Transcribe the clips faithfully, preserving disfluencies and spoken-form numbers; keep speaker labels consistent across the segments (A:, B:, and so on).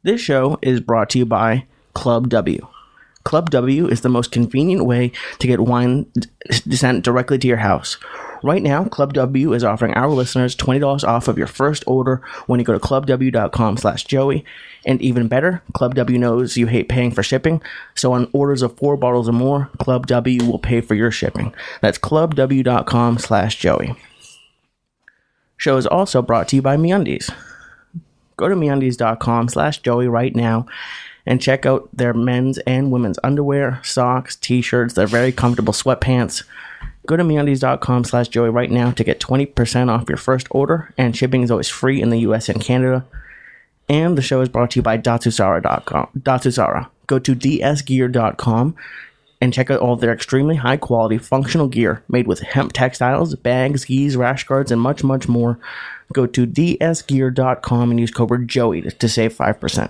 A: This show is brought to you by Club W. Club W is the most convenient way to get wine sent directly to your house. Right now, Club W is offering our listeners twenty dollars off of your first order when you go to clubw.com slash Joey. And even better, Club W knows you hate paying for shipping, so on orders of four bottles or more, Club W will pay for your shipping. That's clubw.com slash Joey. Show is also brought to you by MeUndies. Go to MeUndies.com slash Joey right now and check out their men's and women's underwear, socks, t-shirts, their very comfortable sweatpants. Go to MeUndies.com slash Joey right now to get twenty percent off your first order, and shipping is always free in the U S and Canada. And the show is brought to you by Datsusara dot com. Datsusara. Go to d s gear dot com and check out all of their extremely high-quality functional gear made with hemp textiles, bags, skis, rash guards, and much, much more. Go to d s gear dot com and use code Joey to, to save five percent.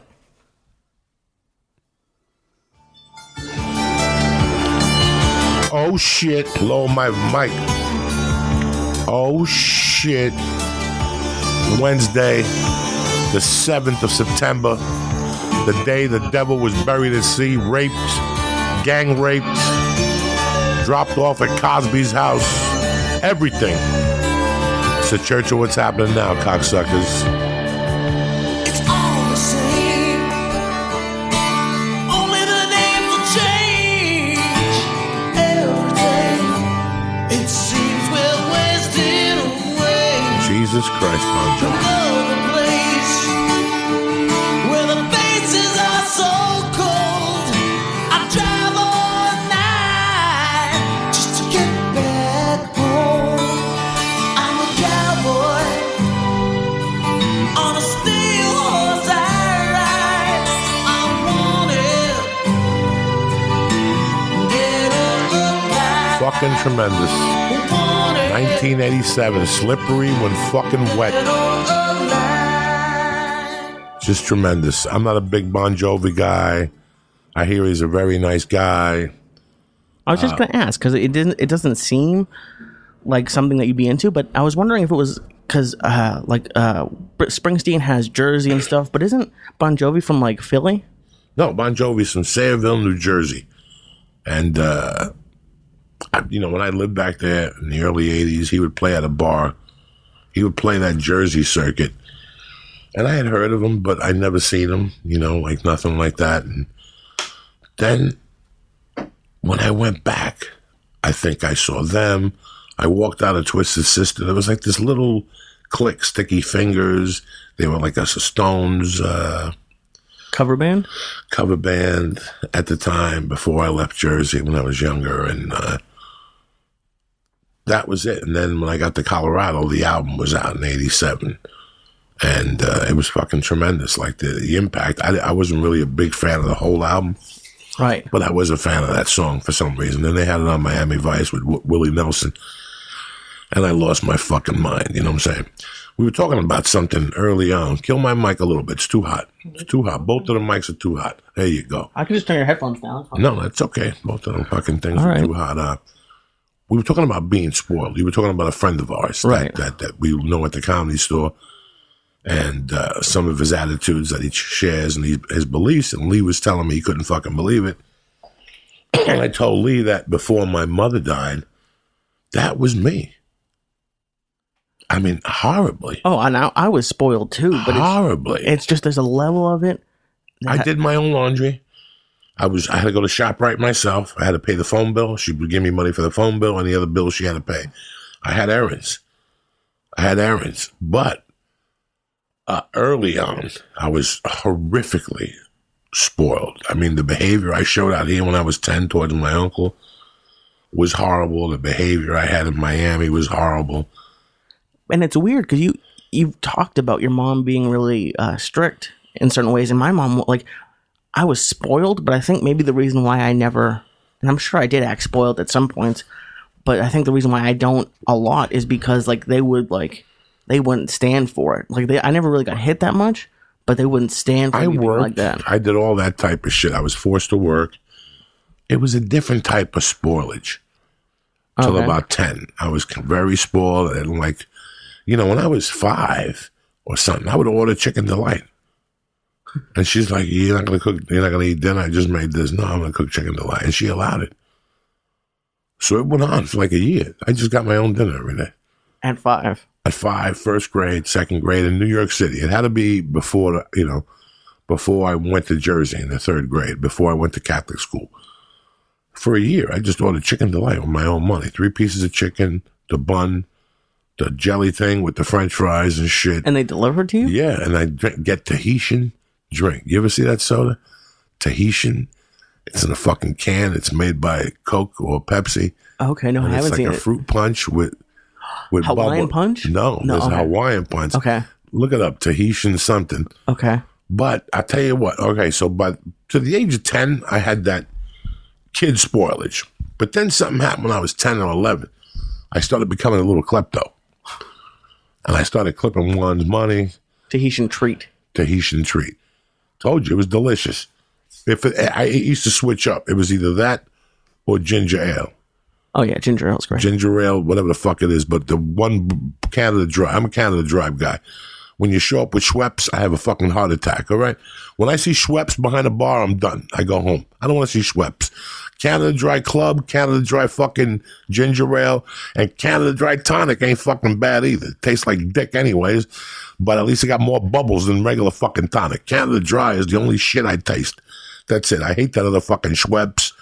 B: Oh, shit. Lower my mic. Oh, shit. Wednesday, the seventh of September, the day the devil was buried at sea, raped, gang raped, dropped off at Cosby's house, everything. It's the Church of What's Happening Now, cocksuckers.
C: It's all the same. Only the names will change. Every day it seems we're wasting away.
B: Jesus Christ, Bon Jovi.
C: Another place where the faces are so cold. I drive all night just to get back home. I'm a cowboy on a steel horse I ride. I want it dead or alive.
B: Fucking tremendous.
C: Want it
B: nineteen eighty-seven, slippery when fucking wet.
C: dead or alive.
B: Just tremendous. I'm not a big Bon Jovi guy. I hear he's a very nice guy.
A: I was just going to ask, because it didn't. It doesn't seem like something that you'd be into, but I was wondering if it was because, uh, like, uh, Br- Springsteen has Jersey and stuff, but isn't Bon Jovi from, like, Philly?
B: No, Bon Jovi's from Sayreville, New Jersey. And, uh, I, you know, when I lived back there in the early eighties, he would play at a bar. He would play that Jersey circuit. And I had heard of him, but I'd never seen him, you know, like nothing like that. And then when I went back, I think I saw them. I walked out of Twisted Sister. There was like this little clique, Sticky Fingers. They were like a Stones uh,
A: Cover band?
B: cover band at the time before I left Jersey when I was younger. And uh, that was it. And then when I got to Colorado, the album was out in eighty-seven. And uh, it was fucking tremendous. Like the, the impact. I, I wasn't really a big fan of the whole album.
A: Right.
B: But I was a fan of that song for some reason. Then they had it on Miami Vice with w- Willie Nelson. And I lost my fucking mind. You know what I'm saying? We were talking about something early on. Kill my mic a little bit. It's too hot. It's too hot. Both of the mics are too hot. There you go.
A: I can just turn your headphones down.
B: No, that's okay. Both of them fucking things
A: All
B: are
A: right.
B: too hot. Uh, we were talking about being spoiled. You were talking about a friend of ours
A: Right.
B: that, that, that we know at the Comedy Store. And uh, some of his attitudes that he shares and he, his beliefs. And Lee was telling me he couldn't fucking believe it. And I told Lee that before my mother died, that was me. I mean, horribly.
A: Oh, and I, I was spoiled too, but it's,
B: horribly.
A: it's just there's a level of it.
B: I
A: that-
B: did my own laundry. I was I had to go to ShopRite myself. I had to pay the phone bill. She would give me money for the phone bill and the other bills she had to pay. I had errands. I had errands. But uh, early on, I was horrifically spoiled. I mean, the behavior I showed out here when I was ten towards my uncle was horrible. The behavior I had in Miami was horrible.
A: And it's weird because you you've talked about your mom being really uh, strict in certain ways, and my mom, like, I was spoiled, but I think maybe the reason why I never, and I'm sure I did act spoiled at some points, but I think the reason why I don't a lot is because, like, they would, like, they wouldn't stand for it. Like, they, I never really got hit that much, but they wouldn't stand for
B: I
A: me being
B: worked
A: like that.
B: I did all that type of shit. I was forced to work. It was a different type of spoilage. Till
A: Okay.
B: about ten, I was very spoiled, and like, you know, when I was five or something, I would order Chicken Delight. And she's like, "You're not gonna cook. You're not gonna eat dinner. I just made this. No, I'm gonna cook chicken delight." And she allowed it. So it went on for like a year. I just got my own dinner every day.
A: At five.
B: At five, first grade, second grade in New York City. It had to be before, you know, before I went to Jersey in the third grade, before I went to Catholic school. For a year, I just ordered chicken delight with my own money. Three pieces of chicken, the bun, the jelly thing with the French fries and shit.
A: And they delivered to you?
B: Yeah, and I drink, get Tahitian drink. You ever see that soda? Tahitian. It's in a fucking can. It's made by Coke or Pepsi.
A: Okay, no,
B: and
A: I haven't
B: it's
A: seen
B: like
A: it.
B: a fruit punch with with
A: Hawaiian
B: bubble.
A: punch?
B: No,
A: No,
B: there's
A: okay.
B: a Hawaiian punch.
A: Okay.
B: Look it up, Tahitian something.
A: Okay.
B: But I tell you what, okay, so but to the age of ten, I had that kid spoilage. But then something happened when I was ten or eleven. I started becoming a little klepto. And I started clipping one's money.
A: Tahitian treat.
B: Tahitian treat. Told you, it was delicious. If it, I it used to switch up. It was either that or ginger ale.
A: Oh, yeah, ginger ale's great.
B: Ginger ale, whatever the fuck it is. But the one Canada Dry, I'm a Canada Dry guy. When you show up with Schweppes, I have a fucking heart attack, all right? When I see Schweppes behind a bar, I'm done. I go home. I don't want to see Schweppes. Canada Dry Club, Canada Dry fucking ginger ale, and Canada Dry tonic ain't fucking bad either. It tastes like dick anyways, but at least it got more bubbles than regular fucking tonic. Canada Dry is the only shit I taste. That's it. I hate that other fucking Schweppes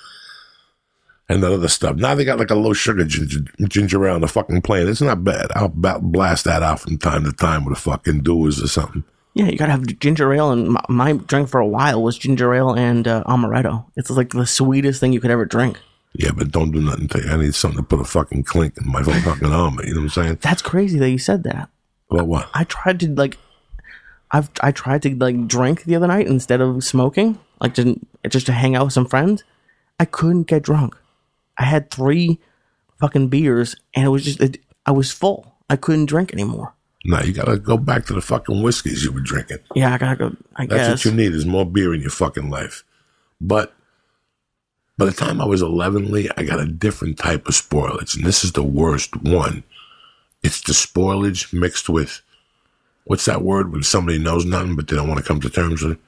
B: and that other stuff. Now they got like a low sugar ginger, ginger ale on the fucking plane. It's not bad. I'll ba- blast that out from time to time with a fucking Dewar's or something.
A: Yeah, you gotta have ginger ale, and my, my drink for a while was ginger ale and uh, amaretto. It's like the sweetest thing you could ever drink.
B: Yeah, but don't do nothing to you. I need something to put a fucking clink in my fucking arm. You know what I'm saying?
A: That's crazy that you said that.
B: Well, what?
A: I tried to like, I've I tried to like drink the other night instead of smoking, like just just to hang out with some friends. I couldn't get drunk. I had three fucking beers, and it was just it, I was full. I couldn't drink anymore.
B: No, you gotta go back to the fucking whiskeys you were drinking.
A: Yeah, I gotta go. I
B: That's
A: guess
B: what you need is more beer in your fucking life. But by the time I was eleven, Lee, I got a different type of spoilage, and this is the worst one. It's the spoilage mixed with, what's that word when somebody knows nothing but they don't want to come to terms with it?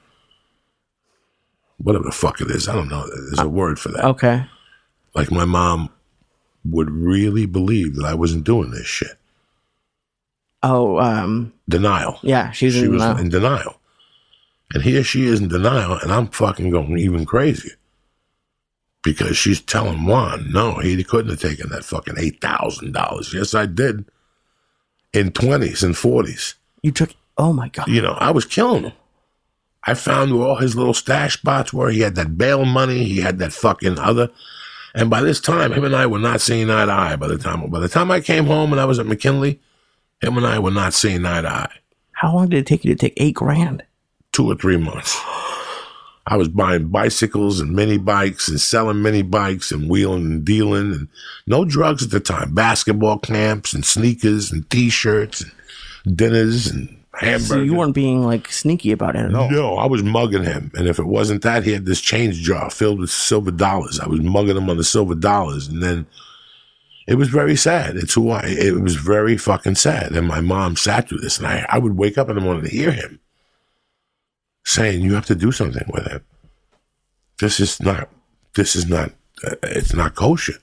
B: Whatever the fuck it is. I don't know. There's a word for that.
A: Okay.
B: Like my mom would really believe that I wasn't doing this shit.
A: Oh, um,
B: Denial.
A: yeah, she's
B: She
A: in,
B: was
A: uh,
B: in denial. And here she is in denial, and I'm fucking going even crazier. Because she's telling Juan, no, he couldn't have taken that fucking eight thousand dollars. Yes, I did. In twenties and forties.
A: You took. Oh my god.
B: You know, I was killing him. I found where all his little stash spots were. He had that bail money. He had that fucking other. And by this time, him and I were not seeing eye to eye by the time. By the time I came home and I was at McKinley, him and I were not seeing eye to eye.
A: How long did it take you to take eight grand?
B: Two or three months. I was buying bicycles and mini bikes and selling mini bikes and wheeling and dealing and no drugs at the time. Basketball camps and sneakers and T-shirts and dinners and hamburgers.
A: So you weren't being like sneaky about it at all.
B: No, I was mugging him. And if it wasn't that, he had this change jar filled with silver dollars. I was mugging him on the silver dollars. And then it was very sad. It's who I, it was very fucking sad. And my mom sat through this and I, I would wake up in the morning to hear him saying, you have to do something with it. This is not, this is not, uh, it's not kosher.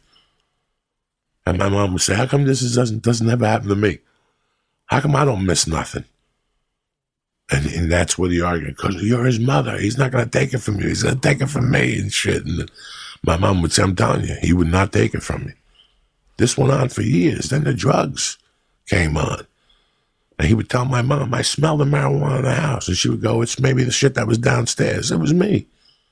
B: And my mom would say, how come this is, doesn't, doesn't ever happen to me? How come I don't miss nothing? And, and that's where the argument, because you're his mother. He's not going to take it from you. He's going to take it from me and shit. And my mom would say, I'm telling you, he would not take it from me. This went on for years. Then the drugs came on. And he would tell my mom, I smell the marijuana in the house. And she would go, it's maybe the shit that was downstairs. It was me.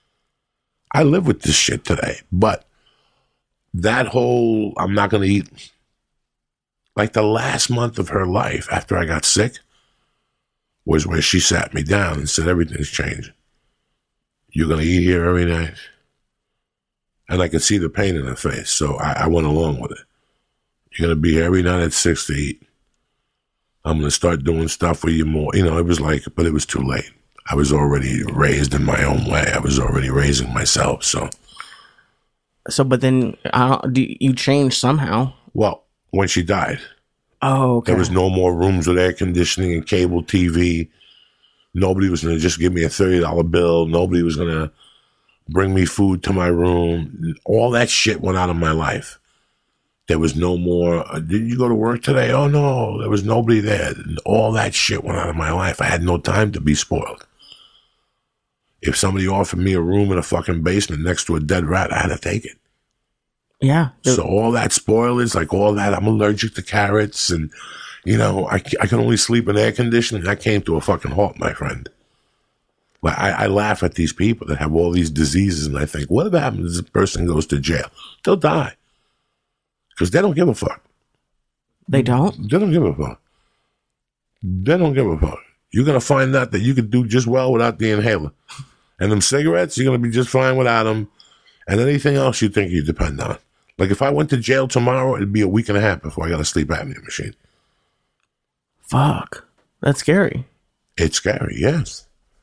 B: I live with this shit today. But that whole, I'm not going to eat, like the last month of her life after I got sick was where she sat me down and said, everything's changing. You're going to eat here every night. And I could see the pain in her face. So I, I went along with it. You're going to be here every night at six to eat. I'm going to start doing stuff with you more. You know, it was like, but it was too late. I was already raised in my own way. I was already raising myself. So,
A: So, but then uh, do you changed somehow?
B: well, when she died,
A: Oh, okay.
B: there was no more rooms with air conditioning and cable T V. Nobody was going to just give me a thirty dollar bill. Nobody was going to bring me food to my room. All that shit went out of my life. There was no more, uh, did you go to work today? Oh, no, there was nobody there. All that shit went out of my life. I had no time to be spoiled. If somebody offered me a room in a fucking basement next to a dead rat, I had to take it.
A: Yeah.
B: So all that spoilage, like all that, I'm allergic to carrots and, you know, I, I can only sleep in air conditioning. That came to a fucking halt, my friend. Like, I, I laugh at these people that have all these diseases and I think, what happens if this person goes to jail? They'll die. Because they don't give a fuck.
A: They don't?
B: They don't give a fuck. They don't give a fuck. You're going to find out that you could do just well without the inhaler. And them cigarettes, you're going to be just fine without them. And anything else you think you depend on. Like if I went to jail tomorrow, it'd be a week and a half before I got a sleep apnea machine.
A: Fuck. That's scary.
B: It's scary, yes.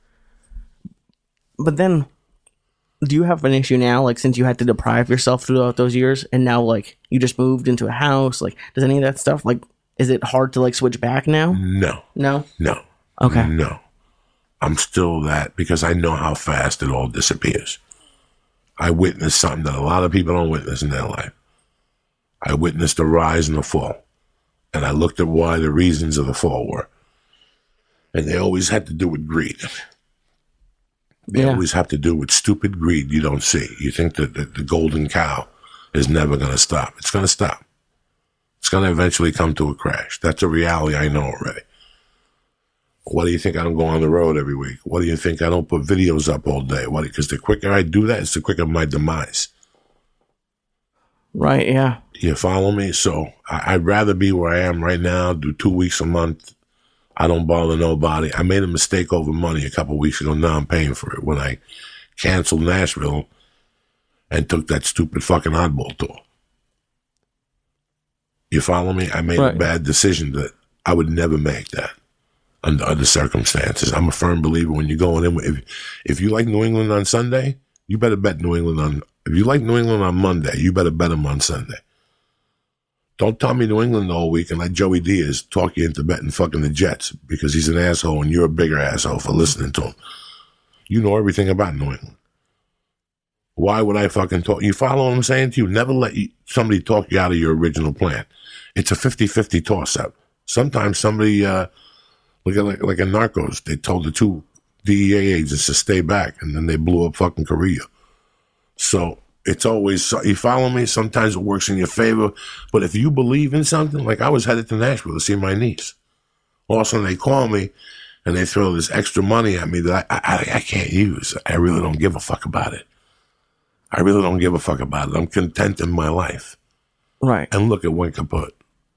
A: But then, do you have an issue now, like, since you had to deprive yourself throughout those years, and now, like, you just moved into a house? Like, does any of that stuff, like, is it hard to, like, switch back now?
B: No.
A: No?
B: No.
A: Okay.
B: No. I'm still that because I know how fast it all disappears. I witnessed something that a lot of people don't witness in their life. I witnessed the rise and the fall. And I looked at why the reasons of the fall were. And they always had to do with greed. They
A: Yeah.
B: always have to do with stupid greed you don't see. You think that the, the golden cow is never going to stop. It's going to stop. It's going to eventually come to a crash. That's a reality I know already. Why do you think I don't go on the road every week? Why do you think I don't put videos up all day? Why? Because the quicker I do that, it's the quicker my demise.
A: Right, yeah.
B: You follow me? So I, I'd rather be where I am right now, do two weeks a month. I don't bother nobody. I made a mistake over money a couple of weeks ago. Now I'm paying for it when I canceled Nashville and took that stupid fucking oddball tour. You follow me? I made
A: Right.
B: a bad decision that I would never make that under other circumstances. I'm a firm believer when you're going in. If, if you like New England on Sunday, you better bet New England on, if you like New England on Monday, you better bet them on Sunday. Don't tell me New England all week and let Joey Diaz talk you into betting fucking the Jets because he's an asshole and you're a bigger asshole for listening to him. You know everything about New England. Why would I fucking talk? You follow what I'm saying to you? Never let you, somebody talk you out of your original plan. It's a fifty-fifty toss-up. Sometimes somebody, uh, look at like, like in Narcos, they told the two D E A agents to stay back and then they blew up fucking Korea. So it's always, you follow me? Sometimes it works in your favor. But if you believe in something, like I was headed to Nashville to see my niece. All of a sudden they call me and they throw this extra money at me that I, I, I can't use. I really don't give a fuck about it. I really don't give a fuck about it. I'm content in my life.
A: Right.
B: And look at when kaput.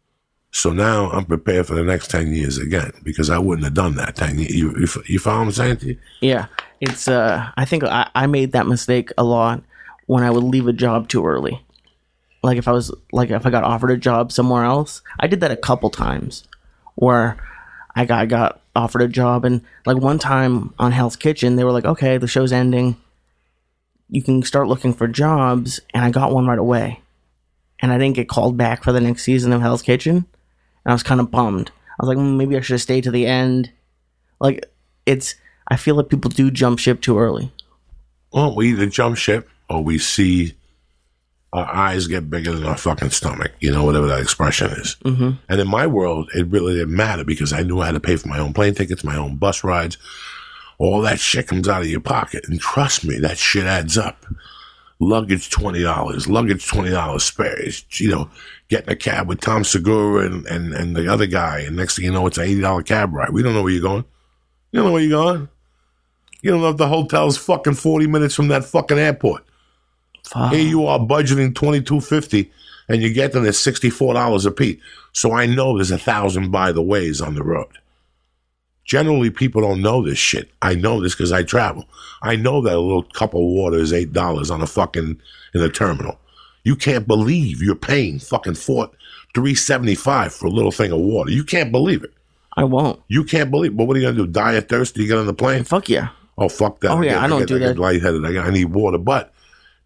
B: So now I'm prepared for the next ten years again because I wouldn't have done that ten years. You, you, you follow what I'm saying to you?
A: Yeah. It's, uh, I think I, I made that mistake a lot when I would leave a job too early. Like if I was, like if I got offered a job somewhere else, I did that a couple times where I got, I got offered a job and like one time on Hell's Kitchen, they were like, okay, the show's ending. You can start looking for jobs. And I got one right away. And I didn't get called back for the next season of Hell's Kitchen. And I was kind of bummed. I was like, mm, maybe I should have stayed to the end. Like, it's, I feel like people do jump ship too early.
B: Well, we either jump ship or we see our eyes get bigger than our fucking stomach, you know, whatever that expression is. Mm-hmm. And in my world, it really didn't matter because I knew I had to pay for my own plane tickets, my own bus rides. All that shit comes out of your pocket. And trust me, that shit adds up. Luggage, twenty dollars. Luggage, twenty dollars spare. It's, you know, getting a cab with Tom Segura and, and, and the other guy. And next thing you know, it's an eighty dollars cab ride. We don't know where you're going. You don't know where you're going. You don't know if the hotel's fucking forty minutes from that fucking airport.
A: Fuck.
B: Here you are budgeting twenty-two fifty and you get them at sixty-four dollars a piece. So I know there's a thousand by the ways on the road. Generally, people don't know this shit. I know this because I travel. I know that a little cup of water is eight dollars on a fucking, in a terminal. You can't believe you're paying fucking four, three seventy-five for a little thing of water. You can't believe it.
A: I won't.
B: You can't believe it. But what are you going to do? Die of thirst? You get on the plane?
A: Fuck yeah.
B: Oh, fuck that.
A: Oh, yeah,
B: get,
A: I don't
B: get,
A: do
B: I get
A: that.
B: lightheaded. I, got, I need water. But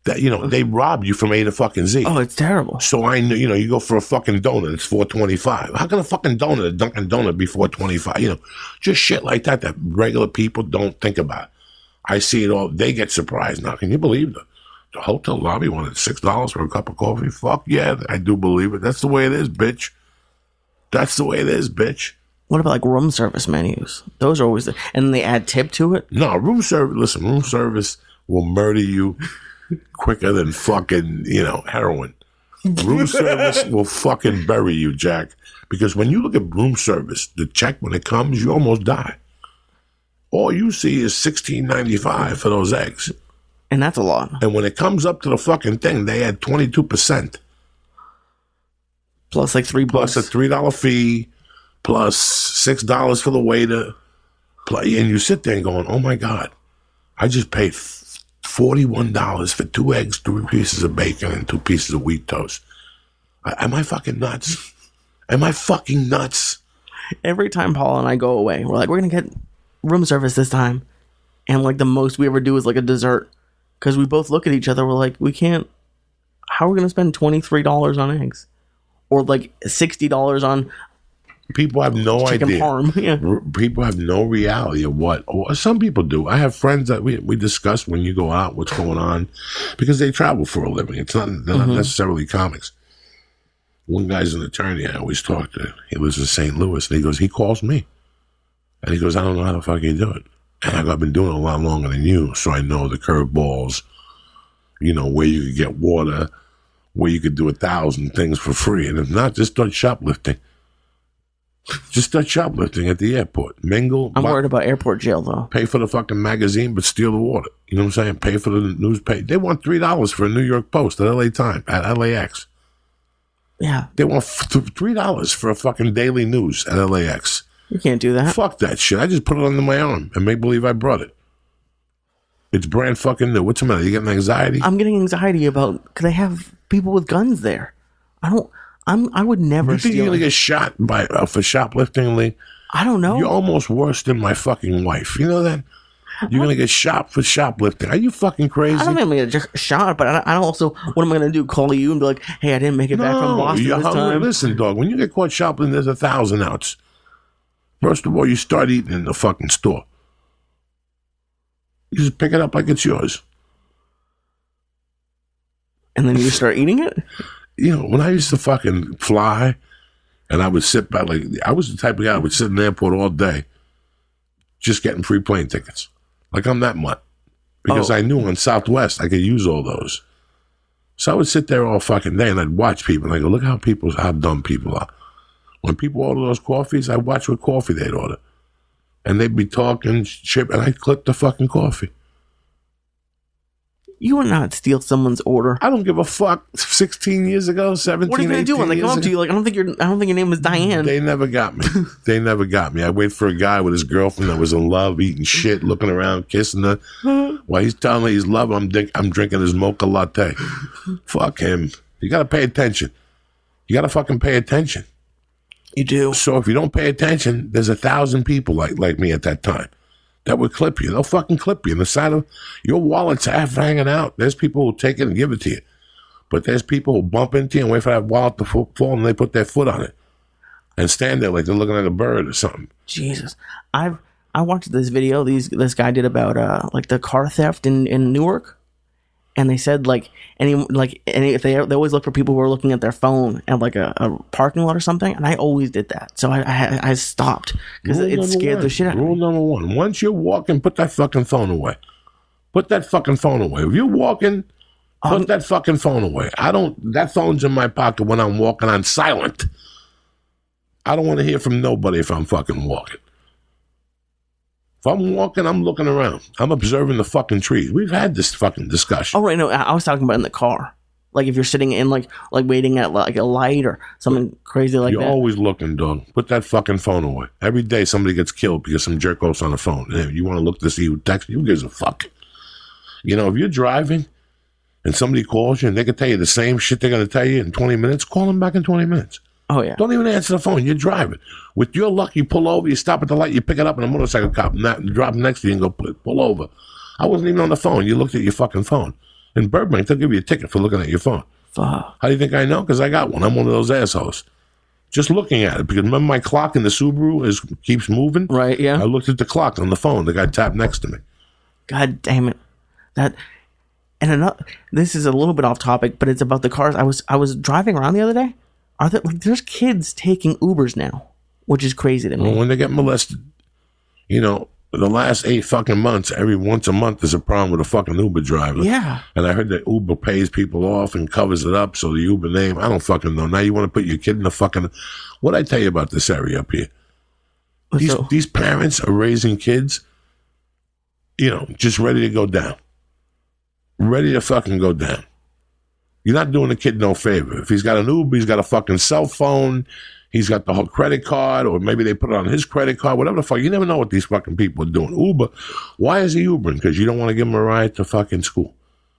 B: That, you know, they rob you from A to fucking Z.
A: Oh, it's terrible.
B: So I know, you know, you go for a fucking donut, it's four twenty-five. How can a fucking donut, a Dunkin' Donut, be four twenty-five? You know, just shit like that that regular people don't think about. I see it all. They get surprised now. Can you believe the, the hotel lobby wanted six dollars for a cup of coffee? Fuck yeah, I do believe it. That's the way it is, bitch. That's the way it is, bitch.
A: What about like room service menus? Those are always the, and then they add tip to it.
B: No, room service. Listen, room service will murder you quicker than fucking, you know, heroin. Room service will fucking bury you, Jack. Because when you look at room service, the check when it comes, you almost die. All you see is sixteen ninety-five for those eggs.
A: And that's a lot.
B: And when it comes up to the fucking thing, they add twenty-two percent.
A: Plus like three bucks.
B: Plus a three dollar fee, plus six dollars for the waiter. And you sit there and going, oh my God, I just paid forty-one dollars for two eggs, three pieces of bacon, and two pieces of wheat toast. I, am I fucking nuts? Am I fucking nuts?
A: Every time Paul and I go away, we're like, we're going to get room service this time. And like the most we ever do is like a dessert. Because we both look at each other, we're like, we can't, how are we going to spend twenty-three dollars on eggs? Or like sixty dollars on
B: people have no
A: chicken
B: idea.
A: Parm. Yeah.
B: R- people have no reality of what, or some people do. I have friends that we, we discuss when you go out what's going on because they travel for a living. It's not, they're not mm-hmm. necessarily comics. One guy's an attorney I always talk to. He lives in Saint Louis, and he goes, he calls me. And he goes, I don't know how the fuck you do it. And I go, I've been doing it a lot longer than you, so I know the curveballs, you know, where you could get water, where you could do a thousand things for free. And if not, just start shoplifting. Just start shoplifting at the airport. Mingle.
A: I'm
B: buy,
A: worried about airport jail, though.
B: Pay for the fucking magazine, but steal the water. You know what I'm saying? Pay for the newspaper. They want three dollars for a New York Post at L A Times, at L A X.
A: Yeah.
B: They want f- three dollars for a fucking daily news at L A X.
A: You can't do that.
B: Fuck that shit. I just put it under my arm and make believe I brought it. It's brand fucking new. What's the matter? You getting anxiety?
A: I'm getting anxiety about, because they have people with guns there. I don't, I'm, I would never
B: You think
A: steal
B: you're going to
A: it.
B: get shot by uh, for shoplifting, Lee?
A: I don't know.
B: You're almost worse than my fucking wife. You know that? You're going to get shot for shoplifting. Are you fucking crazy?
A: I don't think I'm going to get shot, but I, I don't also, what am I going to do? Call you and be like, hey, I didn't make it back from Boston
B: you-
A: this time.
B: Listen, dog, when you get caught shoplifting, there's a thousand outs. First of all, you start eating in the fucking store. You just pick it up like it's yours.
A: And then you start eating it?
B: You know, when I used to fucking fly and I would sit back, like, I was the type of guy that would sit in the airport all day just getting free plane tickets. Like, I'm that mutt. Because
A: Oh.
B: I knew on Southwest I could use all those. So I would sit there all fucking day and I'd watch people and I go, look how people, how dumb people are. When people order those coffees, I watch what coffee they'd order. And they'd be talking shit, and I'd click the fucking coffee.
A: You would not steal someone's order.
B: I don't give a fuck. Sixteen years ago, seventeen.
A: What are you going to do when they come up to you? Like, I don't think your, I don't think your name was Diane.
B: They never got me. They never got me. I wait for a guy with his girlfriend that was in love, eating shit, looking around, kissing her. While he's telling her he's love, I'm drink, I'm drinking his mocha latte. Fuck him. You got to pay attention. You got to fucking pay attention.
A: You do.
B: So if you don't pay attention, there's a thousand people like like me at that time that would clip you. They'll fucking clip you. And the side of your wallet's half hanging out. There's people who take it and give it to you. But there's people who bump into you and wait for that wallet to fall and they put their foot on it and stand there like they're looking at a bird or something.
A: Jesus. I've I watched this video these this guy did about uh like the car theft in, in Newark. And they said like any like any if they they always look for people who are looking at their phone at like a, a parking lot or something, and I always did that. So I I, I stopped because
B: Rule
A: it
B: number
A: scared
B: one.
A: the shit out of
B: Rule
A: me.
B: number one. Once you're walking, put that fucking phone away. Put that fucking phone away. If you're walking, put
A: Um,
B: that fucking phone away. I don't, that phone's in my pocket when I'm walking on silent. I don't want to hear from nobody if I'm fucking walking. If I'm walking, I'm looking around. I'm observing the fucking trees. We've had this fucking discussion.
A: Oh right, no, I I was talking about in the car. Like if you're sitting in like like waiting at like a light or something crazy like
B: You're
A: that.
B: always looking, dog. Put that fucking phone away. Every day somebody gets killed because some jerk off's on the phone. And you want to look to see who texts you? Who gives a fuck? You know, if you're driving and somebody calls you and they can tell you the same shit they're going to tell you in twenty minutes, call them back in twenty minutes.
A: Oh yeah.
B: Don't even answer the phone. You're driving. With your luck, you pull over, you stop at the light, you pick it up, and a motorcycle cop not, drop next to you and go pull, pull over. I wasn't even on the phone. You looked at your fucking phone. In Burbank, they'll give you a ticket for looking at your phone.
A: Fuck.
B: How do you think I know? Because I got one. I'm one of those assholes. Just looking at it. Because remember my clock in the Subaru is keeps moving?
A: Right, yeah.
B: I looked at the clock on the phone. The guy tapped next to me.
A: God damn it. That and another this is a little bit off topic, but it's about the cars. I was I was driving around the other day. Are there like there's kids taking Ubers now, which is crazy to me.
B: Well, when they get molested, you know, the last eight fucking months, every once a month there's a problem with a fucking Uber driver.
A: Yeah.
B: And I heard that Uber pays people off and covers it up, so the Uber name, I don't fucking know. Now you want to put your kid in the fucking... What'd I tell you about this area up here? These,
A: So-
B: these parents are raising kids, you know, just ready to go down. Ready to fucking go down. You're not doing the kid no favor. If he's got an Uber, he's got a fucking cell phone, he's got the whole credit card, or maybe they put it on his credit card, whatever the fuck. You never know what these fucking people are doing. Uber, why is he Ubering? Because you don't want to give him a ride to fucking school.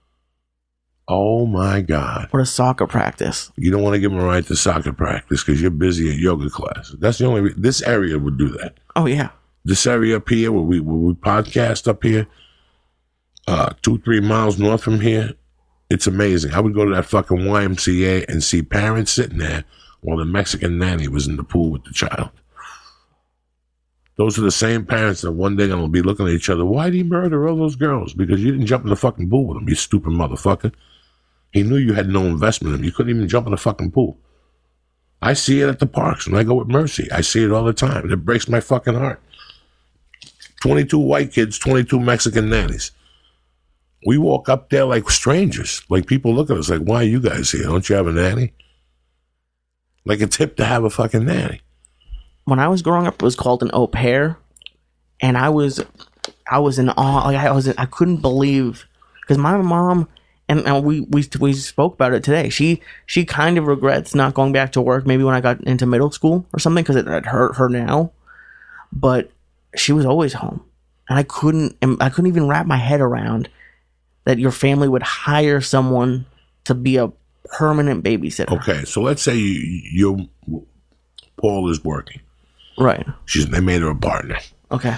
B: Oh my God.
A: Or a soccer practice.
B: You don't want to give him a ride to soccer practice because you're busy at yoga class. That's the only re- this area would do that.
A: Oh yeah.
B: This area up here where we where we podcast up here, uh, two, three miles north from here, it's amazing. I would go to that fucking Y M C A and see parents sitting there while the Mexican nanny was in the pool with the child. Those are the same parents that one day gonna be looking at each other. Why did he murder all those girls? Because you didn't jump in the fucking pool with him, you stupid motherfucker. He knew you had no investment in him. You couldn't even jump in the fucking pool. I see it at the parks when I go with Mercy. I see it all the time, and it breaks my fucking heart. twenty-two white kids, twenty-two Mexican nannies. We walk up there like strangers. Like people look at us like, why are you guys here? Don't you have a nanny? Like it's hip to have a fucking nanny.
A: When I was growing up, it was called an au pair, and I was, I was in awe. Like I was, I couldn't believe because my mom and, and we we we spoke about it today. She she kind of regrets not going back to work. Maybe when I got into middle school or something because it, it hurt her now, but she was always home, and I couldn't I couldn't even wrap my head around that your family would hire someone to be a permanent babysitter.
B: Okay, so let's say you, you Paul is working.
A: Right.
B: She's they made her a partner.
A: Okay.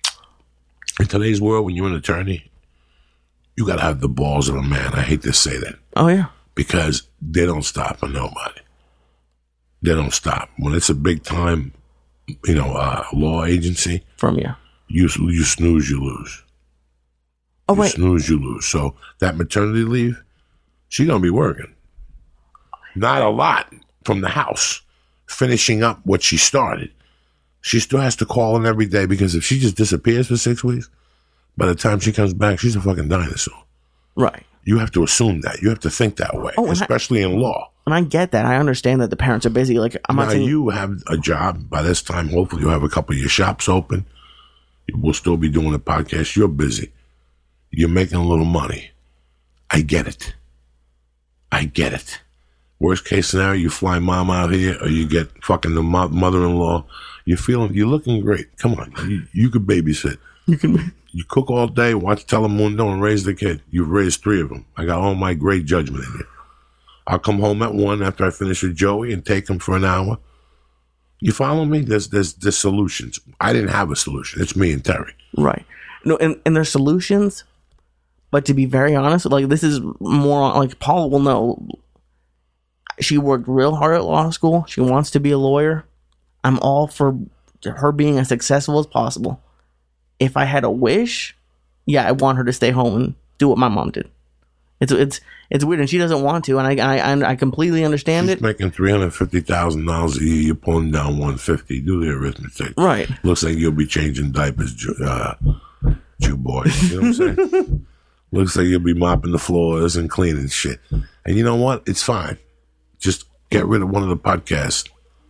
B: In today's world, when you're an attorney, you got to have the balls of a man. I hate to say that.
A: Oh, yeah.
B: Because they don't stop for nobody. They don't stop. When it's a big time, you know, uh, law agency,
A: From you.
B: you you snooze, you lose.
A: Oh,
B: You
A: wait.
B: snooze, you lose. So that maternity leave, she's going to be working. Not a lot from the house, finishing up what she started. She still has to call in every day because if she just disappears for six weeks, by the time she comes back, she's a fucking dinosaur.
A: Right.
B: You have to assume that. You have to think that way,
A: Oh, and I-
B: especially in law.
A: And I get that. I understand that the parents are busy. Like, I'm
B: Now,
A: not saying...
B: you have a job. By this time, hopefully, you'll have a couple of your shops open. We'll still be doing a podcast. You're busy. You're making a little money. I get it. I get it. Worst case scenario, you fly mom out here, or you get fucking the mo- mother-in-law. You're feeling, you're looking great. Come on, you, you could babysit.
A: You can...
B: You cook all day, watch Telemundo, and raise the kid. You've raised three of them. I got all my great judgment in you. I'll come home at one after I finish with Joey and take him for an hour. You follow me? There's there's there's solutions. I didn't have a solution. It's me and Terry.
A: Right. No, and, and there's solutions, but to be very honest, like, this is more on, like, Paul will know. She worked real hard at law school. She wants to be a lawyer. I'm all for her being as successful as possible. If I had a wish, yeah, I want her to stay home and do what my mom did. It's it's it's weird, and she doesn't want to, and I I I completely understand
B: She's
A: it.
B: making three hundred fifty thousand dollars a year. You're pulling down one fifty. Do the arithmetic.
A: Right.
B: Looks like you'll be changing diapers, Jew, uh, Jew boy. You know what I'm saying? Looks like you'll be mopping the floors and cleaning shit. And you know what? It's fine. Just get rid of one of the podcasts.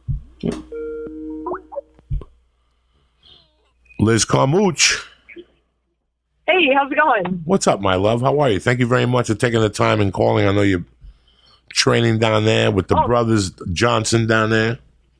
B: Liz Carmouche.
D: Hey, how's it going?
B: What's up, my love? How are you? Thank you very much for taking the time and calling. I know you're training down there with the
D: Oh.
B: brothers Johnson down there.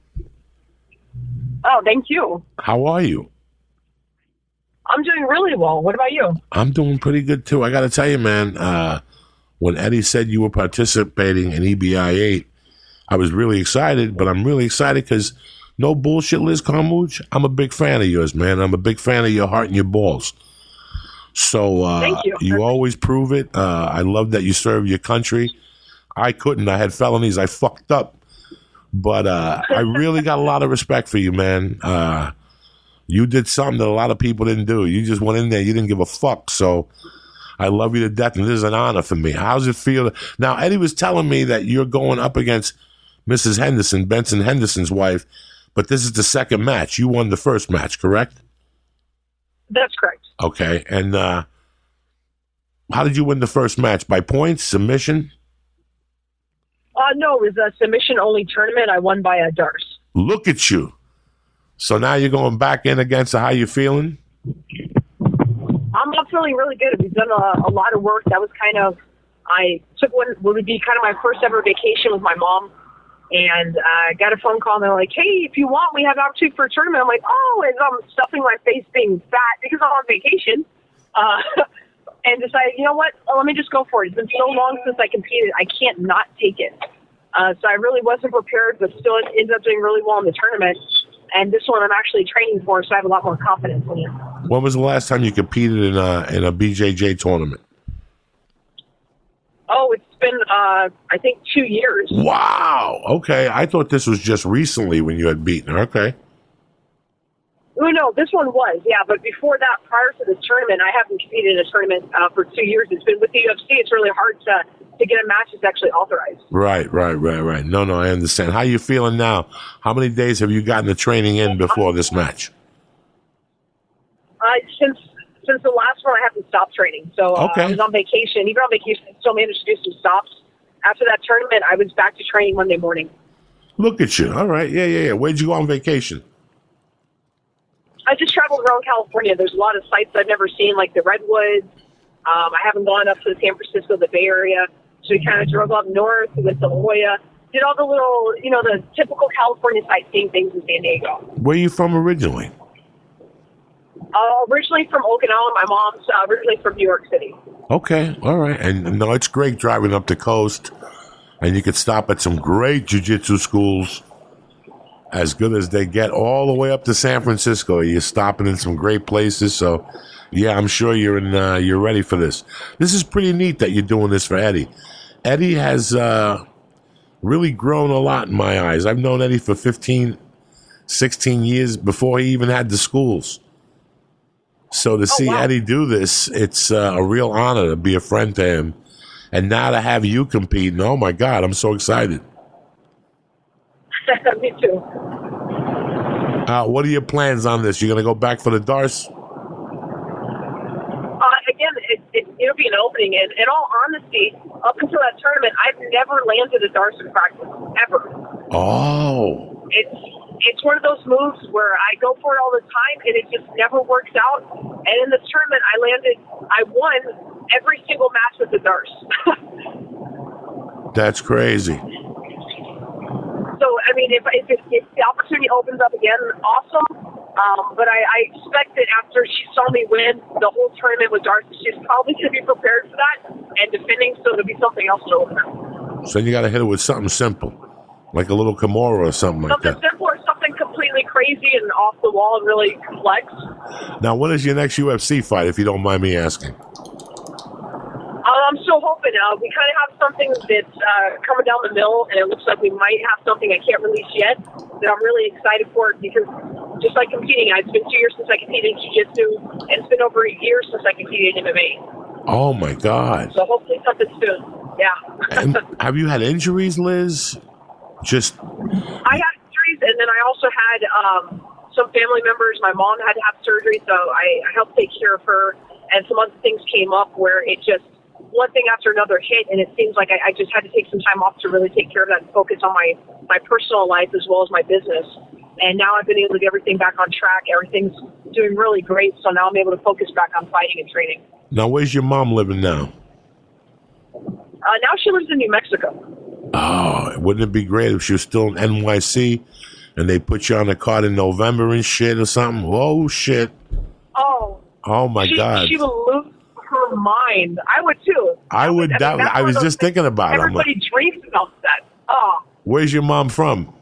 D: Oh, thank you.
B: How are you?
D: I'm doing really well. What about you?
B: I'm doing pretty good, too. I got to tell you, man, uh, when Eddie said you were participating in E B I eight, I was really excited, but I'm really excited because no bullshit, Liz Carmouche. I'm a big fan of yours, man. I'm a big fan of your heart and your balls. So uh,
D: Thank you.
B: you always prove it. Uh, I love that you serve your country. I couldn't. I had felonies. I fucked up. But uh, I really got a lot of respect for you, man. Uh, you did something that a lot of people didn't do. You just went in there. You didn't give a fuck. So I love you to death, and this is an honor for me. How's it feel? Now, Eddie was telling me that you're going up against Missus Henderson, Benson Henderson's wife, but this is the second match. You won the first match, correct?
D: That's correct.
B: Okay. And uh, how did you win the first match? By points, submission?
D: Uh, no, it was a submission-only tournament. I won by a Darce.
B: Look at you. So now you're going back in against her. How you feeling?
D: I'm not feeling really good. We've done a, a lot of work. That was kind of, I took one, what would be kind of my first ever vacation with my mom, and I uh, got a phone call, and they're like, hey, if you want, we have an opportunity for a tournament. I'm like, oh, and I'm stuffing my face being fat because I'm on vacation. Uh, and decided, you know what, oh, let me just go for it. It's been so long since I competed, I can't not take it. Uh, so I really wasn't prepared, but still ended up doing really well in the tournament. And this one I'm actually training for, so I have a lot more confidence in it.
B: When was the last time you competed in a, in a B J J tournament?
D: Oh, it's been, uh, I think, two years.
B: Wow. Okay. I thought this was just recently when you had beaten her. Okay.
D: Oh, no, this one was, yeah. But before that, prior to this tournament, I haven't competed in a tournament uh, for two years. It's been with the U F C. It's really hard to, to get a match that's actually authorized.
B: Right, right, right, right. No, no, I understand. How you feeling now? How many days have you gotten the training in before this match?
D: Uh, since since the last one, I haven't stopped training. So uh,
B: okay.
D: I was on vacation. Even on vacation, I still managed to do some stops. After that tournament, I was back to training Monday morning.
B: Look at you. All right. Yeah, yeah, yeah. Where'd you go on vacation?
D: I just traveled around California. There's a lot of sites I've never seen, like the Redwoods. Um, I haven't gone up to San Francisco, the Bay Area. So we kind of drove up north, we went to La Jolla, did all the little, you know, the typical California sightseeing things in San Diego.
B: Where are you from originally?
D: Uh, originally from Okinawa. My mom's uh, originally from New York City.
B: Okay. All right. And no, it's great driving up the coast, and you could stop at some great jiu-jitsu schools, as good as they get, all the way up to San Francisco. You're stopping in some great places. So, yeah, I'm sure you're in. Uh, you're ready for this. This is pretty neat that you're doing this for Eddie. Eddie has uh, really grown a lot in my eyes. I've known Eddie for fifteen, sixteen years before he even had the schools. So to see
D: oh, wow.
B: Eddie do this, it's uh, a real honor to be a friend to him. And now to have you competing, oh, my God, I'm so excited.
D: Me too.
B: Uh, what are your plans on this? You're going to go back for the Darce?
D: Uh, again, it, it, it'll be an opening. And in all honesty, up until that tournament, I've never landed a Darce in practice, ever.
B: Oh.
D: It's it's one of those moves where I go for it all the time, and it just never works out. And in this tournament, I landed, I won every single match with the Darce.
B: That's crazy.
D: So, I mean, if, if, if the opportunity opens up again, awesome. Um, but I, I expect that after she saw me win the whole tournament with Darce, she's probably going to be prepared for that and defending, so there'll be something else to open up.
B: So you got to hit it with something simple, like a little Kimura or something like
D: something
B: that.
D: Something simple or something completely crazy and off the wall and really complex.
B: Now, when is your next U F C fight, if you don't mind me asking?
D: Uh, I'm still hoping. Uh, we kind of have something that's uh, coming down the mill, and it looks like we might have something I can't release yet that I'm really excited for, because just like competing, it's been two years since I competed in jiu-jitsu, and it's been over a year since I competed in M M A.
B: Oh, my God.
D: So hopefully something soon. Yeah.
B: And have you had injuries, Liz? Just...
D: I had injuries, and then I also had um, some family members. My mom had to have surgery, so I, I helped take care of her, and some other things came up where it just... one thing after another hit, and it seems like I, I just had to take some time off to really take care of that and focus on my, my personal life as well as my business. And now I've been able to get everything back on track. Everything's doing really great, so now I'm able to focus back on fighting and training.
B: Now, where's your mom living now?
D: Uh, now she lives in New Mexico.
B: Oh, wouldn't it be great if she was still in N Y C and they put you on the card in November and shit or something? Whoa, shit.
D: Oh.
B: Oh, my
D: she,
B: God.
D: She will lose her mind. I would, too.
B: I would.
D: I, mean,
B: that, I was just thinking about it.
D: Everybody like, dreams about that. Oh.
B: Where's your mom from?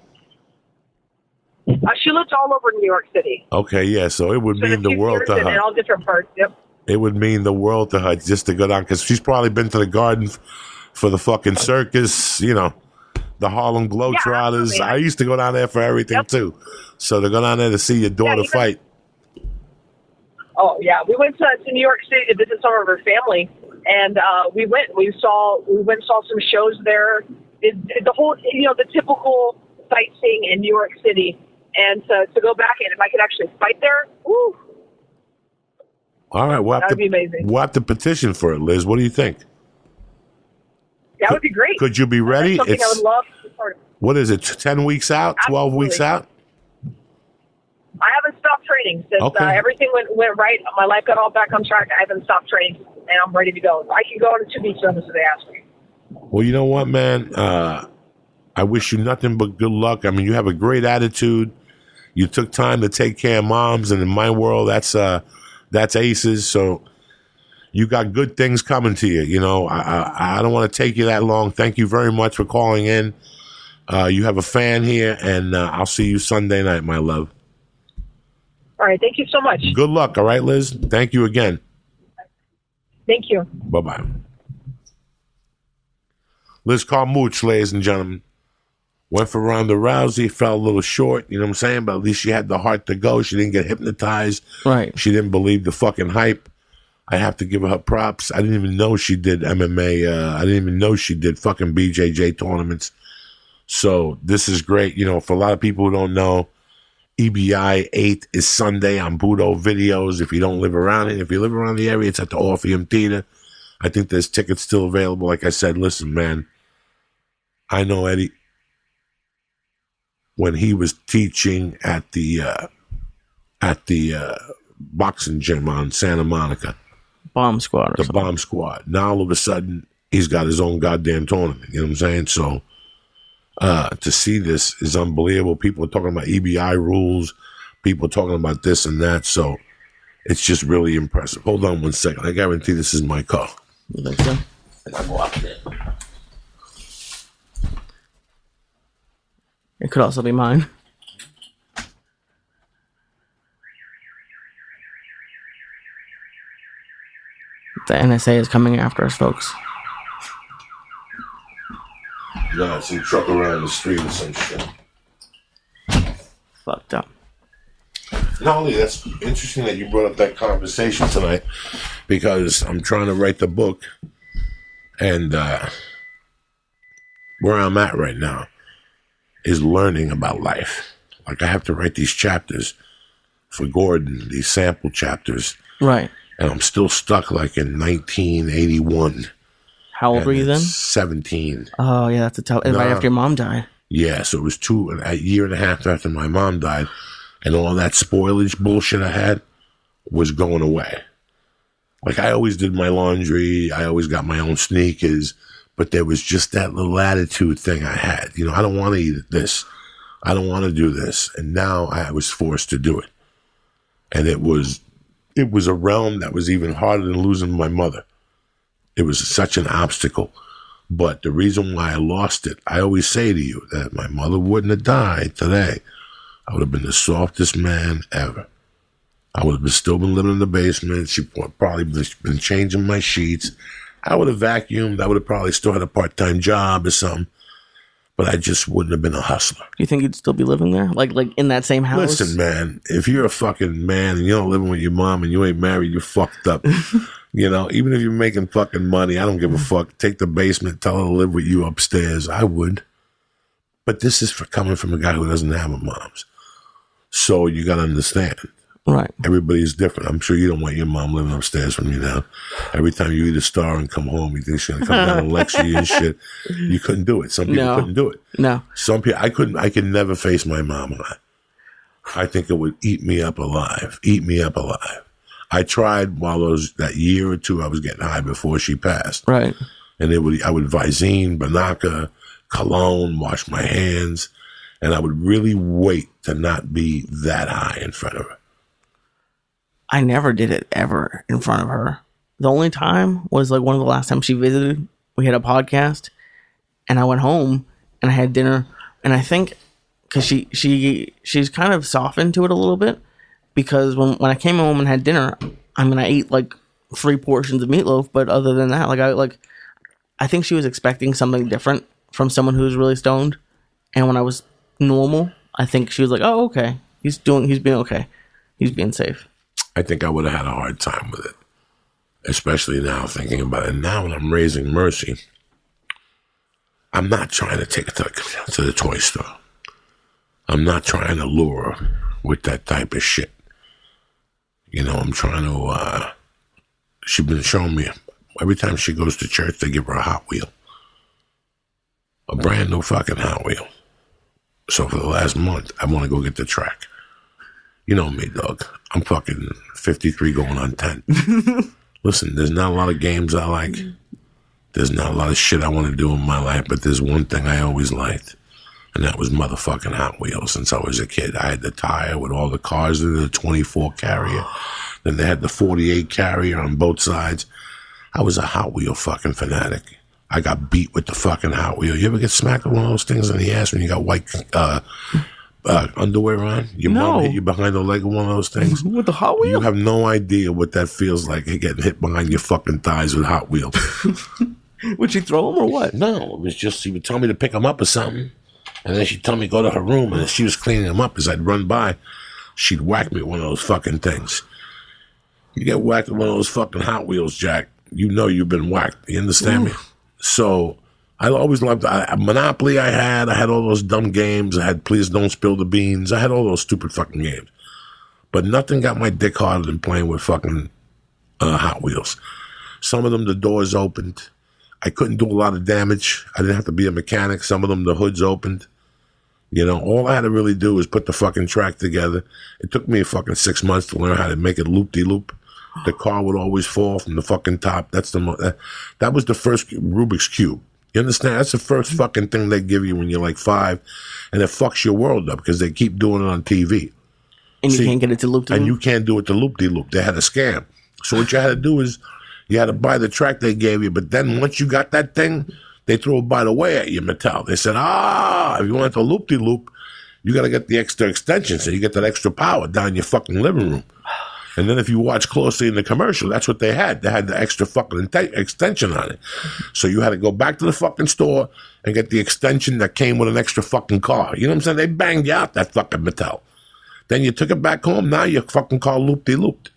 D: Uh, she lives all over New York City.
B: Okay, yeah, so it would
D: so
B: mean the world to her.
D: In all different parts, yep.
B: It would mean the world to her just to go down, because she's probably been to the Garden f- for the fucking circus, you know, the Harlem Globetrotters.
D: Yeah,
B: I used to go down there for everything,
D: yep.
B: too. So to go down there to see your daughter
D: Yeah, even-
B: fight.
D: Oh yeah, we went to, to New York City to visit some of her family, and uh, we went. We saw we went and saw some shows there. It, it, the whole, you know, the typical sightseeing in New York City, and to, to go back and if I could actually fight there, woo,
B: All right, we'll have,
D: that would
B: to,
D: be amazing.
B: we'll have to petition for it, Liz. What do you think?
D: That would be great.
B: Could you be ready?
D: That's something
B: It's,
D: I would love to be part of.
B: what is it, ten weeks out, twelve weeks
D: Absolutely.
B: out?
D: I haven't stopped training since
B: Okay.
D: uh, everything went went right. My life got all back on track. I haven't stopped training, and I'm ready to go. I can go on a two weeks notice if they ask me.
B: Well, you know what, man? Uh, I wish you nothing but good luck. I mean, you have a great attitude. You took time to take care of moms, and in my world, that's uh, that's aces. So you got good things coming to you. You know, I I, I don't want to take you that long. Thank you very much for calling in. Uh, you have a fan here, and uh, I'll see you Sunday night, my love.
D: All right, thank you so much.
B: Good luck, all right, Liz? Thank you again.
D: Thank you.
B: Bye-bye. Liz Carmouche, ladies and gentlemen. Went for Ronda Rousey, fell a little short, you know what I'm saying? But at least she had the heart to go. She didn't get hypnotized.
A: Right.
B: She didn't believe the fucking hype. I have to give her props. I didn't even know she did M M A. Uh, I didn't even know she did fucking B J J tournaments. So this is great. You know, for a lot of people who don't know, E B I eight is Sunday on Budo Videos. If you don't live around it, if you live around the area, it's at the Orpheum Theater. I think there's tickets still available. Like I said, listen, man, I know Eddie when he was teaching at the uh, at the uh, boxing gym on Santa Monica,
A: Bomb Squad or
B: the
A: something.
B: Bomb Squad. Now all of a sudden he's got his own goddamn tournament. You know what I'm saying? So. Uh, to see this is unbelievable. People are talking about E B I rules. People are talking about this and that. So it's just really impressive. Hold on one second. I guarantee this is my car.
A: You think so? It could also be mine. The N S A is coming after us, folks.
B: No, some truck around the street or some shit.
A: Fucked up.
B: Not only that's interesting that you brought up that conversation tonight, because I'm trying to write the book, and uh, where I'm at right now is learning about life. Like I have to write these chapters for Gordon, these sample chapters,
A: Right.
B: and I'm still stuck like in nineteen eighty-one.
A: How old
B: and
A: were you then?
B: it's seventeen.
A: Oh, yeah, that's a tough. Right
B: No.
A: after your mom died.
B: Yeah, so it was two a year and a half after my mom died, and all that spoilage bullshit I had was going away. Like I always did my laundry, I always got my own sneakers, but there was just that little attitude thing I had. You know, I don't want to eat this, I don't want to do this, and now I was forced to do it, and it was it was a realm that was even harder than losing my mother. It was such an obstacle. But the reason why I lost it, I always say to you that if my mother wouldn't have died today, I would have been the softest man ever. I would have been, still been living in the basement. She would probably been changing my sheets. I would have vacuumed. I would have probably still had a part-time job or something. But I just wouldn't have been a hustler.
A: Do you think you'd still be living there? Like like in that same house?
B: Listen, man, if you're a fucking man and you don't live with your mom and you ain't married, you're fucked up. You know, even if you're making fucking money, I don't give a fuck. Take the basement, tell her to live with you upstairs. I would. But this is for coming from a guy who doesn't have a mom's. So you got to understand.
A: Right.
B: Everybody's different. I'm sure you don't want your mom living upstairs from you now. Every time you eat a star and come home, you think she's going to come down and lecture you and shit. You couldn't do it. Some people
A: No.
B: couldn't do it.
A: No.
B: Some people, I couldn't, I could never face my mom and I. I think it would eat me up alive. Eat me up alive. I tried while those, that year or two I was getting high before she passed.
A: Right.
B: And it would, I would Visine, Banaka, cologne, wash my hands, and I would really wait to not be that high in front of her.
A: I never did it ever in front of her. The only time was like one of the last times she visited. We had a podcast, and I went home and I had dinner. And I think because she she she's kind of softened to it a little bit, because when when I came home and had dinner, I mean I ate like three portions of meatloaf, but other than that, like I like, I think she was expecting something different from someone who was really stoned. And when I was normal, I think she was like, "Oh, okay, he's doing, he's being okay, he's being safe."
B: I think I would have had a hard time with it, especially now thinking about it. Now when I'm raising Mercy, I'm not trying to take it to the, to the toy store. I'm not trying to lure her with that type of shit. You know, I'm trying to, uh, she's been showing me, every time she goes to church, they give her a Hot Wheel. A brand new fucking Hot Wheel. So for the last month, I want to go get the track. You know me, dog. I'm fucking fifty-three going on ten. Listen, there's not a lot of games I like. There's not a lot of shit I want to do in my life, but there's one thing I always liked, and that was motherfucking Hot Wheels since I was a kid. I had the tire with all the cars in it, the twenty-four carrier. Then they had the forty-eight carrier on both sides. I was a Hot Wheel fucking fanatic. I got beat with the fucking Hot Wheel. You ever get smacked with one of those things in the ass when you got white uh, uh, underwear on? Your
A: No.
B: mom hit you behind the leg with one of those things?
A: With the Hot Wheel?
B: You have no idea what that feels like, getting hit behind your fucking thighs with Hot Wheels.
A: Would she throw them or what?
B: No, it was just, she would tell me to pick them up or something. And then she'd tell me to go to her room. And as she was cleaning them up, as I'd run by, she'd whack me with one of those fucking things. You get whacked with one of those fucking Hot Wheels, Jack, you know you've been whacked. You understand me? So I always loved I, Monopoly. I had I had all those dumb games. I had Please Don't Spill the Beans. I had all those stupid fucking games. But nothing got my dick harder than playing with fucking uh, Hot Wheels. Some of them, the doors opened. I couldn't do a lot of damage. I didn't have to be a mechanic. Some of them, the hoods opened. You know, all I had to really do was put the fucking track together. It took me fucking six months to learn how to make it loop-de-loop. The car would always fall from the fucking top. That's the mo- that, that was the first Rubik's Cube. You understand? That's the first fucking thing they give you when you're like five, and it fucks your world up because they keep doing it on T V.
A: And you
B: See,
A: can't get it to loop to
B: And
A: loop?
B: you can't do it to loop-de-loop. They had a scam. So what you had to do is you had to buy the track they gave you, but then once you got that thing, they threw it by the way at you, Mattel. They said, ah, if you want to loop-de-loop, you got to get the extra extension so you get that extra power down your fucking living room. And then if you watch closely in the commercial, that's what they had. They had the extra fucking int- extension on it. So you had to go back to the fucking store and get the extension that came with an extra fucking car. You know what I'm saying? They banged you out, that fucking Mattel. Then you took it back home. Now your fucking car loop-de-looped.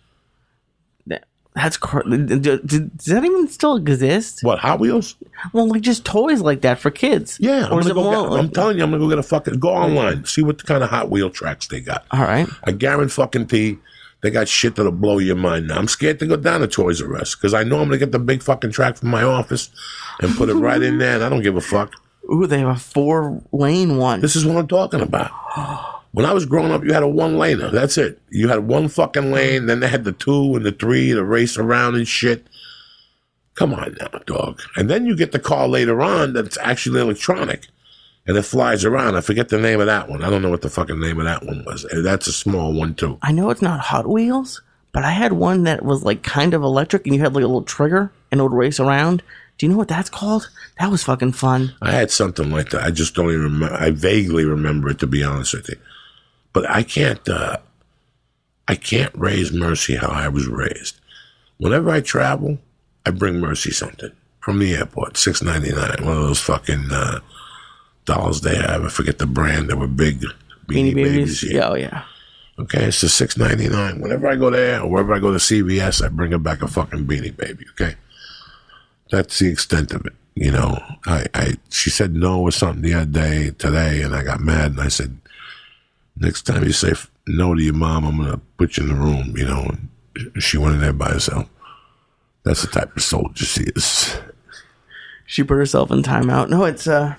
A: That's cr- does that even still exist?
B: What, Hot Wheels?
A: Well, like just toys like that for kids.
B: Yeah, I'm,
A: Or is
B: gonna
A: it
B: go
A: more
B: get,
A: like-
B: I'm telling you, I'm gonna go get a fucking go online, see what kind of Hot Wheel tracks they got.
A: All right.
B: I guarantee fucking T, they got shit that'll blow your mind. Now I'm scared to go down to Toys R Us because I know I'm gonna get the big fucking track from my office and put it right in there, and I don't give a fuck.
A: Ooh, they have a four lane one.
B: This is what I'm talking about. When I was growing up, you had a one laner. That's it. You had one fucking lane. Then they had the two and the three to race around and shit. Come on now, dog. And then you get the car later on that's actually electronic. And it flies around. I forget the name of that one. I don't know what the fucking name of that one was. And that's a small one, too.
A: I know it's not Hot Wheels, but I had one that was like kind of electric, and you had like a little trigger, and it would race around. Do you know what that's called? That was fucking fun.
B: I had something like that. I just don't even remember. I vaguely remember it, to be honest with you. But I can't, uh, I can't raise Mercy how I was raised. Whenever I travel, I bring Mercy something from the airport, six ninety-nine. One of those fucking uh, dolls they have. I forget the brand. They were big Beanie,
A: Beanie
B: Babies.
A: Babies? Yeah, oh yeah.
B: Okay, it's just six ninety-nine. Whenever I go there or wherever I go to C V S, I bring her back a fucking Beanie Baby. Okay, that's the extent of it. You know, I, I she said no or something the other day today, and I got mad and I said, next time you say no to your mom, I'm gonna put you in the room. You know, and she went in there by herself. That's the type of soldier she is.
A: She put herself in timeout. No, it's uh.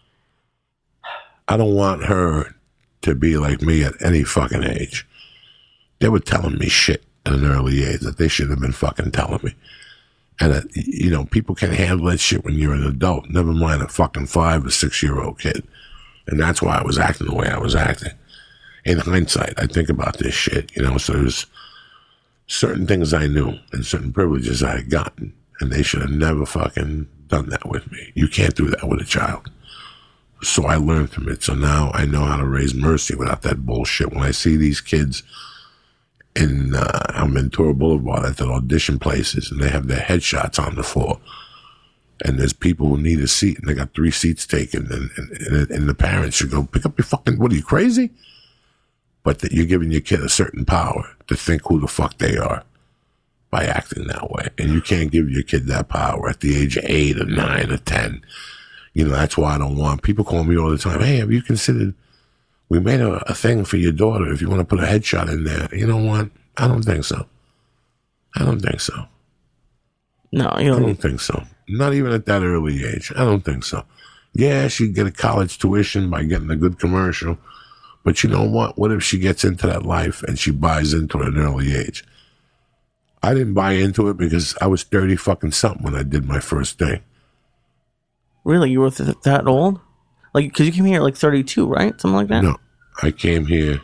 B: I don't want her to be like me at any fucking age. They were telling me shit at an early age that they should have been fucking telling me. And, that, you know, people can handle that shit when you're an adult. Never mind a fucking five or six-year-old kid. And that's why I was acting the way I was acting. In hindsight, I think about this shit, you know, so there's certain things I knew and certain privileges I had gotten. And they should have never fucking done that with me. You can't do that with a child. So I learned from it. So now I know how to raise Mercy without that bullshit. When I see these kids in uh, on Ventura Boulevard at the audition places, and they have their headshots on the floor. And there's people who need a seat, and they got three seats taken, and, and, and the parents should go, pick up your fucking, what are you, crazy? But that you're giving your kid a certain power to think who the fuck they are by acting that way. And you can't give your kid that power at the age of eight or nine or ten. You know, that's why I don't want, people call me all the time, hey, have you considered, we made a, a thing for your daughter, if you want to put a headshot in there. You know what? I don't think so. I don't think so.
A: No, you
B: I
A: don't.
B: don't think so. Not even at that early age. I don't think so. Yeah, she'd get a college tuition by getting a good commercial. But you know what? What if she gets into that life and she buys into it at an early age? I didn't buy into it because I was thirty fucking something when I did my first thing.
A: Really? You were th- that old? Like, because you came here at like thirty-two, right? Something like that?
B: No, I came here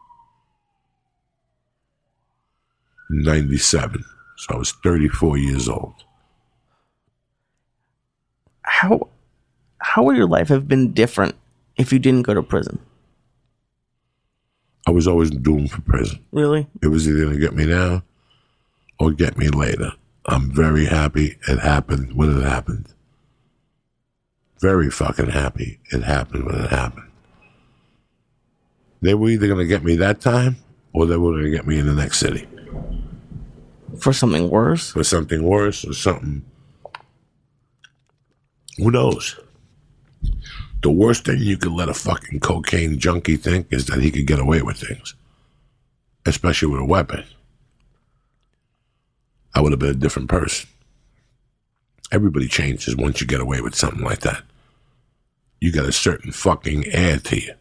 B: in ninety-seven. So I was thirty-four years old.
A: How how would your life have been different if you didn't go to prison?
B: I was always doomed for prison.
A: Really?
B: It was either going to get me now or get me later. I'm very happy it happened when it happened. Very fucking happy it happened when it happened. They were either going to get me that time or they were going to get me in the next city.
A: For something worse?
B: For something worse or something. Who knows? The worst thing you could let a fucking cocaine junkie think is that he could get away with things. Especially with a weapon. I would have been a different person. Everybody changes once you get away with something like that. You got a certain fucking air to you.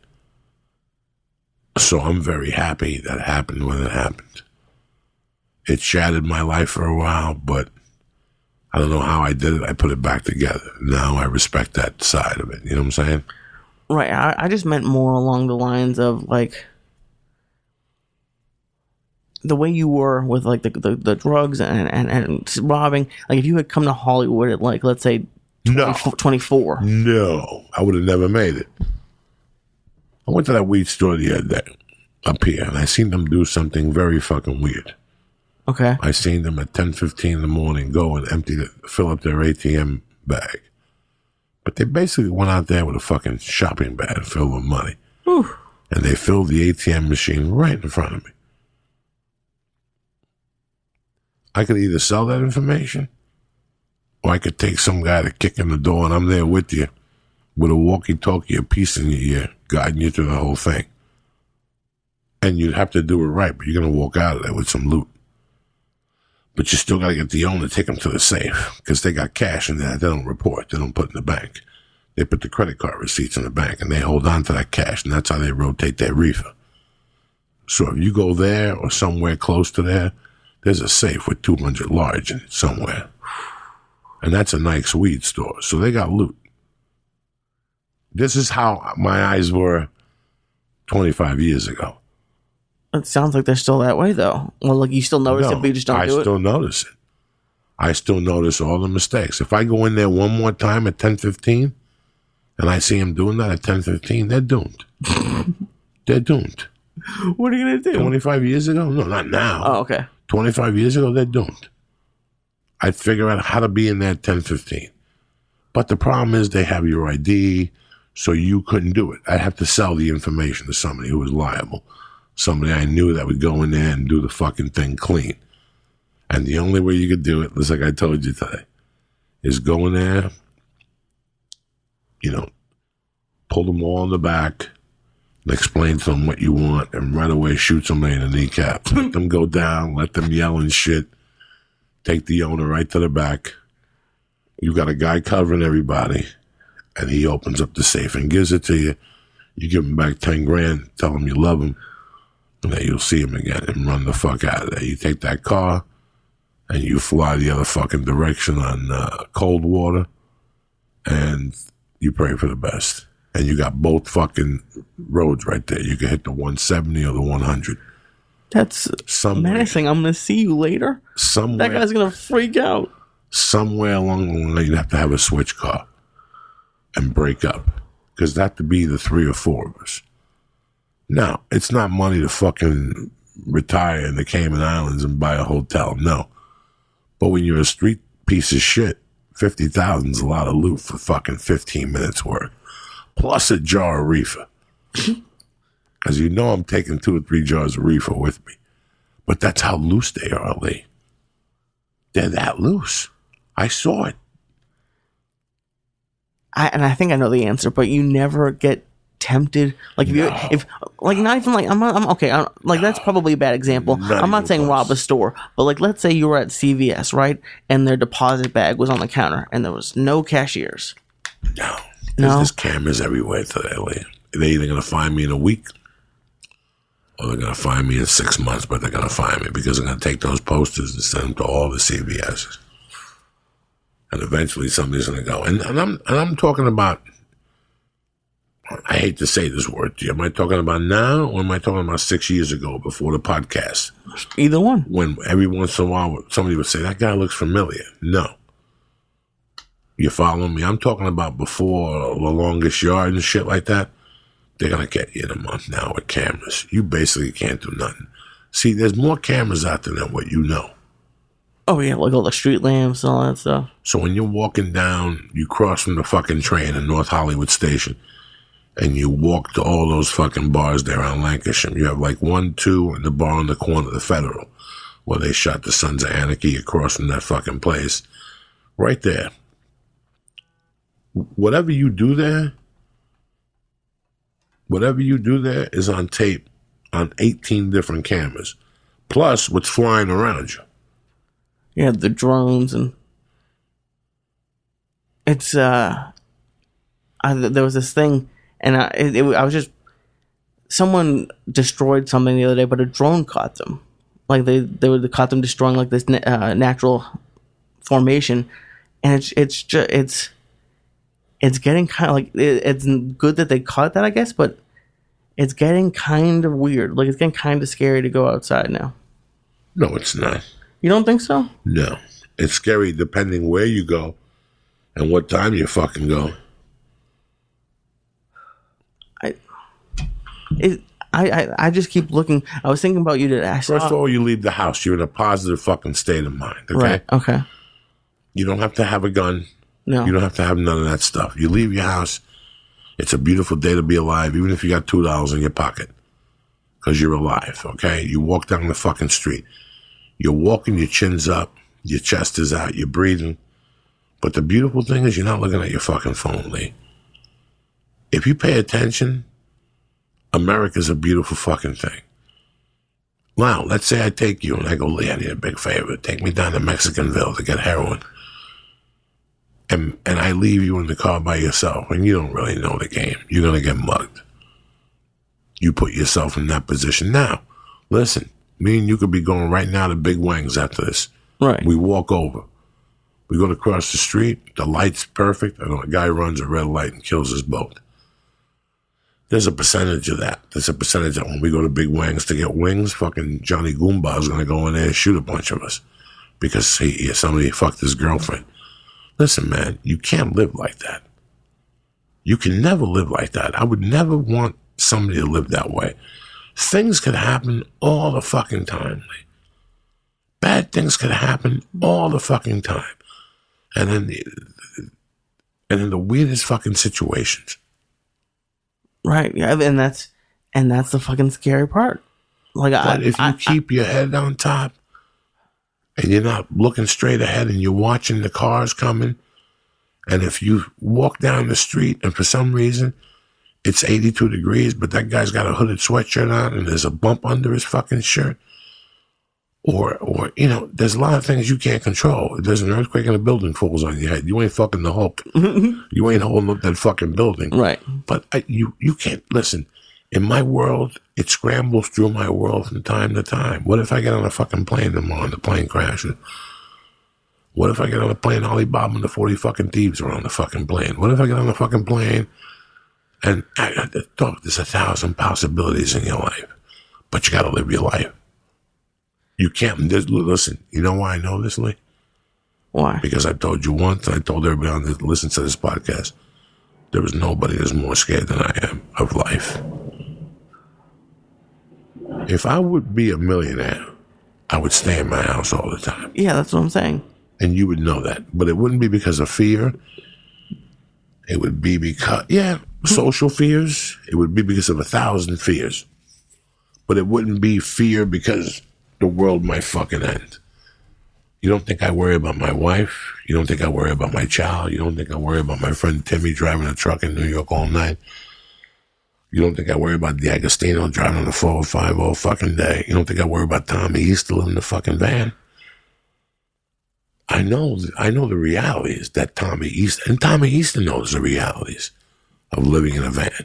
B: So I'm very happy that it happened when it happened. It shattered my life for a while, but I don't know how I did it. I put it back together. Now I respect that side of it. You know what I'm saying?
A: Right. I, I just meant more along the lines of like the way you were with like the the, the drugs and, and, and robbing. Like if you had come to Hollywood at like, let's say,
B: No.
A: twenty-four.
B: No. I would have never made it. I went to that weed store the other day up here, and I seen them do something very fucking weird.
A: Okay.
B: I seen them at ten fifteen in the morning go and empty, the, fill up their A T M bag. But they basically went out there with a fucking shopping bag filled with money.
A: Whew.
B: And they filled the A T M machine right in front of me. I could either sell that information, or I could take some guy to kick in the door and I'm there with you with a walkie-talkie, a piece in your ear, guiding you through the whole thing. And you'd have to do it right, but you're going to walk out of there with some loot. But you still got to get the owner to take them to the safe because they got cash in there. They don't report. They don't put in the bank. They put the credit card receipts in the bank and they hold on to that cash, and that's how they rotate their reefer. So if you go there or somewhere close to there, there's a safe with two hundred large in it somewhere. And that's a nice weed store. So they got loot. This is how my eyes were twenty-five years ago.
A: It sounds like they're still that way, though. Well, like you still notice
B: No,
A: it, but you just don't
B: I
A: do
B: still
A: it.
B: notice it. I still notice all the mistakes. If I go in there one more time at ten fifteen and I see them doing that at ten fifteen, they're doomed. They're doomed.
A: What are you gonna do?
B: twenty-five years ago? No, not now.
A: Oh, okay.
B: twenty-five years ago, they're doomed. I'd figure out how to be in there at ten fifteen. But the problem is they have your I D, so you couldn't do it. I'd have to sell the information to somebody who was liable. Somebody I knew that would go in there and do the fucking thing clean. And the only way you could do it, just like I told you today, is go in there, you know, pull them all in the back, and explain to them what you want, and right away shoot somebody in the kneecap. Let them go down, let them yell and shit. Take the owner right to the back. You got a guy covering everybody, and he opens up the safe and gives it to you. You give him back ten grand, tell him you love him, and then you'll see him again and run the fuck out of there. You take that car, and you fly the other fucking direction on uh, cold water, and you pray for the best. And you got both fucking roads right there. You can hit the one seventy or the one hundred.
A: That's
B: Somewhere,
A: menacing. I'm gonna see you later.
B: somewhere,
A: That guy's gonna freak out.
B: somewhere along the line, you'd have to have a switch car and break up, because that would be the three or four of us. Now, it's not money to fucking retire in the Cayman Islands and buy a hotel. No. But when you're a street piece of shit, fifty thousand is a lot of loot for fucking fifteen minutes work. Plus a jar of reefer. As you know, I'm taking two or three jars of reefer with me. But that's how loose they are, Lee. They're that loose. I saw it.
A: I, and I think I know the answer, but you never get tempted. Like if
B: No.
A: you, if like not even like I'm, not, I'm okay. I'm, like that's probably a bad example.
B: Not
A: I'm not
B: even
A: saying
B: close.
A: rob a store, but like let's say you were at C V S, right, and their deposit bag was on the counter, and there was no cashiers.
B: No. There's
A: No.
B: just cameras everywhere today, Lee. They're either going to find me in a week or they're going to find me in six months, but they're going to find me because they're going to take those posters and send them to all the C V S's. And eventually somebody's going to go. And, and I'm and I'm talking about, I hate to say this word to you. Am I talking about now or am I talking about six years ago before the podcast?
A: Either one.
B: When every once in a while somebody would say, that guy looks familiar. No. You following me? I'm talking about before the longest yard and shit like that. They're going to get you in a month now with cameras. You basically can't do nothing. See, there's more cameras out there than what you know.
A: Oh yeah, like all the street lamps and all that stuff.
B: So when you're walking down, you cross from the fucking train in North Hollywood Station, and you walk to all those fucking bars there on Lancashire. You have like one, two, and the bar on the corner of the Federal, where they shot the Sons of Anarchy across from that fucking place. Right there. Whatever you do there, whatever you do there is on tape on eighteen different cameras, plus what's flying around you.
A: Yeah, the drones and it's uh, I, there was this thing, and I it, it, I was just someone destroyed something the other day, but a drone caught them. Like they they were they caught them destroying like this na- uh, natural formation, and it's it's just it's it's getting kind of like it, it's good that they caught that, I guess, but it's getting kind of weird. Like it's getting kind of scary to go outside now.
B: No, it's not.
A: You don't think so?
B: No. It's scary depending where you go and what time you fucking go.
A: I it I, I, I just keep looking. I was thinking about you today. I saw,
B: First of all, you leave the house. You're in a positive fucking state of mind, okay?
A: right? Okay.
B: You don't have to have a gun.
A: No.
B: You don't have to have none of that stuff. You leave your house. It's a beautiful day to be alive, even if you got two dollars in your pocket. Because you're alive, okay? You walk down the fucking street. You're walking, your chin's up, your chest is out, you're breathing. But the beautiful thing is you're not looking at your fucking phone, Lee. If you pay attention, America's a beautiful fucking thing. Wow, let's say I take you and I go, Lee, I need a big favor. Take me down to Mexicanville to get heroin. And and I leave you in the car by yourself and you don't really know the game. You're going to get mugged. You put yourself in that position. Now, listen, me and you could be going right now to Big Wangs after this.
A: Right.
B: We walk over. We go to cross the street. The light's perfect. And a guy runs a red light and kills his boat. There's a percentage of that. There's a percentage that when we go to Big Wangs to get wings, fucking Johnny Goomba is going to go in there and shoot a bunch of us because he, somebody fucked his girlfriend. Listen, man, you can't live like that. You can never live like that. I would never want somebody to live that way. Things could happen all the fucking time. Lee. Bad things could happen all the fucking time. And in the, and in the weirdest fucking situations.
A: Right. Yeah, and that's and that's the fucking scary part. Like,
B: But
A: I,
B: if you
A: I,
B: keep your head on top and you're not looking straight ahead and you're watching the cars coming, and if you walk down the street and for some reason it's eighty-two degrees, but that guy's got a hooded sweatshirt on and there's a bump under his fucking shirt, or, or you know, there's a lot of things you can't control. If there's an earthquake and a building falls on your head, you ain't fucking the Hulk. You ain't holding up that fucking building.
A: right.
B: But I, you you can't, listen, in my world, it scrambles through my world from time to time. What if I get on a fucking plane tomorrow and the plane crashes? What if I get on a plane, Alibaba and the forty fucking thieves are on the fucking plane? What if I get on a fucking plane and, I, I, dog, there's a thousand possibilities in your life, but you gotta live your life. You can't, this, listen, you know why I know this, Lee?
A: Why?
B: Because I told you once, and I told everybody on this, listen to this podcast, there is nobody that's more scared than I am of life. If I would be a millionaire, I would stay in my house all the time.
A: Yeah, that's what I'm saying.
B: And you would know that. But it wouldn't be because of fear. It would be because, yeah, social fears. It would be because of a thousand fears. But it wouldn't be fear because the world might fucking end. You don't think I worry about my wife? You don't think I worry about my child? You don't think I worry about my friend Timmy driving a truck in New York all night? You don't think I worry about D'Agostino driving on the four oh five all fucking day? You don't think I worry about Tommy Easterling in the fucking van? I know, I know the realities that Tommy East and Tommy Easton knows the realities of living in a van.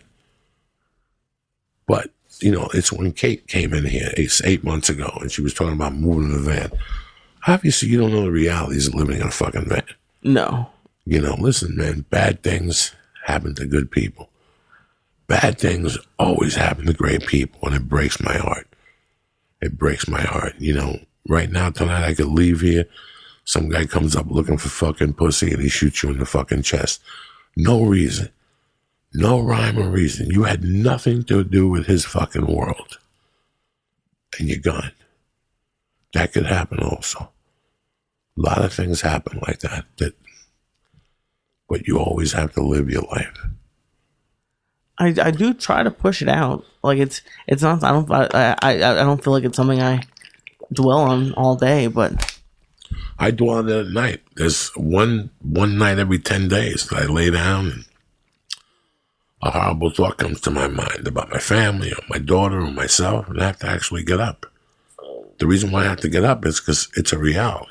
B: But you know, it's when Kate came in here eight, eight months ago and she was talking about moving in a van. Obviously, you don't know the realities of living in a fucking van.
A: No.
B: You know, listen, man, bad things happen to good people. Bad things always happen to great people, and it breaks my heart. It breaks my heart. You know, right now, tonight, I could leave here. Some guy comes up looking for fucking pussy, and he shoots you in the fucking chest. No reason. No rhyme or reason. You had nothing to do with his fucking world. And you're gone. That could happen also. A lot of things happen like that. That, but you always have to live your life.
A: I, I do try to push it out. Like it's it's not. I don't. I, I I don't feel like it's something I dwell on all day. But
B: I dwell on it at night. There's one one night every ten days that I lay down and a horrible thought comes to my mind about my family or my daughter or myself, and I have to actually get up. The reason why I have to get up is because it's a reality.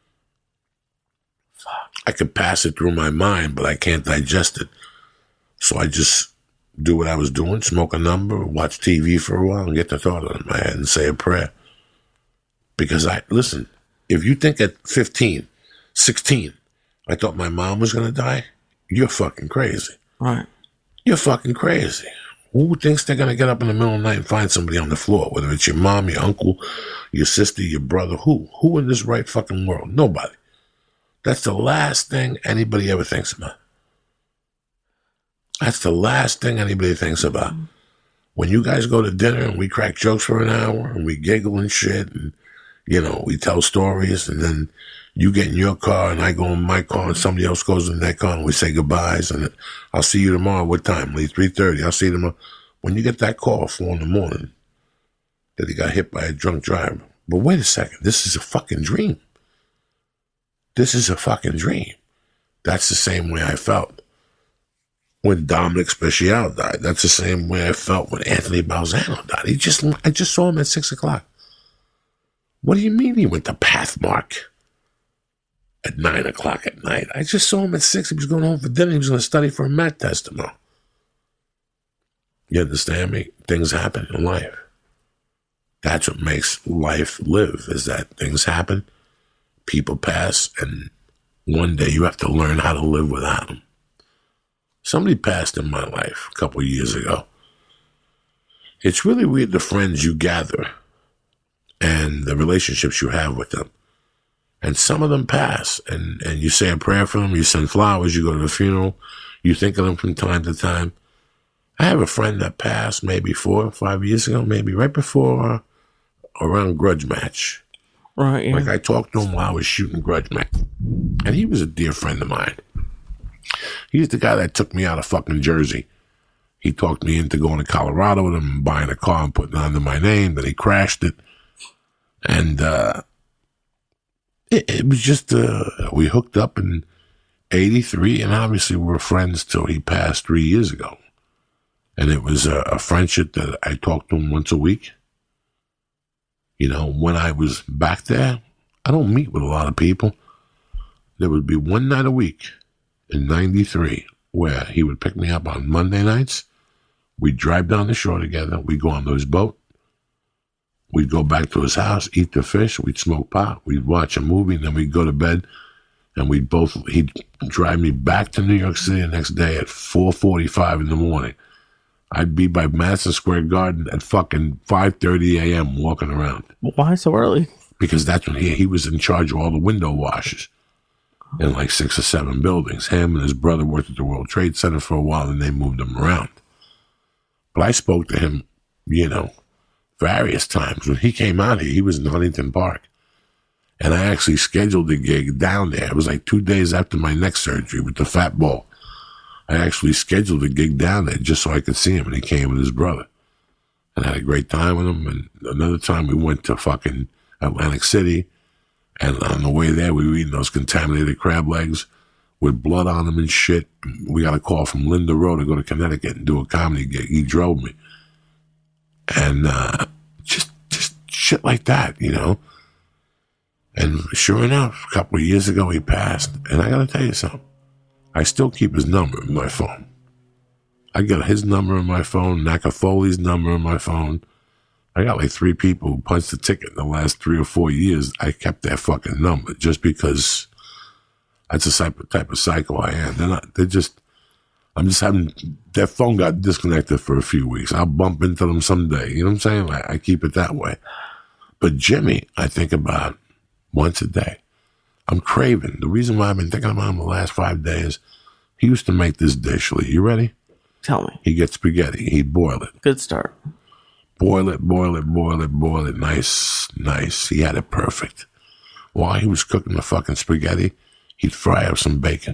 B: I could pass it through my mind, but I can't digest it. So I just do what I was doing, smoke a number, watch T V for a while, and get the thought out of my head and say a prayer. Because I, listen, if you think at fifteen, sixteen, I thought my mom was going to die, you're fucking crazy.
A: right,
B: You're fucking crazy. Who thinks they're going to get up in the middle of the night and find somebody on the floor? Whether it's your mom, your uncle, your sister, your brother, who? Who in this right fucking world? Nobody. That's the last thing anybody ever thinks about. That's the last thing anybody thinks about. When you guys go to dinner and we crack jokes for an hour and we giggle and shit and, you know, we tell stories and then you get in your car and I go in my car and somebody else goes in their car and we say goodbyes and I'll see you tomorrow. What time? Lee, three thirty. I'll see you tomorrow. When you get that call at four in the morning that he got hit by a drunk driver. But wait a second. This is a fucking dream. This is a fucking dream. That's the same way I felt when Dominic Speciale died. That's the same way I felt when Anthony Balzano died. He just, I just saw him at six o'clock. What do you mean he went to Pathmark at nine o'clock at night? I just saw him at six. He was going home for dinner. He was going to study for a math test tomorrow. You understand me? Things happen in life. That's what makes life live, is that things happen, people pass, and one day you have to learn how to live without them. Somebody passed in my life a couple of years ago. It's really weird the friends you gather and the relationships you have with them. And some of them pass, and, and you say a prayer for them, you send flowers, you go to the funeral, you think of them from time to time. I have a friend that passed maybe four or five years ago, maybe right before, uh, around Grudge Match.
A: right, yeah.
B: Like I talked to him while I was shooting Grudge Match. And he was a dear friend of mine. He's the guy that took me out of fucking Jersey. He talked me into going to Colorado with him and buying a car and putting it under my name. Then he crashed it. And uh, it, it was just, uh, we hooked up in eighty-three, and obviously we were friends till he passed three years ago. And it was a, a friendship that I talked to him once a week. You know, when I was back there, I don't meet with a lot of people. There would be one night a week in ninety-three where he would pick me up on Monday nights. We'd drive down the shore together. We'd go on his boat. We'd go back to his house, eat the fish. We'd smoke pot. We'd watch a movie, and then we'd go to bed. And we'd both, he'd drive me back to New York City the next day at four forty-five in the morning. I'd be by Madison Square Garden at fucking five thirty a.m. walking around.
A: Why so early?
B: Because that's when he, he was in charge of all the window washers in like six or seven buildings. Him and his brother worked at the World Trade Center for a while, and they moved him around. But I spoke to him, you know, various times. When he came out here, he was in Huntington Park. And I actually scheduled the gig down there. It was like two days after my neck surgery with the fat ball. I actually scheduled a gig down there just so I could see him, and he came with his brother. And I had a great time with him. And another time we went to fucking Atlantic City, and on the way there we were eating those contaminated crab legs with blood on them and shit. We got a call from Linda Rowe to go to Connecticut and do a comedy gig. He drove me. And uh, just just shit like that, you know. And sure enough, a couple of years ago, he passed. And I got to tell you something. I still keep his number in my phone. I got his number in my phone, Naka Foley's number in my phone. I got like three people who punched the ticket in the last three or four years. I kept their fucking number just because that's the type of, type of psycho I am. They're not, they're just, I'm just having, their phone got disconnected for a few weeks. I'll bump into them someday. You know what I'm saying? Like, I keep it that way. But Jimmy, I think about once a day. I'm craving. The reason why I've been thinking about him the last five days, he used to make this dish, Lee. You ready?
A: Tell me.
B: He gets spaghetti. He'd boil it.
A: Good start.
B: Boil it, boil it, boil it, boil it. Nice, nice. He had it perfect. While he was cooking the fucking spaghetti, he'd fry up some bacon.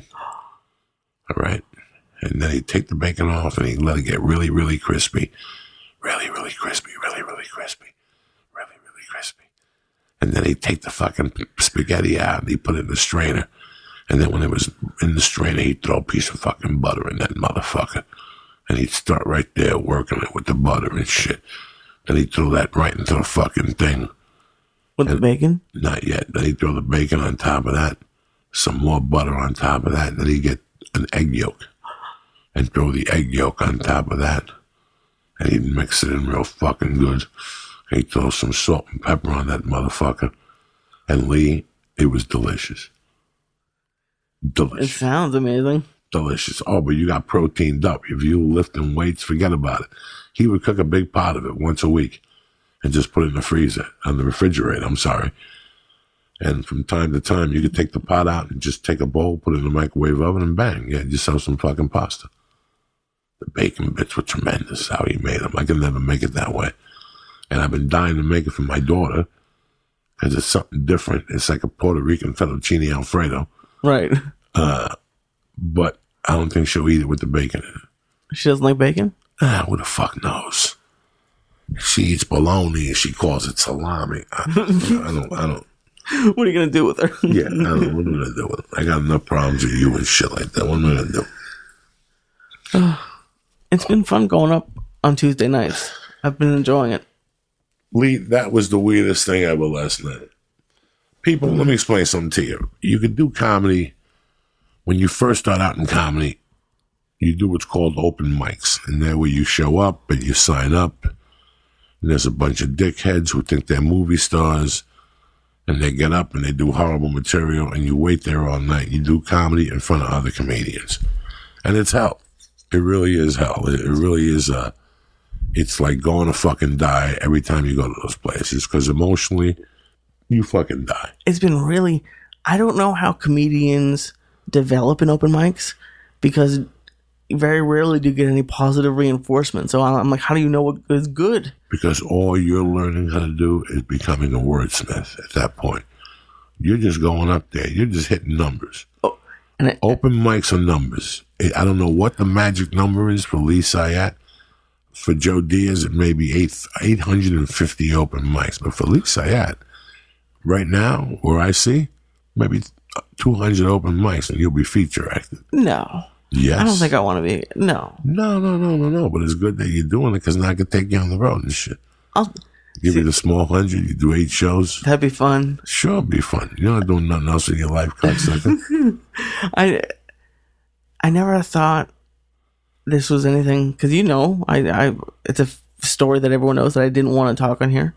B: All right? And then he'd take the bacon off and he'd let it get really, really crispy. Really, really crispy. Really, really crispy. Really, really crispy. And then he'd take the fucking spaghetti out and he'd put it in the strainer. And then when it was in the strainer, he'd throw a piece of fucking butter in that motherfucker. And he'd start right there working it with the butter and shit. Then he'd throw that right into the fucking thing.
A: With
B: and
A: the bacon?
B: Not yet. Then he'd throw the bacon on top of that. Some more butter on top of that. And then he'd get an egg yolk. And throw the egg yolk on top of that. And he'd mix it in real fucking good. And he'd throw some salt and pepper on that motherfucker. And Lee, it was delicious. Delicious.
A: It sounds amazing.
B: Delicious. Oh, but you got proteined up. If you were lifting weights, forget about it. He would cook a big pot of it once a week and just put it in the freezer, on the refrigerator, I'm sorry. And from time to time, you could take the pot out and just take a bowl, put it in the microwave oven, and bang, yeah, just have some fucking pasta. The bacon bits were tremendous, how he made them. I could never make it that way. And I've been dying to make it for my daughter because it's something different. It's like a Puerto Rican fettuccine Alfredo.
A: Right.
B: Uh, but I don't think she'll eat it with the bacon in it.
A: She doesn't like bacon?
B: Ah, who the fuck knows? She eats bologna and she calls it salami. I, I don't, I don't.
A: What are you going to do with her?
B: Yeah, I don't know. What am I going to do with it? I got enough problems with you and shit like that. What am I going to do?
A: It's been fun going up on Tuesday nights. I've been enjoying it.
B: Lee, that was the weirdest thing ever last night. People, let me explain something to you. You can do comedy. When you first start out in comedy, you do what's called open mics. And there where you show up and you sign up. And there's a bunch of dickheads who think they're movie stars. And they get up and they do horrible material. And you wait there all night. You do comedy in front of other comedians. And it's hell. It really is hell. It really is, uh, it's like going to fucking die every time you go to those places. Because emotionally, you fucking die.
A: It's been really, I don't know how comedians develop in open mics because very rarely do you get any positive reinforcement. So I'm like, how do you know what is good?
B: Because all you're learning how to do is becoming a wordsmith at that point. You're just going up there. You're just hitting numbers.
A: Oh, and it,
B: open mics are numbers. I don't know what the magic number is for Lee Syatt. For Joe Diaz, it may be eight, eight hundred fifty open mics. But for Lee Syatt, right now, where I see, maybe two hundred open mics and you'll be feature acted.
A: No.
B: Yes.
A: I don't think I want to be. No.
B: No, no, no, no, no. But it's good that you're doing it because now I can take you on the road and shit.
A: I'll
B: give
A: see,
B: you the small hundred. You do eight shows.
A: That'd be fun.
B: Sure, it'd be fun. You're not doing nothing else in your life, cocksucker.
A: I, I never thought this was anything because you know, I, I, it's a story that everyone knows that I didn't want to talk on here.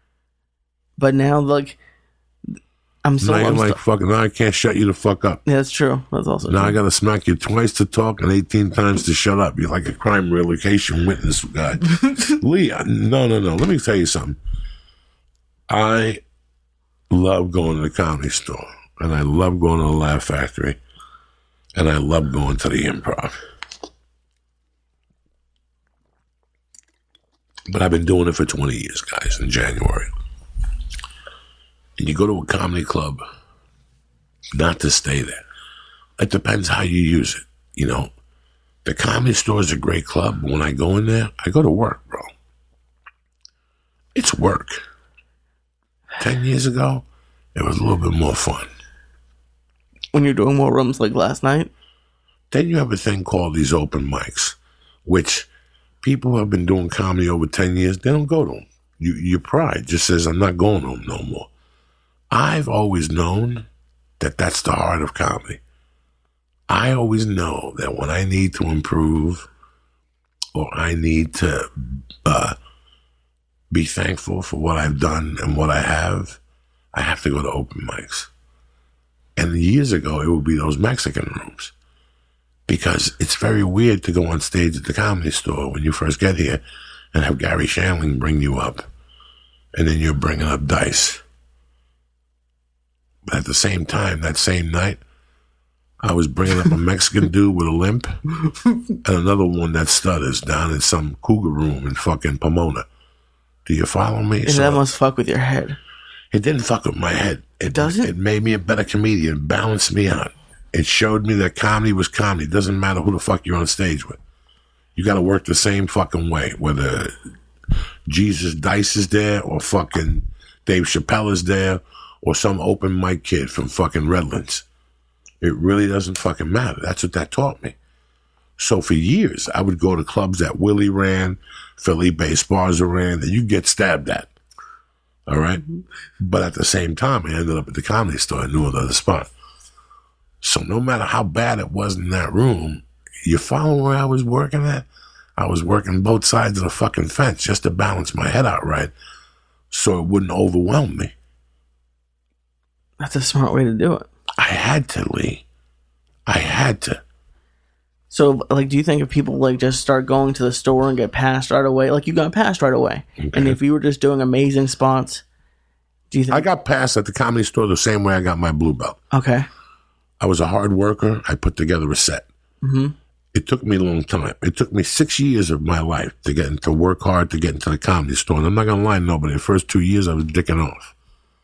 A: But now, like, I'm so.
B: Now you're
A: I'm
B: like
A: st-
B: fucking. Now I can't shut you the fuck up.
A: Yeah, that's true. That's also
B: now
A: true.
B: I gotta smack you twice to talk and eighteen times to shut up. You're like a crime relocation witness guy. Lee, no, no, no. Let me tell you something. I love going to the Comedy Store, and I love going to the Laugh Factory, and I love going to the Improv. But I've been doing it for twenty years, guys, in January. And you go to a comedy club, not to stay there. It depends how you use it. You know, the Comedy Store is a great club. But when I go in there, I go to work, bro. It's work. Ten years ago, it was a little bit more fun.
A: When you're doing more rooms like last night?
B: Then you have a thing called these open mics, which people who have been doing comedy over ten years, they don't go to them. You, your pride just says, I'm not going to them no more. I've always known that that's the heart of comedy. I always know that when I need to improve or I need to uh, be thankful for what I've done and what I have, I have to go to open mics. And years ago, it would be those Mexican rooms. Because it's very weird to go on stage at the Comedy Store when you first get here and have Gary Shandling bring you up. And then you're bringing up Dice. But at the same time, that same night, I was bringing up a Mexican dude with a limp and another one that stutters down in some cougar room in fucking Pomona. Do you follow me?
A: And
B: So
A: that must fuck with your head.
B: it didn't fuck with my head. It
A: doesn't?
B: It made me a better comedian. It balanced me out. It showed me that comedy was comedy. It doesn't matter who the fuck you're on stage with. You got to work the same fucking way, whether Jesus Dice is there or fucking Dave Chappelle is there or some open mic kid from fucking Redlands. It really doesn't fucking matter. That's what that taught me. So for years, I would go to clubs that Willie ran, Felipe Esparza ran, that you get stabbed at. All right? Mm-hmm. But at the same time, I ended up at the Comedy Store in New Orleans spot. So no matter how bad it was in that room, you follow where I was working at? I was working both sides of the fucking fence just to balance my head out right so it wouldn't overwhelm me.
A: That's a smart way to do it.
B: I had to, Lee. I had to.
A: So, like, do you think if people, like, just start going to the store and get passed right away, like, you got passed right away, okay. And if you were just doing amazing spots, do you think...
B: I got passed at the Comedy Store the same way I got my blue belt.
A: Okay.
B: I was a hard worker. I put together a set. Mm-hmm. It took me a long time. It took me six years of my life to get into work hard to get into the Comedy Store. And I'm not going to lie to nobody. The first two years, I was dicking off.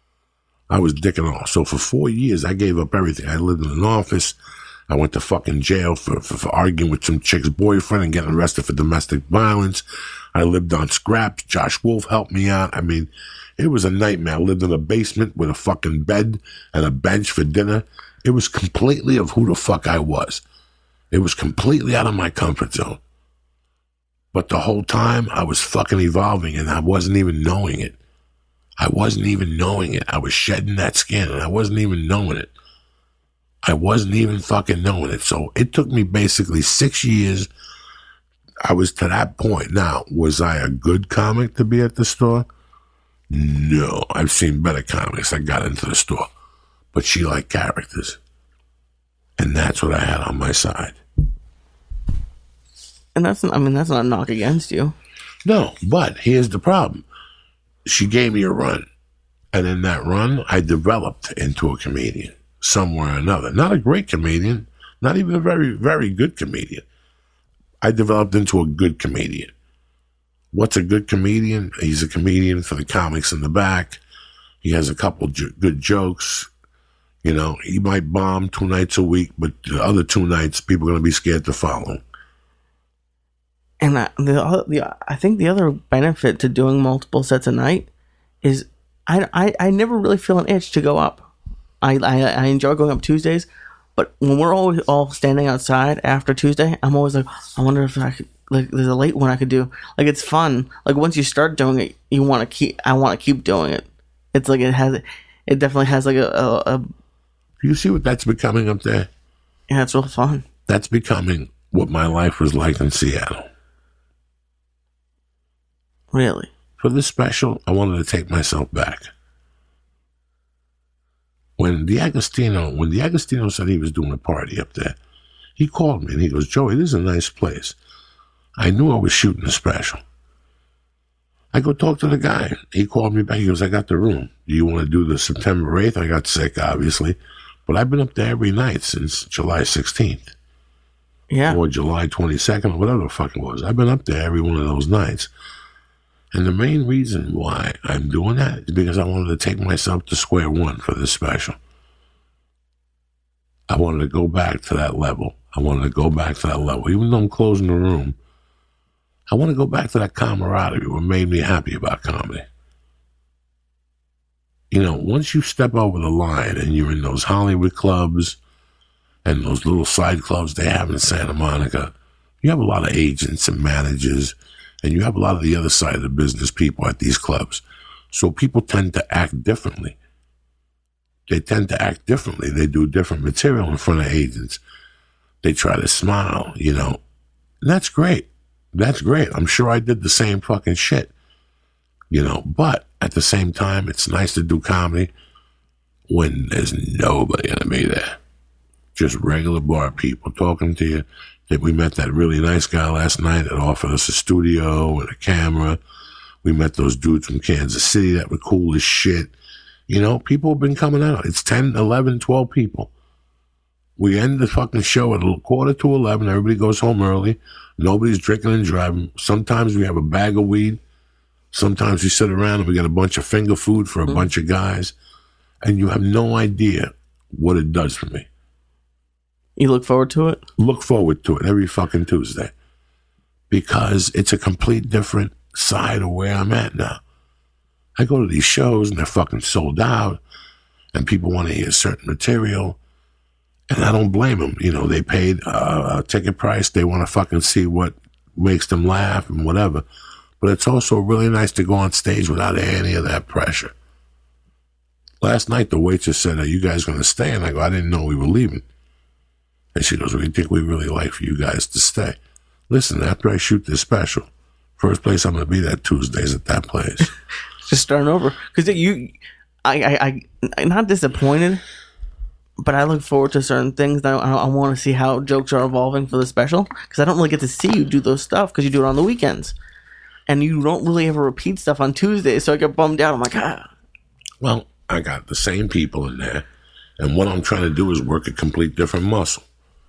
B: I was dicking off. So for four years, I gave up everything. I lived in an office. I went to fucking jail for, for, for arguing with some chick's boyfriend and getting arrested for domestic violence. I lived on scraps. Josh Wolf helped me out. I mean, it was a nightmare. I lived in a basement with a fucking bed and a bench for dinner. It was completely of who the fuck I was. It was completely out of my comfort zone. But the whole time, I was fucking evolving and I wasn't even knowing it. I wasn't even knowing it. I was shedding that skin and I wasn't even knowing it. I wasn't even fucking knowing it. So it took me basically six years. I was to that point. Now, was I a good comic to be at the store? No. I've seen better comics that got into the store. But she liked characters. And that's what I had on my side.
A: And that's, I mean, that's not a knock against you.
B: No, but here's the problem. She gave me a run. And in that run, I developed into a comedian somewhere or another. Not a great comedian, not even a very, very good comedian. I developed into a good comedian. What's a good comedian? He's a comedian for the comics in the back. He has a couple jo- good jokes. You know, he might bomb two nights a week, but the other two nights, people are going to be scared to follow him.
A: And I, the, the, I think the other benefit to doing multiple sets a night is I, I, I never really feel an itch to go up. I, I I enjoy going up Tuesdays, but when we're always all standing outside after Tuesday, I'm always like, I wonder if I could, like, there's a late one I could do. Like, it's fun. Like, once you start doing it, you want to keep, I want to keep doing it. It's like, it has, it definitely has like a, a, a
B: you see what that's becoming up there?
A: Yeah, it's real fun.
B: That's becoming what my life was like in Seattle.
A: Really?
B: For this special, I wanted to take myself back. When DiAgostino, when DiAgostino said he was doing a party up there, he called me and he goes, Joey, this is a nice place. I knew I was shooting a special. I go talk to the guy. He called me back. He goes, I got the room. Do you want to do the September eighth? I got sick, obviously. But I've been up there every night since July sixteenth.
A: Yeah.
B: Or July twenty-second, or whatever the fuck it was. I've been up there every one of those nights. And the main reason why I'm doing that is because I wanted to take myself to square one for this special. I wanted to go back to that level. I wanted to go back to that level. Even though I'm closing the room, I want to go back to that camaraderie, what made me happy about comedy. You know, once you step over the line and you're in those Hollywood clubs and those little side clubs they have in Santa Monica, you have a lot of agents and managers, and you have a lot of the other side of the business people at these clubs. So people tend to act differently. They tend to act differently. They do different material in front of agents. They try to smile, you know. And that's great. That's great. I'm sure I did the same fucking shit, you know. But at the same time, it's nice to do comedy when there's nobody going to be there. Just regular bar people talking to you. That we met that really nice guy last night that offered us a studio and a camera. We met those dudes from Kansas City that were cool as shit. You know, people have been coming out. It's ten, eleven, twelve people. We end the fucking show at a quarter to eleven. Everybody goes home early. Nobody's drinking and driving. Sometimes we have a bag of weed. Sometimes we sit around and we get a bunch of finger food for a mm-hmm. bunch of guys. And you have no idea what it does for me.
A: You look forward to it?
B: Look forward to it every fucking Tuesday. Because it's a complete different side of where I'm at now. I go to these shows and they're fucking sold out. And people want to hear certain material. And I don't blame them. You know, they paid uh, a ticket price. They want to fucking see what makes them laugh and whatever. But it's also really nice to go on stage without any of that pressure. Last night, the waitress said, "Are you guys going to stay?" And I go, "I didn't know we were leaving." And she goes, "Well, we think we really like for you guys to stay." Listen, after I shoot this special, first place I'm going to be that Tuesday is at that place.
A: Just starting over. Because you, I, I, I, I'm not disappointed, but I look forward to certain things. That I, I want to see how jokes are evolving for the special. Because I don't really get to see you do those stuff because you do it on the weekends. And you don't really ever repeat stuff on Tuesdays, so I get bummed out. I'm like, ah.
B: Well, I got the same people in there. And what I'm trying to do is work a complete different muscle.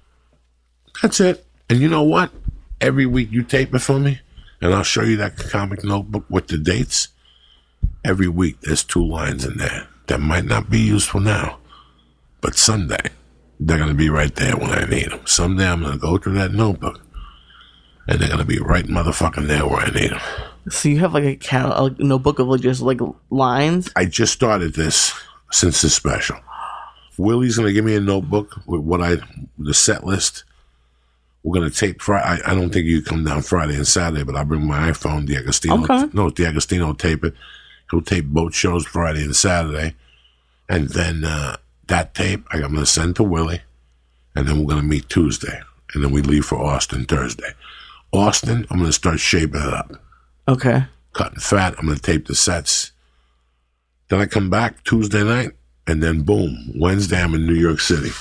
B: That's it. And you know what? Every week you tape it for me, and I'll show you that comic notebook with the dates. Every week there's two lines in there that might not be useful now, but someday they're going to be right there when I need them. Someday I'm going to go through that notebook, and they're going to be right motherfucking there where I need them.
A: So you have like a, cal- a notebook of like just like lines?
B: I just started this since this special. Willie's going to give me a notebook with what I, the set list. We're going to tape Friday. I, I don't think you come down Friday and Saturday, but I'll bring my iPhone, D'Agostino.
A: Okay.
B: No, D'Agostino will tape it. He'll tape both shows Friday and Saturday. And then uh, that tape I'm going to send to Willie. And then we're going to meet Tuesday. And then we leave for Austin Thursday. Austin, I'm going to start shaping it up.
A: Okay.
B: Cutting fat. I'm going to tape the sets. Then I come back Tuesday night. And then boom, Wednesday I'm in New York City.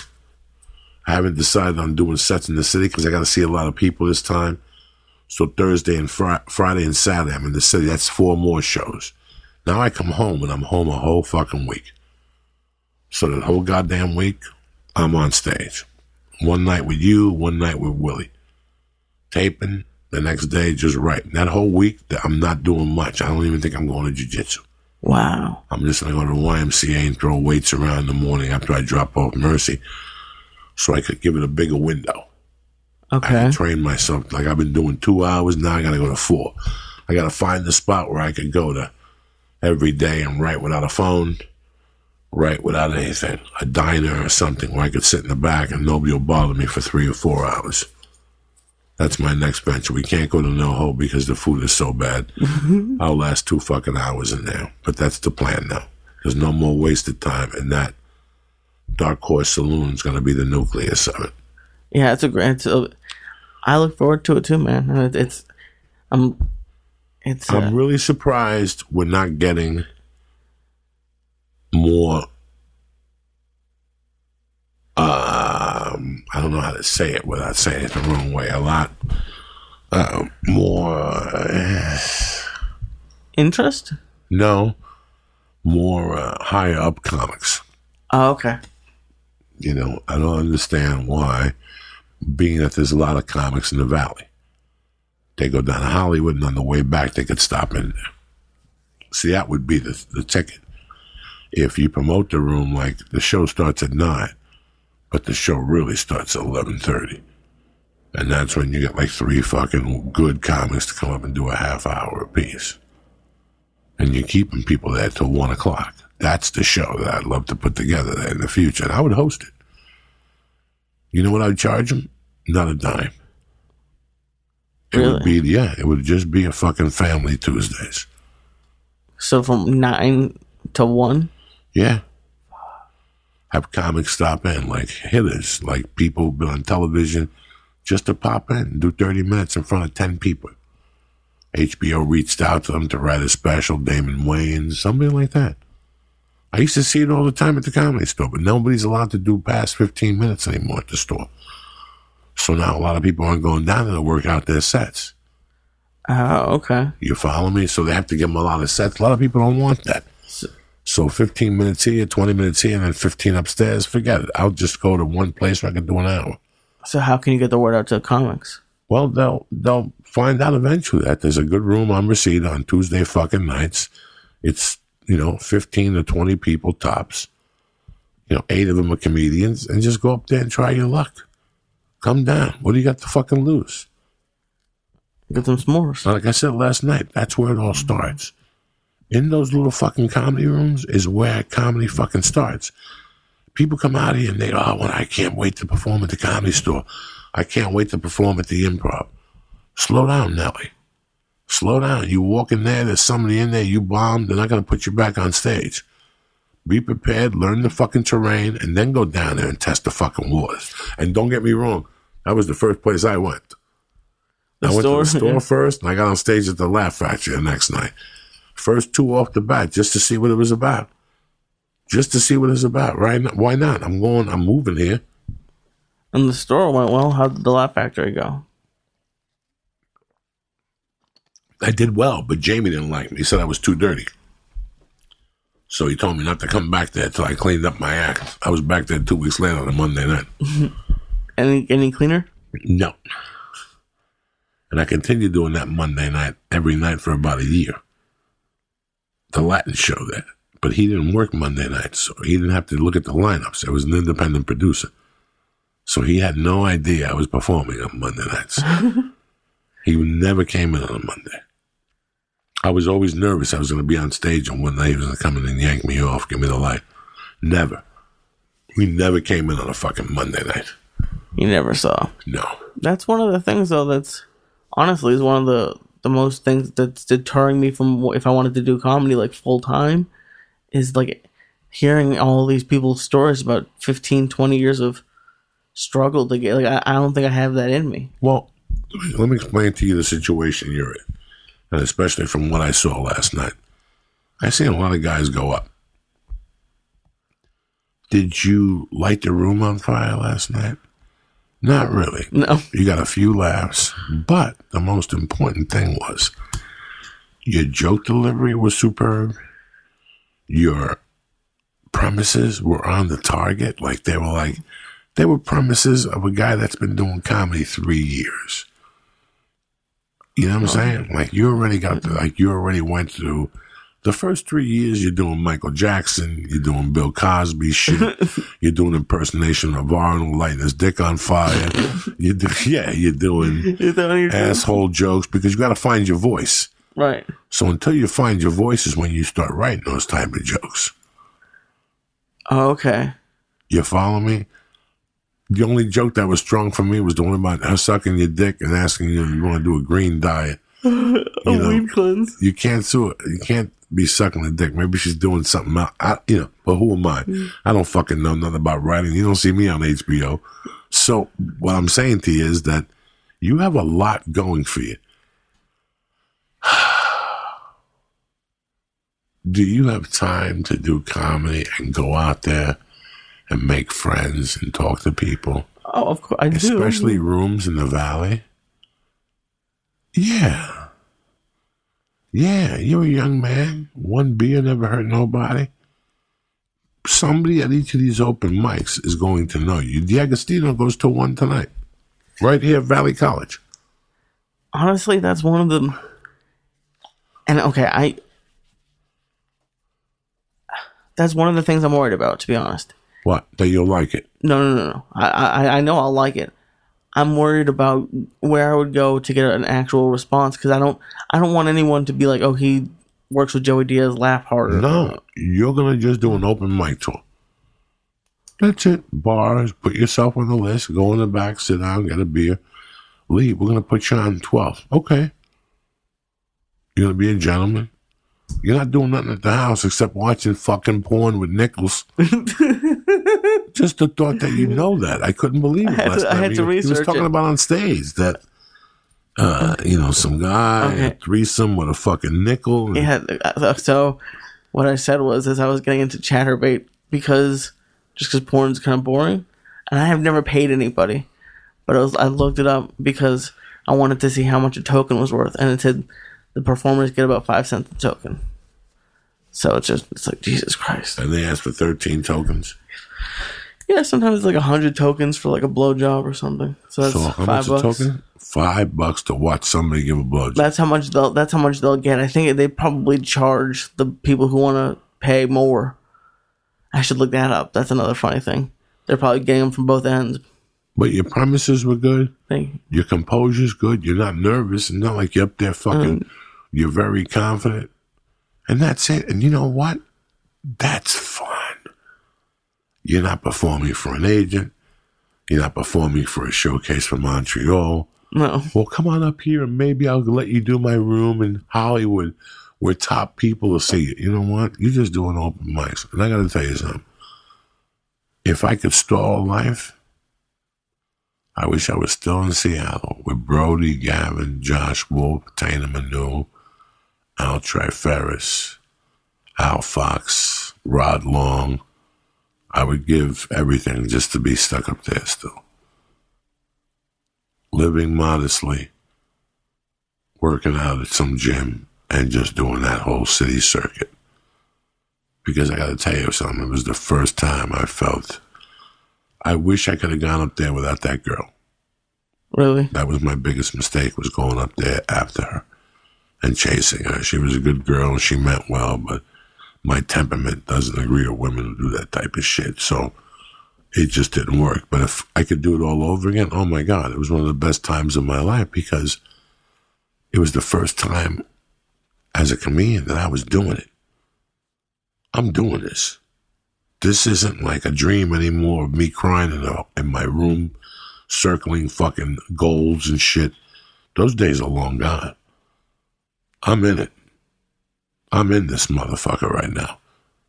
B: I haven't decided on doing sets in the city because I got to see a lot of people this time. So Thursday and fr- Friday and Saturday I'm in the city. That's four more shows. Now I come home and I'm home a whole fucking week. So that whole goddamn week, I'm on stage. One night with you, one night with Willie. Taping, the next day just writing. That whole week, I'm not doing much. I don't even think I'm going to jiu-jitsu.
A: Wow.
B: I'm just going to go to the Y M C A and throw weights around in the morning after I drop off Mercy so I could give it a bigger window.
A: Okay.
B: I can train myself. Like I've been doing two hours, now I got to go to four. I got to find the spot where I could go to every day and write without a phone, write without anything. A diner or something where I could sit in the back and nobody will bother me for three or four hours. That's my next venture. We can't go to NoHo because the food is so bad. I'll last two fucking hours in there. But that's the plan now. There's no more wasted time. And that Dark Horse Saloon is going to be the nucleus of it.
A: Yeah, it's a great... It's a, I look forward to it too, man. It, it's... I'm... It's... Uh,
B: I'm really surprised we're not getting more... Um, I don't know how to say it without saying it the wrong way. A lot uh, more... Uh,
A: interest?
B: No. More uh, higher up comics.
A: Oh, okay.
B: You know, I don't understand why, being that there's a lot of comics in the Valley. They go down to Hollywood, and on the way back, they could stop in there. See, that would be the, the ticket. If you promote the room like the show starts at nine, but the show really starts at eleven thirty. And that's when you get like three fucking good comics to come up and do a half hour apiece. And you're keeping people there till one o'clock. That's the show that I'd love to put together there in the future. And I would host it. You know what I'd charge them? Not a dime. It
A: Really?
B: would be, yeah, it would just be a fucking family Tuesdays.
A: So from nine to one?
B: Yeah. Have comics stop in, like hitters, like people who've been on television, just to pop in and do thirty minutes in front of ten people. H B O reached out to them to write a special, Damon Wayans, something like that. I used to see it all the time at the Comedy Store, but nobody's allowed to do past fifteen minutes anymore at the store. So now a lot of people aren't going down there to work out their sets.
A: Oh, okay.
B: You follow me? So they have to give them a lot of sets. A lot of people don't want that. So fifteen minutes here, twenty minutes here, and then fifteen upstairs. Forget it. I'll just go to one place where I can do an hour.
A: So how can you get the word out to the comics?
B: Well, they'll they'll find out eventually that there's a good room on Reseda on Tuesday fucking nights. It's, you know, fifteen to twenty people tops. You know, eight of them are comedians, and just go up there and try your luck. Come down. What do you got to fucking lose?
A: Get some s'mores.
B: Like I said last night, that's where it all starts. In those little fucking comedy rooms is where comedy fucking starts. People come out here and they, oh, well, I can't wait to perform at the Comedy Store. I can't wait to perform at the Improv. Slow down, Nelly. Slow down. You walk in there, there's somebody in there, you bomb, they're not going to put you back on stage. Be prepared, learn the fucking terrain, and then go down there and test the fucking waters. And don't get me wrong, that was the first place I went.
A: The
B: I went
A: store?
B: to the store
A: Yeah.
B: first, and I got on stage at the Laugh Factory the next night. First two off the bat, just to see what it was about. Just to see what it's about, right? Why not? I'm going, I'm moving here.
A: And the store went well. How did the Laugh Factory go?
B: I did well, but Jamie didn't like me. He said I was too dirty. So he told me not to come back there until I cleaned up my act. I was back there two weeks later on a Monday night.
A: Any any cleaner?
B: No. And I continued doing that Monday night every night for about a year. The Latin show there. But he didn't work Monday nights, so he didn't have to look at the lineups. It was an independent producer. So he had no idea I was performing on Monday nights. He never came in on a Monday. I was always nervous I was going to be on stage and one night he was going to come in and yank me off, give me the light. Never. We never came in on a fucking Monday night.
A: You never saw.
B: No.
A: That's one of the things, though, that's honestly is one of the, the most things that's deterring me from if I wanted to do comedy like full time is like hearing all these people's stories about fifteen, twenty years of struggle to get. Like, I, I don't think I have that in me.
B: Well, let me explain to you the situation you're in, and especially from what I saw last night. I seen a lot of guys go up. Did you light the room on fire last night? Not really.
A: No.
B: You got a few laughs, but the most important thing was your joke delivery was superb. Your premises were on the target. Like they were like, they were premises of a guy that's been doing comedy three years. You know what I'm saying? Like you already got the, like you already went through the first three years. You're doing Michael Jackson. You're doing Bill Cosby shit. You're doing impersonation of Arnold lighting his dick on fire. You do, yeah, you're doing
A: Is that what you're doing?
B: asshole jokes because you got to find your voice.
A: Right.
B: So until you find your voice is when you start writing those type of jokes.
A: Oh, okay.
B: You follow me? The only joke that was strong for me was the one about her sucking your dick and asking you if you want to do a green diet.
A: A
B: You know,
A: weed cleanse.
B: You can't sue it. You can't be sucking the dick. Maybe she's doing something else. I, you know, but who am I? I don't fucking know nothing about writing. You don't see me on H B O. So what I'm saying to you is that you have a lot going for you. Do you have time to do comedy and go out there and make friends and talk to people?
A: Oh, of course I do.
B: Especially rooms in the valley? Yeah. Yeah, you're a young man. One beer never hurt nobody. Somebody at each of these open mics is going to know you. D'Agostino goes to one tonight. Right here at Valley College.
A: honestly, that's one of them. And okay, I. That's one of the things I'm worried about, to be honest.
B: What? That you'll like it?
A: No, no, no, no. I, I, I know I'll like it. I'm worried about where I would go to get an actual response because I don't, I don't want anyone to be like, oh, he works with Joey Diaz, laugh harder.
B: No, you're gonna just do an open mic tour. That's it. Bars. Put yourself on the list. Go in the back. Sit down. Get a beer. Leave. We're gonna put you on twelve. Okay. You're gonna be a gentleman. You're not doing nothing at the house except watching fucking porn with Nichols. Just the thought that you know that. I couldn't believe it.
A: I had
B: last
A: to, I
B: time.
A: had to
B: he,
A: research
B: he was talking
A: it.
B: about on stage that, uh, you know, some guy,
A: Okay.
B: a threesome with a fucking nickel. And,
A: Yeah, so what I said was is I was getting into Chatterbait because just because porn's kind of boring, and I have never paid anybody, but I was I looked it up because I wanted to see how much a token was worth, and it said the performers get about five cents a token. So it's just it's like Jesus Christ.
B: and they asked for thirteen tokens.
A: Yeah, sometimes it's like a hundred tokens for like a blowjob or something. So that's
B: So how
A: five
B: much
A: bucks.
B: a token? Five bucks to watch somebody give a blowjob.
A: That's how much they'll. That's how much they'll get. I think they probably charge the people who want to pay more. I should look that up. That's another funny thing. They're probably getting them from both ends.
B: But your premises were good.
A: Thing.
B: Your composure's good. You're not nervous. It's not like you're up there fucking.
A: Mm.
B: You're very confident. And that's it. And you know what? That's fun. You're not performing for an agent. You're not performing for a showcase for Montreal.
A: No.
B: Well, come on up here and maybe I'll let you do my room in Hollywood where top people will see you. You know what? You're just doing open mics. And I got to tell you something. If I could stall life, I wish I was still in Seattle with Brody, Gavin, Josh Wolf, Tana Manu, Al Triferis, Al Fox, Rod Long. I would give everything just to be stuck up there still. Living modestly, working out at some gym, and just doing that whole city circuit. Because I got to tell you something, it was the first time I felt, I wish I could have gone up there without that girl.
A: Really?
B: That was my biggest mistake, was going up there after her and chasing her. She was a good girl and she meant well, but my temperament doesn't agree with women who do that type of shit. So it just didn't work. But if I could do it all over again, oh my God, it was one of the best times of my life because it was the first time as a comedian that I was doing it. I'm doing this. This isn't like a dream anymore of me crying in, a, in my room, circling fucking goals and shit. Those days are long gone. I'm in it. I'm in this motherfucker right now.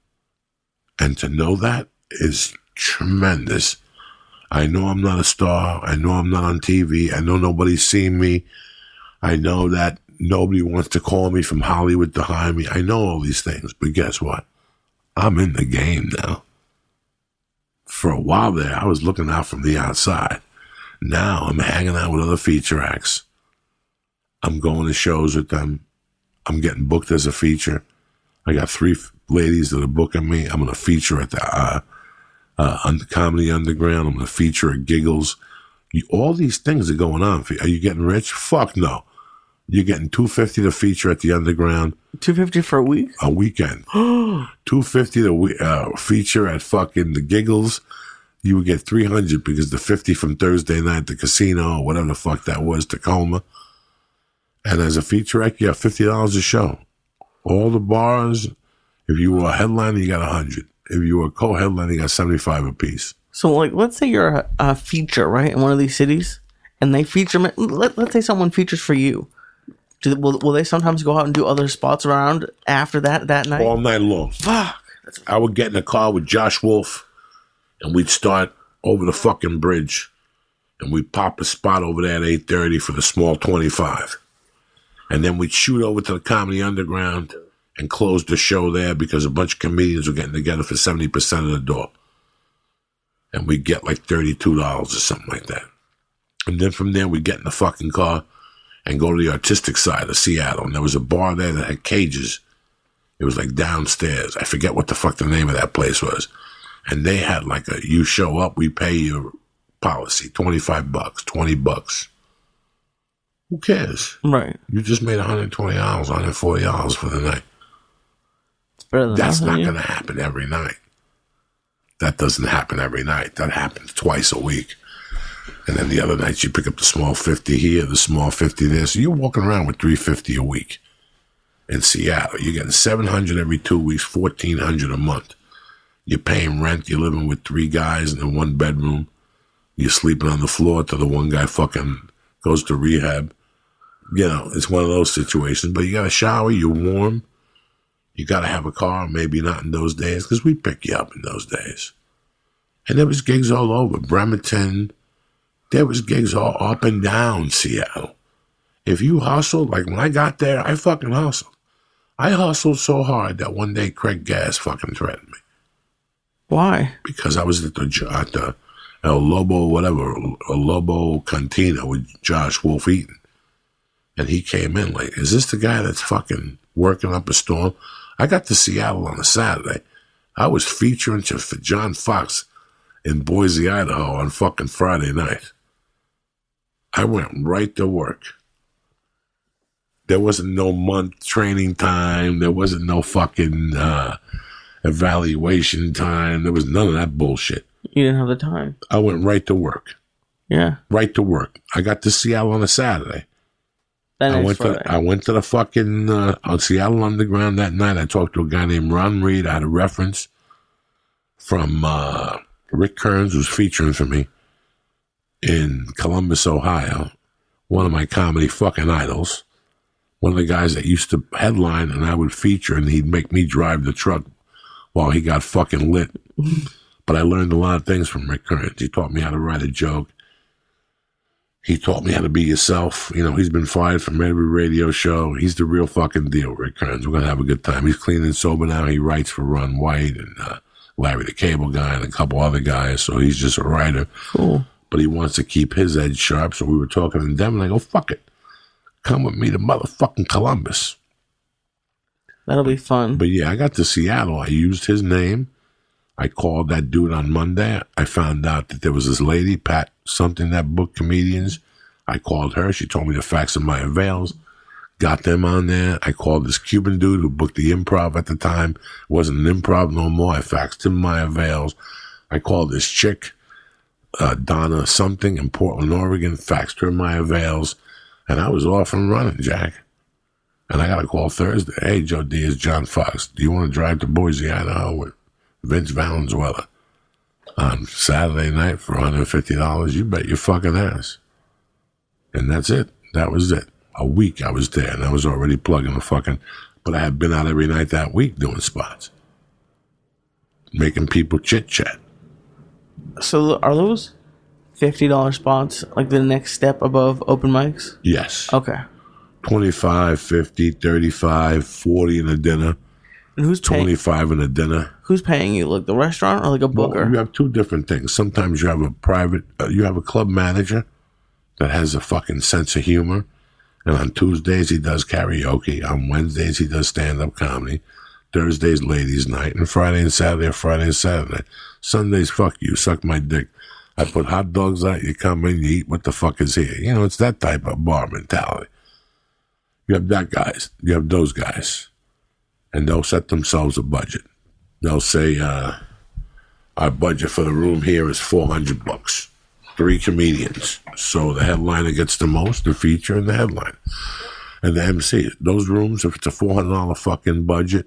B: And to know that is tremendous. I know I'm not a star. I know I'm not on T V. I know nobody's seen me. I know that nobody wants to call me from Hollywood to hire me. I know all these things. But guess what? I'm in the game now. For a while there, I was looking out from the outside. Now I'm hanging out with other feature acts. I'm going to shows with them. I'm getting booked as a feature. I got three f- ladies that are booking me. I'm going to feature at the uh, uh, on Comedy Underground. I'm going to feature at Giggles. You, all these things are going on. Are you getting rich? Fuck no. You're getting two hundred fifty dollars to feature at the Underground.
A: two hundred fifty dollars for a week?
B: A weekend. two hundred fifty dollars to uh, feature at fucking the Giggles. You would get three hundred dollars because the fifty from Thursday night at the casino or whatever the fuck that was, Tacoma. And as a feature act, you have fifty dollars a show. All the bars, if you were a headliner, you got one hundred dollars. If you were a co-headliner, you got seventy-five dollars a piece.
A: So, like, let's say you're a, a feature, right, in one of these cities, and they feature, let, let's say someone features for you. Do, will, will they sometimes go out and do other spots around after that, that night?
B: All night long.
A: Fuck.
B: I would get in a car with Josh Wolf, and we'd start over the fucking bridge, and we'd pop a spot over there at eight thirty for the small twenty-five. And then we'd shoot over to the Comedy Underground and close the show there because a bunch of comedians were getting together for seventy percent of the door. And we'd get like thirty-two dollars or something like that. And then from there, we'd get in the fucking car and go to the artistic side of Seattle. And there was a bar there that had cages. It was like downstairs. I forget what the fuck the name of that place was. And they had like a, you show up, we pay your policy, twenty-five bucks, twenty bucks. Who cares?
A: Right.
B: You just made one hundred twenty dollars, one hundred forty dollars for the night.
A: It's better than
B: That's
A: nothing,
B: not
A: yeah.
B: going to happen every night. That doesn't happen every night. That happens twice a week. And then the other nights you pick up the small fifty here, the small fifty there. So you're walking around with three hundred fifty dollars a week in Seattle. You're getting seven hundred dollars every two weeks, fourteen hundred dollars a month. You're paying rent. You're living with three guys in a one bedroom. You're sleeping on the floor till the one guy fucking goes to rehab. You know, it's one of those situations. But you got a shower. You're warm. You got to have a car. Maybe not in those days because we pick you up in those days. And there was gigs all over. Bremerton. There was gigs all up and down Seattle. If you hustled, like when I got there, I fucking hustled. I hustled so hard that one day Craig Gass fucking threatened me.
A: Why?
B: Because I was at the, at the El Lobo, whatever, El Lobo Cantina with Josh Wolf Eaton. And he came in like, is this the guy that's fucking working up a storm? I got to Seattle on a Saturday. I was featuring for John Fox in Boise, Idaho on fucking Friday night. I went right to work. There wasn't no month training time. There wasn't no fucking uh, evaluation time. There was none of that bullshit.
A: You didn't have the time.
B: I went right to work.
A: Yeah.
B: Right to work. I got to Seattle on a Saturday.
A: That
B: I
A: is
B: went
A: Friday.
B: to I went to the fucking uh, on Seattle Underground that night. I talked to a guy named Ron Reed. I had a reference from uh, Rick Kearns, who's featuring for me in Columbus, Ohio. One of my comedy fucking idols. One of the guys that used to headline and I would feature, and he'd make me drive the truck while he got fucking lit. But I learned a lot of things from Rick Kearns. He taught me how to write a joke. He taught me how to be yourself. You know, he's been fired from every radio show. He's the real fucking deal, Rick Kearns. We're going to have a good time. He's clean and sober now. He writes for Ron White and uh, Larry the Cable Guy and a couple other guys. So he's just a writer.
A: Cool.
B: But he wants to keep his edge sharp. So we were talking to them, and I go, fuck it. Come with me to motherfucking Columbus.
A: That'll be fun.
B: But yeah, I got to Seattle. I used his name. I called that dude on Monday. I found out that there was this lady, Pat something, that booked comedians. I called her. She told me to fax them my avails. Got them on there. I called this Cuban dude who booked the Improv at the time. It wasn't an Improv no more. I faxed him my avails. I called this chick, uh, Donna something in Portland, Oregon, faxed her my avails. And I was off and running, Jack. And I got a call Thursday. Hey, Joe Diaz, John Fox, do you want to drive to Boise, Idaho with Vince Valenzuela on Saturday night for one hundred fifty dollars? You bet your fucking ass. And that's it. That was it. A week I was there, and I was already plugging the fucking... But I had been out every night that week doing spots. Making people chit-chat.
A: So are those fifty dollars spots like the next step above open mics?
B: Yes.
A: Okay.
B: twenty-five, fifty, thirty-five, forty in a dinner.
A: And who's paying?
B: twenty-five in a dinner.
A: Who's paying you? Like the restaurant or like a booker?
B: Well, you have two different things. Sometimes you have a private, uh, you have a club manager that has a fucking sense of humor. And on Tuesdays, he does karaoke. On Wednesdays, he does stand-up comedy. Thursdays, ladies' night. And Friday and Saturday, or Friday and Saturday. Sundays, fuck you, suck my dick. I put hot dogs out, you come in, you eat, what the fuck is here? You know, it's that type of bar mentality. You have that guys. You have those guys. And they'll set themselves a budget. They'll say, uh, our budget for the room here is four hundred bucks. Three comedians. So the headliner gets the most, the feature, and the headline. And the M C. Those rooms, if it's a four hundred dollars fucking budget,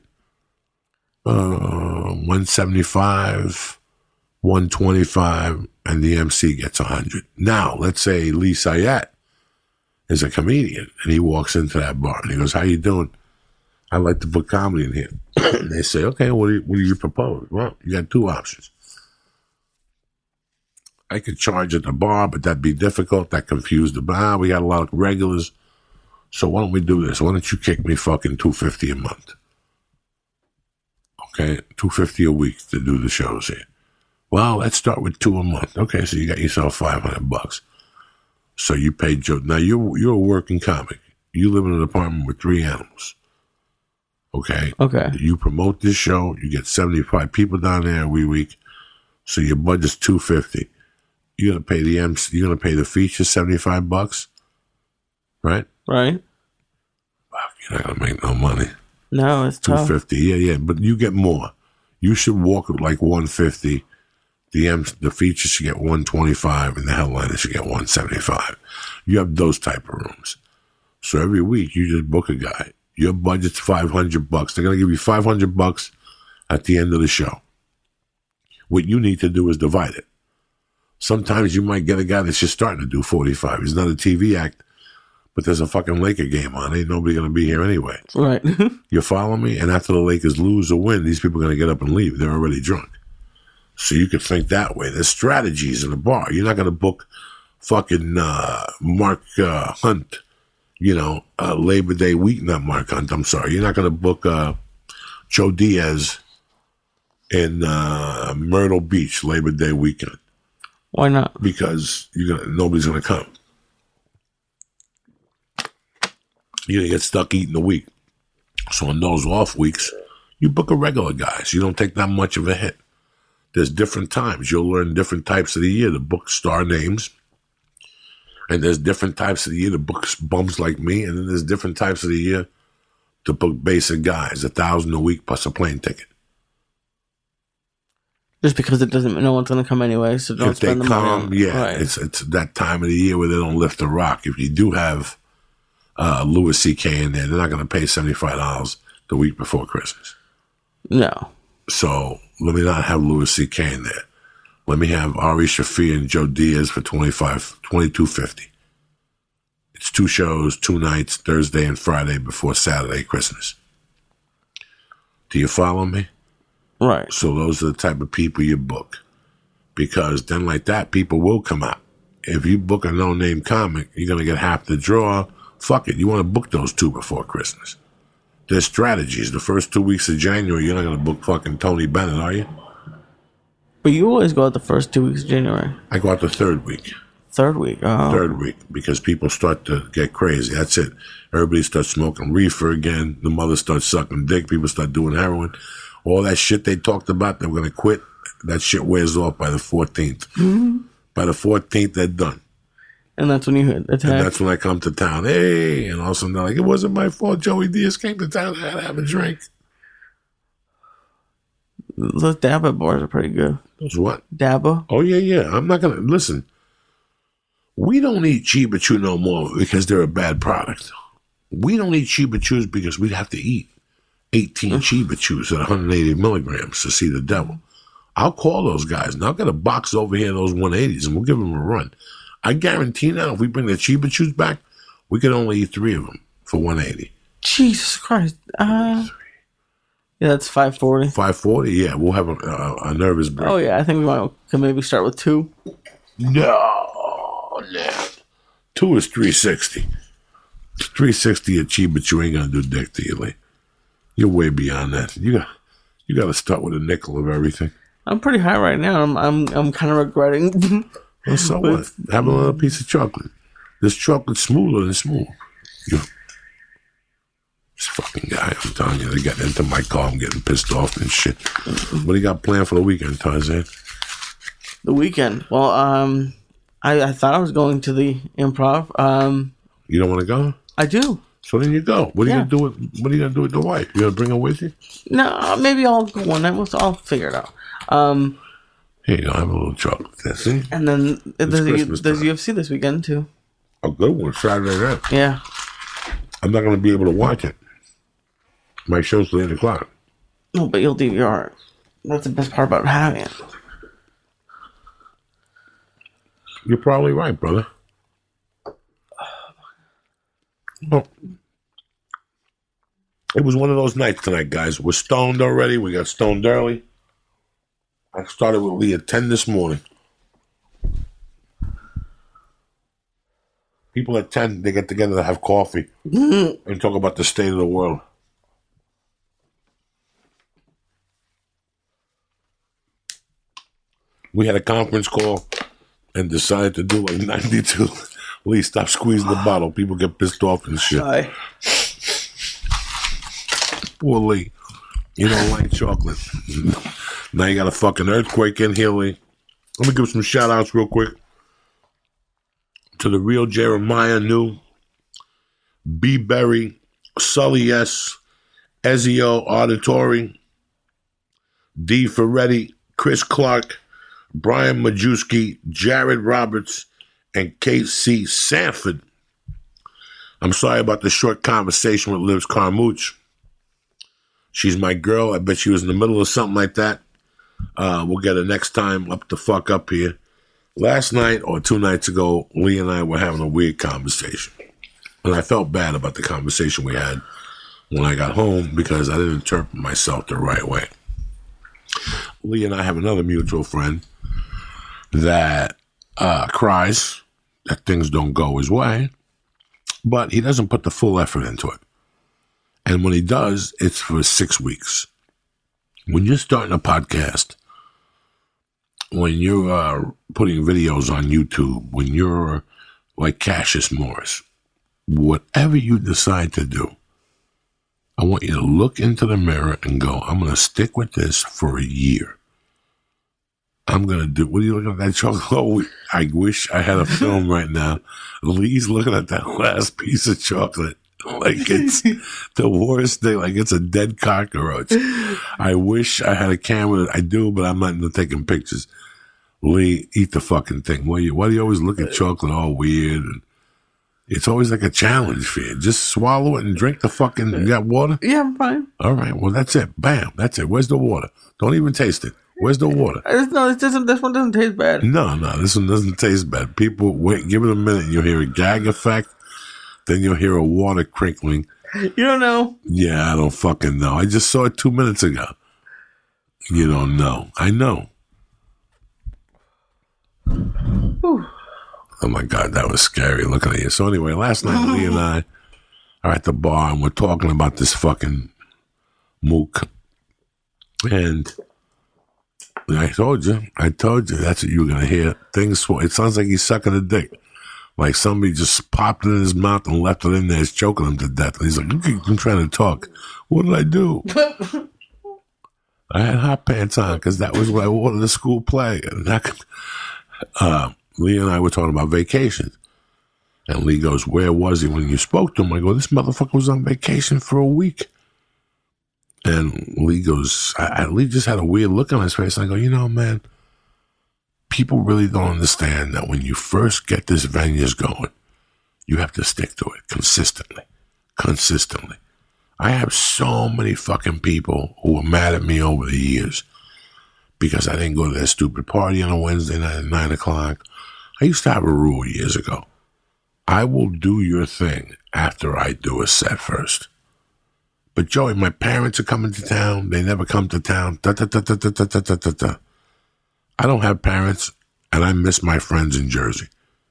B: uh, one seventy-five, one twenty-five, and the M C gets one hundred. Now, let's say Lee Sayat is a comedian, and he walks into that bar, and he goes, how you doing? I'd like to put comedy in here. And they say, okay, what do you, what do you propose? Well, you got two options. I could charge at the bar, but that'd be difficult. That confused the bar. We got a lot of regulars. So why don't we do this? Why don't you kick me fucking two hundred fifty dollars a month? Okay, two hundred fifty dollars a week to do the shows here. Well, let's start with two a month. Okay, so you got yourself five hundred bucks. So you paid Joe. Now, you're, you're a working comic. You live in an apartment with three animals. Okay?
A: Okay.
B: You promote this show. You get seventy-five people down there every week. So your budget's two hundred fifty dollars. You're gonna pay the M C, you're gonna pay the feature seventy-five bucks. right?
A: Right.
B: Fuck, you're not gonna make no money.
A: No, it's
B: Two
A: tough.
B: fifty, yeah, yeah, but you get more. You should walk at like one fifty. The M, the feature should get one twenty five, and the headliner should get one seventy five. You have those type of rooms. So every week you just book a guy. Your budget's five hundred bucks. They're gonna give you five hundred bucks at the end of the show. What you need to do is divide it. Sometimes you might get a guy that's just starting to do forty-five. He's not a T V act, but there's a fucking Laker game on. Ain't nobody going to be here anyway.
A: Right.
B: You follow me? And after the Lakers lose or win, these people are going to get up and leave. They're already drunk. So you could think that way. There's strategies in the bar. You're not going to book fucking uh, Mark uh, Hunt, you know, uh, Labor Day week. Not Mark Hunt, I'm sorry. You're not going to book uh, Joe Diaz in uh, Myrtle Beach Labor Day weekend.
A: Why not?
B: Because you're gonna, nobody's going to come. You're going to get stuck eating the week. So on those off weeks, you book a regular guy. So you don't take that much of a hit. There's different times. You'll learn different types of the year to book star names. And there's different types of the year to book bums like me. And then there's different types of the year to book basic guys. A thousand a week plus a plane ticket.
A: Just because it doesn't, no one's going to come anyway, so don't
B: If they
A: spend the money.
B: come,
A: on,
B: yeah,
A: right.
B: it's it's that time of the year where they don't lift a rock. If you do have uh, Louis C K in there, they're not going to pay seventy-five dollars the week before Christmas.
A: No.
B: So let me not have Louis C K in there. Let me have Ari Shaffir and Joe Diaz for twenty-five, twenty-two fifty. It's two shows, two nights, Thursday and Friday before Saturday, Christmas. Do you follow me?
A: Right.
B: So those are the type of people you book. Because then like that, people will come out. If you book a no-name comic, you're going to get half the draw. Fuck it. You want to book those two before Christmas. There's strategies. The first two weeks of January, you're not going to book fucking Tony Bennett, are you?
A: But you always go out the first two weeks of January.
B: I go out the third week.
A: Third week. Oh.
B: Third week. Because people start to get crazy. That's it. Everybody starts smoking reefer again. The mother starts sucking dick. People start doing heroin. All that shit they talked about, they were going to quit. That shit wears off by the fourteenth. Mm-hmm. By the fourteenth, they're done.
A: And that's when you hit attack.
B: And that's when I come to town. Hey, and all of a sudden they're like, it wasn't my fault. Joey Diaz came to town. I had to have a drink.
A: Those Dabba bars are pretty good.
B: Those what?
A: Dabba?
B: Oh, yeah, yeah. I'm not going to, listen. We don't eat Chiba Chew no more because they're a bad product. We don't eat Chiba Chews because we'd have to eat eighteen Chiba Chews at one hundred eighty milligrams to see the devil. I'll call those guys. Now I've got a box over here, those one eighties, and we'll give them a run. I guarantee now, if we bring the Chiba Chews back, we can only eat three of them for one eighty.
A: Jesus Christ. Uh, yeah, that's five forty.
B: five forty, yeah. We'll have a, a, a nervous break.
A: Oh, yeah. I think we might can maybe start with two.
B: No, no. Two is three sixty. three sixty at Chiba Chew ain't going to do dick to you, Lee. You're way beyond that. You got you got to start with a nickel of everything.
A: I'm pretty high right now. I'm I'm I'm kind of regretting.
B: Well, so what? Have another piece of chocolate. This chocolate's smoother than smooth. You, this fucking guy, I'm telling you, they got into my car. I'm getting pissed off and shit. What do you got planned for the weekend, Tarzan?
A: The weekend. Well, um, I I thought I was going to the Improv. Um,
B: You don't want to go?
A: I do.
B: So then you go. What are
A: Yeah.
B: you gonna do with What are you gonna do with the wife? You gonna bring her with you?
A: No, maybe I'll go one night. We'll, I'll figure it out. Um,
B: Here you go. Have a little chocolate there. See?
A: and then there's,
B: Christmas
A: there's
B: time.
A: U F C this weekend too.
B: A good one. Saturday night.
A: Yeah.
B: I'm not gonna be able to watch it. My show's till eight o'clock.
A: No, but you'll D V R it. That's the best part about having it.
B: You're probably right, brother. Well, it was one of those nights tonight, guys. We're stoned already. We got stoned early. I started with Lee at ten this morning. People at ten, they get together to have coffee and talk about the state of the world. We had a conference call and decided to do like ninety-two. Lee, stop squeezing the bottle. People get pissed off and shit.
A: Hi.
B: Poor Lee. You don't like chocolate. Now you got a fucking earthquake in here, Lee. Let me give some shout outs real quick to the real Jeremiah New B. Berry, Sully S., Ezio Auditore, D. Ferretti, Chris Clark, Brian Majewski, Jared Roberts, and K C Sanford. I'm sorry about the short conversation with Liz Carmouche. She's my girl. I bet she was in the middle of something like that. Uh, we'll get her next time up the fuck up here. Last night or two nights ago, Lee and I were having a weird conversation. And I felt bad about the conversation we had when I got home because I didn't interpret myself the right way. Lee and I have another mutual friend that uh, cries that things don't go his way, but he doesn't put the full effort into it. And when he does, it's for six weeks. When you're starting a podcast, when you're uh, putting videos on YouTube, when you're like Cassius Morris, whatever you decide to do, I want you to look into the mirror and go, I'm going to stick with this for a year. I'm going to do, what are you looking at that chocolate? Oh, I wish I had a film right now. Lee's looking at that last piece of chocolate like it's the worst thing, like it's a dead cockroach. I wish I had a camera. I do, but I'm not into taking pictures. Lee, eat the fucking thing. Why, you, why do you always look at chocolate all weird? And it's always like a challenge for you. Just swallow it and drink the fucking, you got water?
A: Yeah, I'm fine.
B: All right, well, that's it. Bam, that's it. Where's the water? Don't even taste it. Where's the water?
A: It's, no, it doesn't, this one doesn't taste bad.
B: No, no, this one doesn't taste bad. People, wait, give it a minute and you'll hear a gag effect. Then you'll hear a water crinkling.
A: You don't know?
B: Yeah, I don't fucking know. I just saw it two minutes ago. You don't know. I know.
A: Whew.
B: Oh my God, that was scary looking at you. So anyway, last night Lee and I are at the bar and we're talking about this fucking mook. And I told you, I told you, that's what you were going to hear. Things, sw- it sounds like he's sucking a dick. Like somebody just popped it in his mouth and left it in there. It's choking him to death. And he's like, okay, I'm trying to talk. What did I do? I had hot pants on because that was what I wore to the school play. And that, uh, Lee and I were talking about vacations. And Lee goes, where was he when you spoke to him? I go, this motherfucker was on vacation for a week. And Lee goes, I, I, Lee just had a weird look on his face. And I go, you know, man, people really don't understand that when you first get this Venues going, you have to stick to it consistently, consistently. I have so many fucking people who were mad at me over the years because I didn't go to that stupid party on a Wednesday night at nine o'clock. I used to have a rule years ago. I will do your thing after I do a set first. But Joey, my parents are coming to town. They never come to town. Da, da, da, da, da, da, da, da, da. I don't have parents, and I miss my friends in Jersey.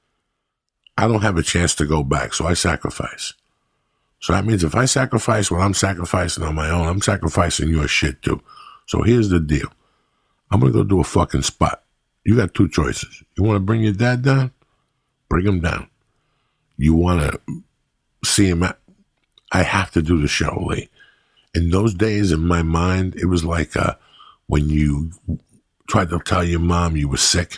B: I don't have a chance to go back, so I sacrifice. So that means if I sacrifice what I'm sacrificing on my own, I'm sacrificing your shit too. So here's the deal. I'm going to go do a fucking spot. You got two choices. You want to bring your dad down? Bring him down. You want to see him at, I have to do the show, Lee. In those days, in my mind, it was like uh, when you tried to tell your mom you were sick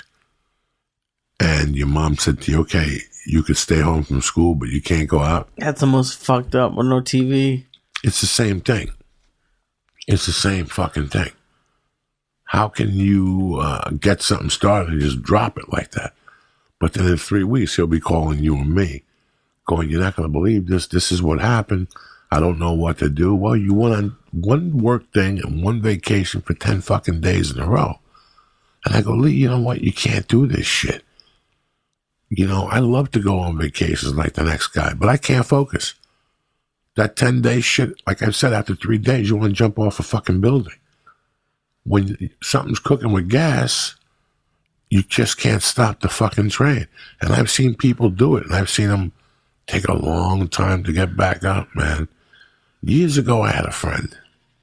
B: and your mom said to you, okay, you could stay home from school, but you can't go out.
A: That's the most fucked up with no T V.
B: It's the same thing. It's the same fucking thing. How can you uh, get something started and just drop it like that? But then in three weeks, he'll be calling you and me, going, you're not going to believe this. This is what happened. I don't know what to do. Well, you went on one work thing and one vacation for ten fucking days in a row. And I go, Lee, you know what? You can't do this shit. You know, I love to go on vacations like the next guy, but I can't focus. That ten-day shit, like I said, after three days, you want to jump off a fucking building. When something's cooking with gas, you just can't stop the fucking train. And I've seen people do it, and I've seen them take a long time to get back up, man. Years ago, I had a friend.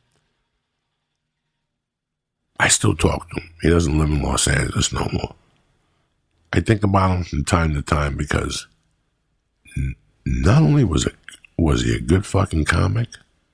B: I still talk to him. He doesn't live in Los Angeles no more. I think about him from time to time because n- not only was it was he a good fucking comic,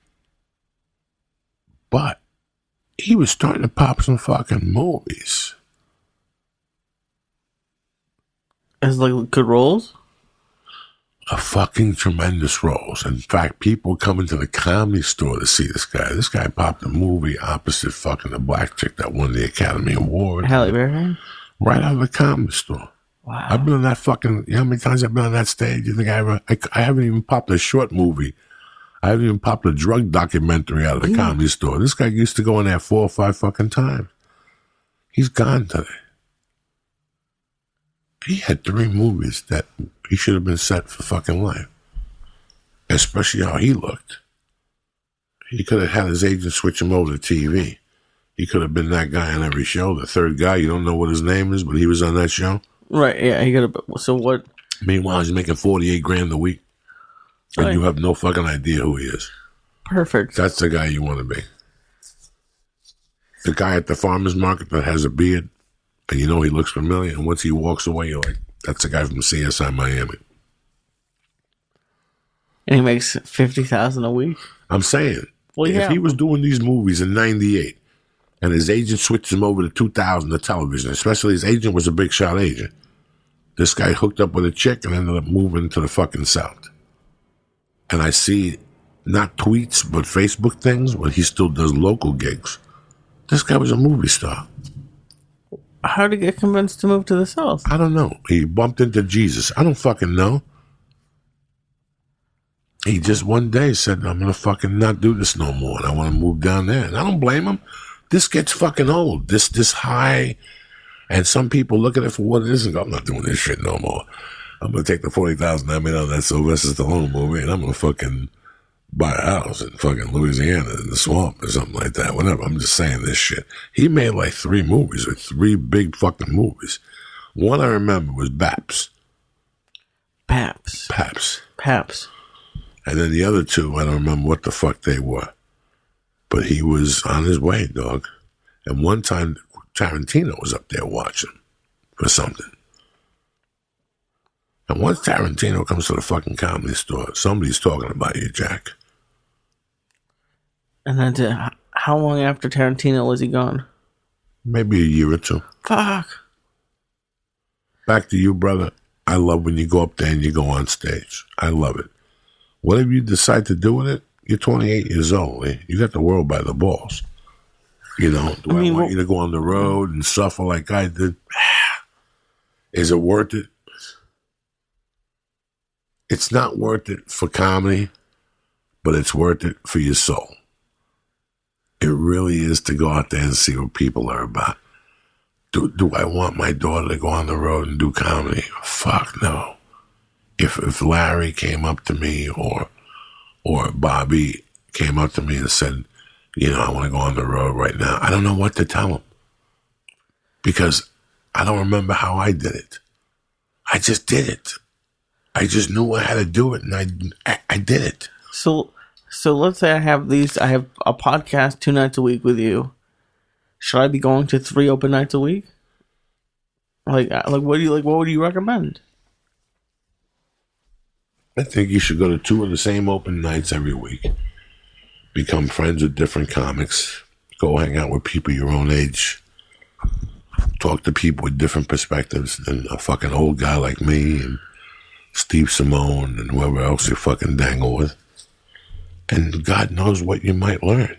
B: but he was starting to pop some fucking movies.
A: As like good roles?
B: a fucking tremendous roles. In fact, people come into the Comedy Store to see this guy. This guy popped a movie opposite fucking the black chick that won the Academy Award.
A: Halle Berry?
B: Right out of the Comedy Store.
A: Wow.
B: I've been on that fucking, you know how many times I've been on that stage? You think I ever, I, I haven't even popped a short movie. I haven't even popped a drug documentary out of the mm. Comedy Store. This guy used to go in there four or five fucking times. He's gone today. He had three movies that he should have been set for fucking life. Especially how he looked. He could have had his agent switch him over to T V. He could have been that guy on every show. The third guy, you don't know what his name is, but he was on that show.
A: Right, yeah, he could have. So what?
B: Meanwhile, he's making forty-eight grand a week. And right. You have no fucking idea who he is.
A: Perfect.
B: That's the guy you want to be. The guy at the farmer's market that has a beard, and you know he looks familiar, and once he walks away, you're like, that's the guy from C S I Miami.
A: And he makes fifty thousand dollars a week?
B: I'm saying,
A: well, yeah.
B: If he was doing these movies in ninety-eight, and his agent switched him over to two thousand to television, especially his agent was a big shot agent. This guy hooked up with a chick and ended up moving to the fucking South. And I see not tweets, but Facebook things when he still does local gigs. This guy was a movie star.
A: How did he get convinced to move to the South?
B: I don't know. He bumped into Jesus. I don't fucking know. He just one day said, I'm going to fucking not do this no more. And I want to move down there. And I don't blame him. This gets fucking old. This, this high. And some people look at it for what it is and go, I'm not doing this shit no more. I'm going to take the forty thousand dollars I made on that Sylvester Stallone movie and I'm going to fucking buy a house in fucking Louisiana in the swamp or something like that. Whatever. I'm just saying this shit. He made like three movies or three big fucking movies. One I remember was Baps.
A: Paps.
B: Paps.
A: Paps.
B: And then the other two, I don't remember what the fuck they were. But he was on his way, dog. And one time, Tarantino was up there watching for something. And once Tarantino comes to the fucking Comedy Store, somebody's talking about you, Jack.
A: And then to, how long after Tarantino was he gone?
B: Maybe a year or two.
A: Fuck.
B: Back to you, brother. I love when you go up there and you go on stage. I love it. Whatever you decide to do with it, you're twenty-eight years old. Eh? You got the world by the balls. You know, do I, mean, I want well, you to go on the road and suffer like I did? Is it worth it? It's not worth it for comedy, but it's worth it for your soul. It really is to go out there and see what people are about. Do, do I want my daughter to go on the road and do comedy? Fuck no. If if Larry came up to me or or Bobby came up to me and said, you know, I want to go on the road right now, I don't know what to tell them. Because I don't remember how I did it. I just did it. I just knew I had to do it, and I, I, I did it.
A: So, so let's say I have these. I have a podcast two nights a week with you. Should I be going to three open nights a week? Like, like what do you like? What would you recommend?
B: I think you should go to two of the same open nights every week. Become friends with different comics. Go hang out with people your own age. Talk to people with different perspectives than a fucking old guy like me and Steve Simone and whoever else you fucking dangle with. And God knows what you might learn.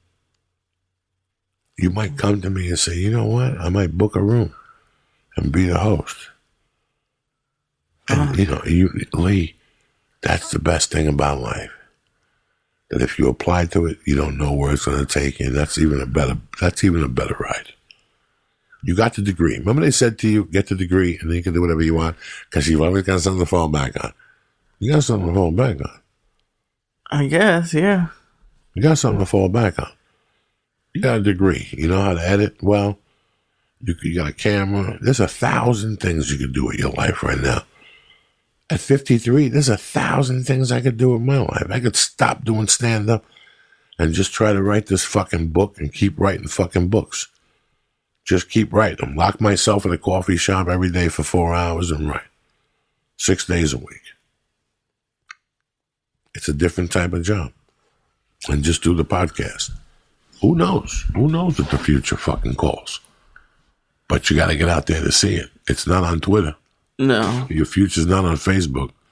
B: You might come to me and say, you know what? I might book a room and be the host. And, uh, you know, you, Lee, that's the best thing about life. That if you apply to it, you don't know where it's going to take you. And that's even a better, that's even a better ride. You got the degree. Remember they said to you, get the degree and then you can do whatever you want because you've always got something to fall back on. You got something to fall back on.
A: I guess, yeah.
B: You got something to fall back on. You got a degree. You know how to edit well. You, you got a camera. There's a thousand things you could do with your life right now. At fifty-three, there's a thousand things I could do with my life. I could stop doing stand-up and just try to write this fucking book and keep writing fucking books. Just keep writing them. Lock myself in a coffee shop every day for four hours and write. Six days a week. It's a different type of job. And just do the podcast. Who knows? Who knows what the future fucking calls? But you got to get out there to see it. It's not on Twitter.
A: No.
B: Your future's not on Facebook.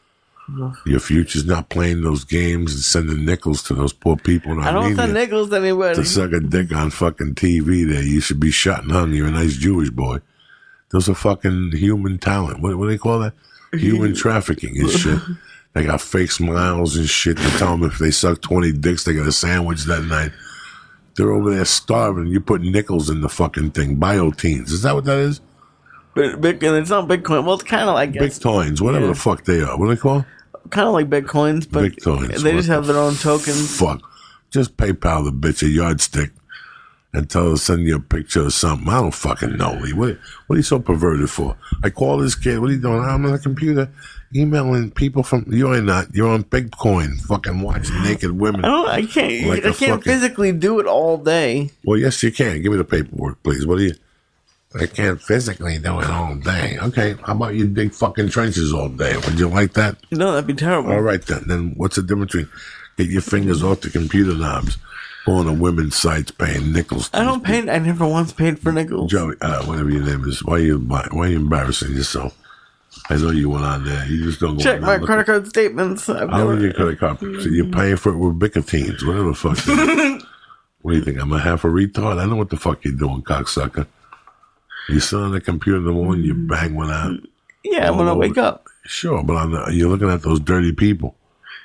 B: Your future's not playing those games and sending nickels to those poor people in
A: I don't
B: Armenia
A: send nickels to anybody.
B: to suck a dick on fucking T V there. You should be shot and hung. You're a nice Jewish boy. Those are fucking human talent. What, what do they call that? Human trafficking and shit. They got fake smiles and shit. They tell them if they suck twenty dicks, they get a sandwich that night. They're over there starving. You put nickels in the fucking thing. Bioteens. Is that what that is?
A: But Bitcoin, it's not Bitcoin. Well, it's kind of like
B: Bitcoins, whatever
A: yeah.
B: the fuck they are. What do they call?
A: Kind of like Bitcoins, but
B: Bitcoins.
A: they
B: What
A: just have
B: the
A: their own tokens.
B: Fuck. Just PayPal the bitch a yardstick and tell her to send you a picture of something. I don't fucking know, Lee. What, what are you so perverted for? I call this kid. What are you doing? I'm on the computer emailing people from. You ain't not. You're on Bitcoin. Fucking watching naked women.
A: I don't. I can't.
B: Like
A: I
B: a
A: can't
B: fucking-
A: physically do it all day.
B: Well, yes, you can. Give me the paperwork, please. What do you? I can't physically do it all day. Okay, how about you dig fucking trenches all day? Would you like that?
A: No, that'd be terrible.
B: All right, then. Then what's the difference between get your fingers off the computer knobs, going to women's sites, paying nickels? to
A: I don't
B: these
A: pay. I never once paid for nickels.
B: Joey, uh, whatever your name is, why are you why are you embarrassing yourself? I know you went on there. You just don't go
A: Check
B: on
A: my
B: there looking-
A: credit card statements. I've
B: I don't
A: never.
B: need your credit card. So you're paying for it with Bicotines, whatever the fuck. What do you think? I'm a half a retard? I know what the fuck you're doing, cocksucker. You sit on the computer in the morning, you bang one out.
A: Yeah, when I
B: all
A: wake
B: over.
A: up.
B: Sure, but I'm not, you're looking at those dirty people.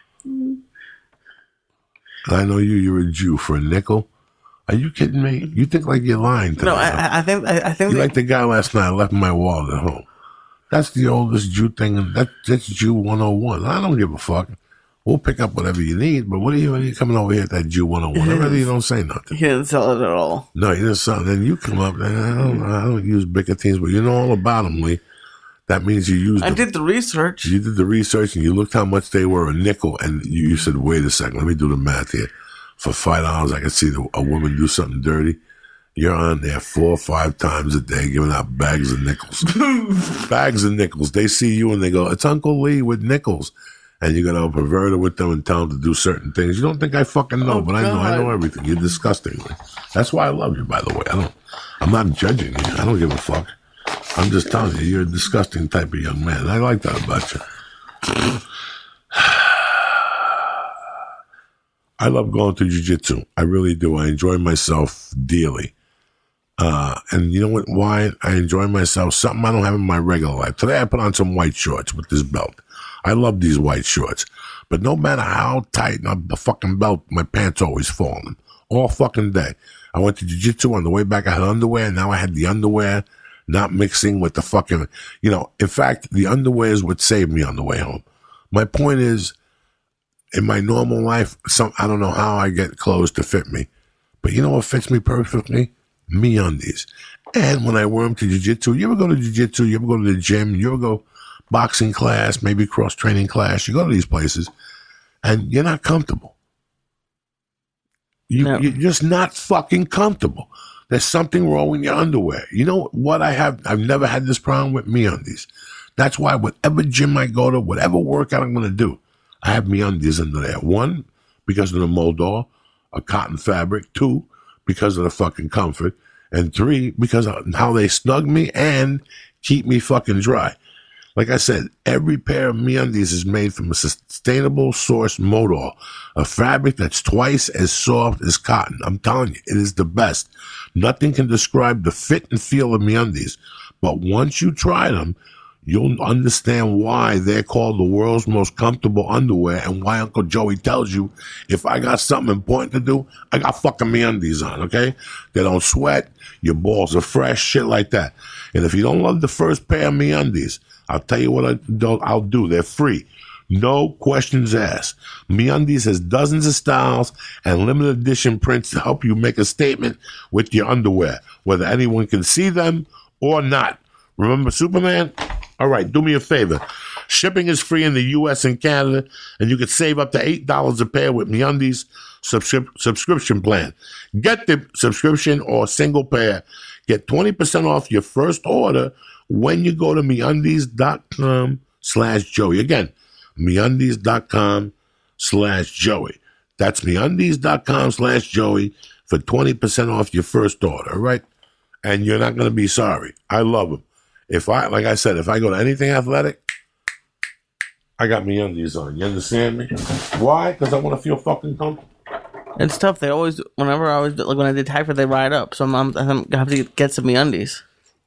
B: I know you. You're a Jew for a nickel. Are you kidding me? You think like you're lying to
A: No,
B: me.
A: I, I think. I, I think.
B: You're like the guy last night. I left my wallet at home. That's the oldest Jew thing. And that, that's Jew one oh one. I don't give a fuck. We'll pick up whatever you need, but what are you, what are you coming over here at that Jew one oh one? I'd rather you don't say nothing.
A: he didn't sell it at all.
B: No, you didn't sell it. Then you come up, and I don't, I don't use Bicotines, but you know all about them, Lee. That means you used
A: I
B: them.
A: did the research.
B: You did the research, and you looked how much they were a nickel, and you, you said, wait a second, let me do the math here. For five dollars, I can see the, a woman do something dirty. You're on there four or five times a day giving out bags of nickels. Bags of nickels. They see you and they go, it's Uncle Lee with nickels. And you're going to pervert it with them and tell them to do certain things. You don't think I fucking know,
A: Oh,
B: but I know. I know
A: God.
B: everything. You're disgusting. That's why I love you, by the way. I don't, I'm not judging you. I don't give a fuck. I'm just telling you, you're a disgusting type of young man. I like that about you. I love going to jiu-jitsu. I really do. I enjoy myself dearly. Uh, and you know what? Why I enjoy myself? Something I don't have in my regular life. Today I put on some white shorts with this belt. I love these white shorts. But no matter how tight the fucking belt, my pants always fall on them. All fucking day. I went to jiu-jitsu on the way back. I had underwear. And now I had the underwear not mixing with the fucking, you know, in fact, the underwear is what saved me on the way home. My point is, in my normal life, some I don't know how I get clothes to fit me. But you know what fits me perfectly? MeUndies. And when I wear them to jiu-jitsu, you ever go to jiu-jitsu, you ever go to the gym, you ever go boxing class, maybe cross-training class, you go to these places, and you're not comfortable. You,
A: No.
B: You're just not fucking comfortable. There's something wrong with your underwear. You know what I have? I've never had this problem with MeUndies. That's why whatever gym I go to, whatever workout I'm going to do, I have MeUndies under there. One, because of the Moldor, a cotton fabric. Two, because of the fucking comfort. And three, because of how they snug me and keep me fucking dry. Like I said, every pair of MeUndies is made from a sustainable source Moldor, a fabric that's twice as soft as cotton. I'm telling you, it is the best. Nothing can describe the fit and feel of MeUndies. But once you try them, you'll understand why they're called the world's most comfortable underwear and why Uncle Joey tells you, if I got something important to do, I got fucking MeUndies on, okay? They don't sweat, your balls are fresh, shit like that. And if you don't love the first pair of MeUndies, I'll tell you what I do, I'll do. They're free. No questions asked. MeUndies has dozens of styles and limited edition prints to help you make a statement with your underwear, whether anyone can see them or not. Remember Superman? All right, do me a favor. Shipping is free in the U S and Canada, and you can save up to eight dollars a pair with MeUndies subscri- subscription plan. Get the subscription or single pair. Get twenty percent off your first order when you go to MeUndies.com slash Joey. Again, MeUndies.com slash Joey. That's MeUndies.com slash Joey for twenty percent off your first order, all right? And you're not going to be sorry. I love them. If I, like I said, if I go to anything athletic, I got me undies on. You understand me? Why? Because I want to feel fucking comfortable.
A: It's tough. They always, whenever I was, like when I did Hyper, they ride up. So I'm, I'm, I'm gonna have to get some MeUndies.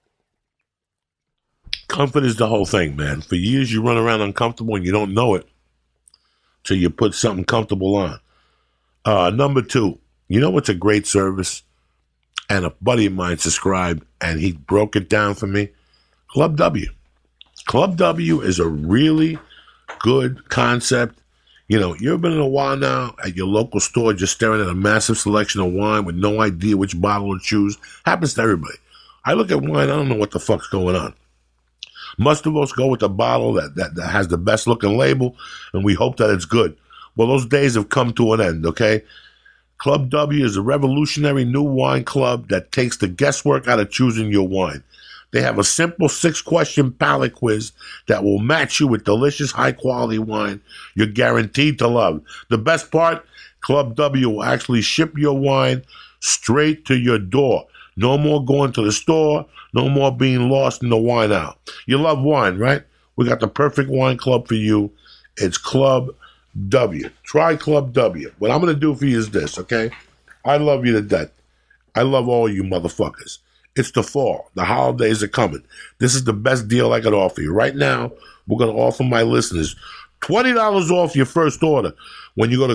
B: Comfort is the whole thing, man. For years you run around uncomfortable and you don't know it till you put something comfortable on. Uh, number two, you know what's a great service? And a buddy of mine subscribed and he broke it down for me. Club W. Club W is a really good concept. You know, you ever been in a while now at your local store just staring at a massive selection of wine with no idea which bottle to choose? Happens to everybody. I look at wine, I don't know what the fuck's going on. Most of us go with the bottle that, that, that has the best looking label, and we hope that it's good. Well, those days have come to an end, okay? Club W is a revolutionary new wine club that takes the guesswork out of choosing your wine. They have a simple six-question palate quiz that will match you with delicious, high-quality wine you're guaranteed to love. The best part, Club W will actually ship your wine straight to your door. No more going to the store. No more being lost in the wine aisle. You love wine, right? We got the perfect wine club for you. It's Club W. Try Club W. What I'm going to do for you is this, okay? I love you to death. I love all you motherfuckers. It's the fall. The holidays are coming. This is the best deal I could offer you. Right now, we're going to offer my listeners twenty dollars off your first order when you go to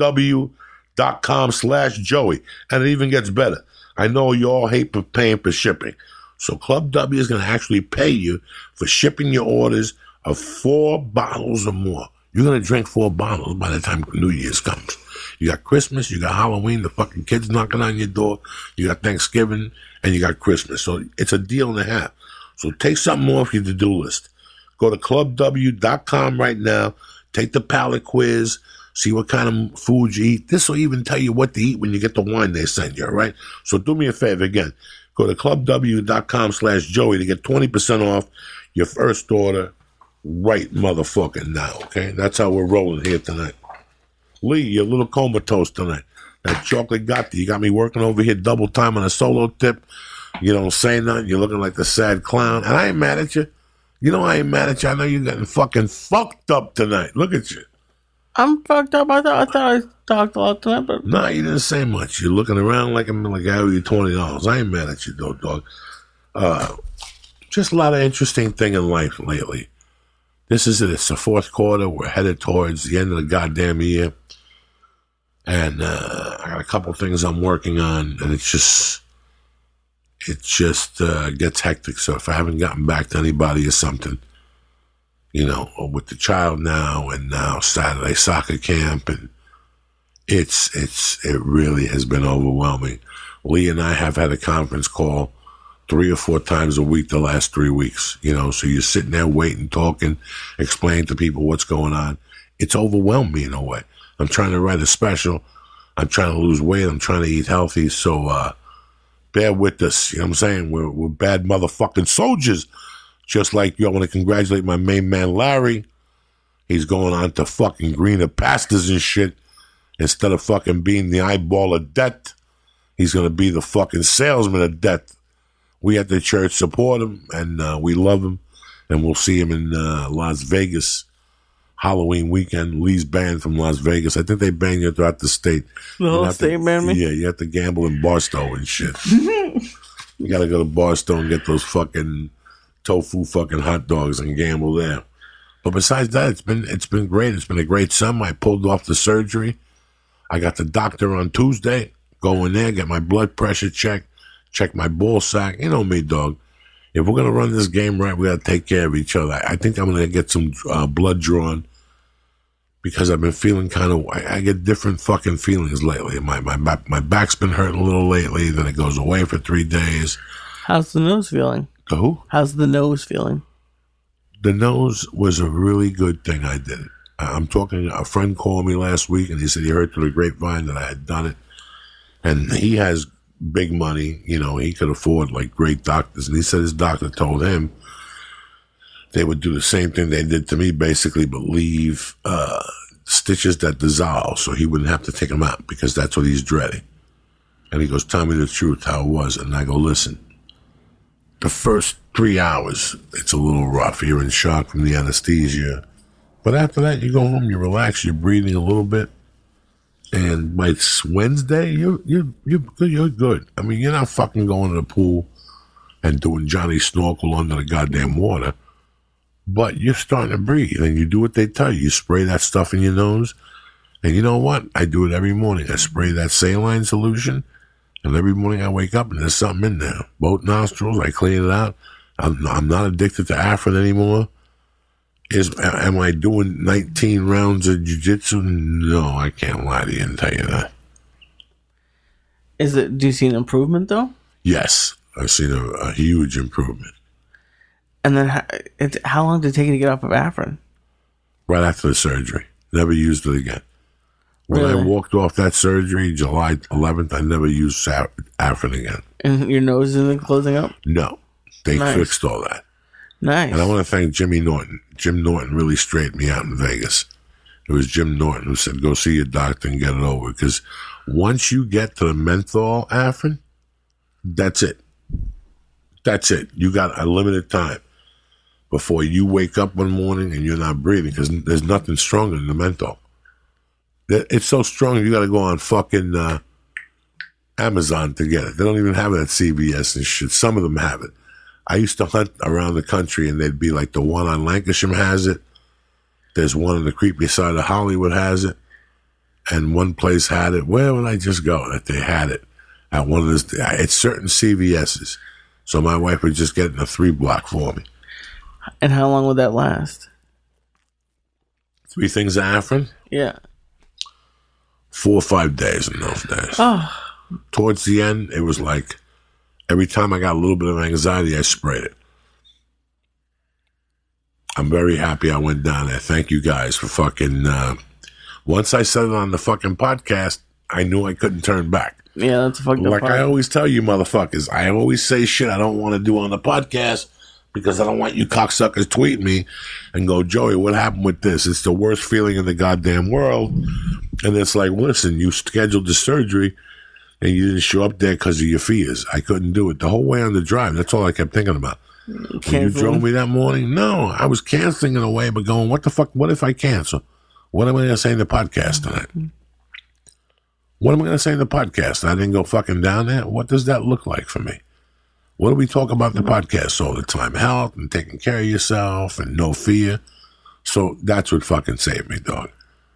B: clubw.com slash Joey. And it even gets better. I know you all hate for paying for shipping. So Club W is going to actually pay you for shipping your orders of four bottles or more. You're going to drink four bottles by the time New Year's comes. You got Christmas, you got Halloween, the fucking kids knocking on your door, you got Thanksgiving, and you got Christmas. So it's a deal and a half. So take something off your to-do list. Go to club w dot com right now. Take the palate quiz. See what kind of food you eat. This will even tell you what to eat when you get the wine they send you, all right? So do me a favor again. Go to clubw.com slash Joey to get twenty percent off your first order right motherfucking now, okay? That's how we're rolling here tonight. Lee, you're a little comatose tonight. That chocolate got you. You got me working over here double time on a solo tip. You don't say nothing. You're looking like the sad clown. And I ain't mad at you. You know I ain't mad at you. I know you're getting fucking fucked up tonight. Look at you.
A: I'm fucked up. I thought I thought I talked a lot tonight, but
B: no, you didn't say much. You're looking around like I'm like I owe you twenty dollars. I ain't mad at you, though, dog. Uh, just a lot of interesting thing in life lately. This is it. It's the fourth quarter. We're headed towards the end of the goddamn year. And uh, I got a couple things I'm working on, and it's just, it just uh, gets hectic. So if I haven't gotten back to anybody or something, you know, with the child now, and now Saturday soccer camp, and it's, it's, it really has been overwhelming. Lee and I have had a conference call three or four times a week the last three weeks, you know, so you're sitting there waiting, talking, explaining to people what's going on. It's overwhelmed me in a way. I'm trying to write a special. I'm trying to lose weight. I'm trying to eat healthy. So, uh, bear with us. You know what I'm saying? We're, we're bad motherfucking soldiers. Just like you, I want to congratulate my main man, Larry. He's going on to fucking greener pastures and shit. Instead of fucking being the eyeball of death, he's going to be the fucking salesman of death. We at the church support him, and uh, we love him. And we'll see him in uh, Las Vegas Halloween weekend. Lee's banned from Las Vegas. I think they ban you throughout the state.
A: the whole state banned me?
B: Yeah, you have to gamble in Barstow and shit. You got to go to Barstow and get those fucking tofu fucking hot dogs and gamble there. But besides that, it's been it's been great. It's been a great summer. I pulled off the surgery. I got the doctor on Tuesday. Go in there, get my blood pressure checked, check my ball sack. You know me, dog. If we're going to run this game right, we got to take care of each other. I think I'm going to get some uh, blood drawn because I've been feeling kind of, I, I get different fucking feelings lately. My, my, my back's been hurting a little lately, then it goes away for three days.
A: How's the nose feeling?
B: The who?
A: How's the nose feeling?
B: The nose was a really good thing I did it. I'm talking, a friend called me last week and he said he heard through the grapevine that I had done it. And he has big money, you know, he could afford like great doctors. And he said his doctor told him they would do the same thing they did to me, basically, but leave uh, stitches that dissolve so he wouldn't have to take them out because that's what he's dreading. And he goes, tell me the truth, how it was. And I go, listen, the first three hours, it's a little rough. You're in shock from the anesthesia. But after that, you go home, you relax, you're breathing a little bit. And by Wednesday, you're, you're, you're, good, you're good. I mean, you're not fucking going to the pool and doing Johnny Snorkel under the goddamn water. But you're starting to breathe, and you do what they tell you. You spray that stuff in your nose. And you know what? I do it every morning. I spray that saline solution, and every morning I wake up and there's something in there. Both nostrils, I clean it out. I'm, I'm not addicted to Afrin anymore. Is am I doing nineteen rounds of jiu-jitsu? No, I can't lie to you and tell you that.
A: Is it? Do you see an improvement though?
B: Yes, I've seen a, a huge improvement.
A: And then, how, it, how long did it take you to get off of Afrin?
B: Right after the surgery, never used it again. When
A: Really?
B: I walked off that surgery, July eleventh, I never used Af- Afrin again.
A: And your nose isn't closing up?
B: No, they
A: Nice.
B: fixed all that.
A: Nice.
B: And I want to thank Jimmy Norton. Jim Norton really straightened me out in Vegas. It was Jim Norton who said, go see your doctor and get it over. Because once you get to the menthol Afrin, that's it. That's it. You got a limited time before you wake up one morning and you're not breathing, because there's nothing stronger than the menthol. It's so strong, you got to go on fucking uh, Amazon to get it. They don't even have it at C V S and shit. Some of them have it. I used to hunt around the country, and they'd be like, the one on Lancashire has it. There's one on the creepy side of Hollywood has it. And one place had it. Where would I just go that they had it? At one of those, it's certain C V S's. So my wife would just get it in a three block for me.
A: And how long would that last?
B: Three things of Afrin,
A: Yeah.
B: four or five days in those days.
A: Oh,
B: Towards the end, it was like every time I got a little bit of anxiety, I sprayed it. I'm very happy I went down there. Thank you guys for fucking... Uh, once I said it on the fucking podcast, I knew I couldn't turn back.
A: yeah, that's a fucked up
B: Like
A: part.
B: I always tell you motherfuckers, I always say shit I don't want to do on the podcast because I don't want you cocksuckers tweet me and go, Joey, what happened with this? It's the worst feeling in the goddamn world. And it's like, listen, you scheduled the surgery and you didn't show up there because of your fears. I couldn't do it. The whole way on the drive, that's all I kept thinking about. When you
A: Canceling.
B: drove me that morning, no, I was canceling in a way, but going, what the fuck, what if I cancel? What am I going to say in the podcast tonight? What am I going to say in the podcast? I didn't go fucking down there? What does that look like for me? What do we talk about in the podcast all the time? Health and taking care of yourself and no fear. So that's what fucking saved me, dog.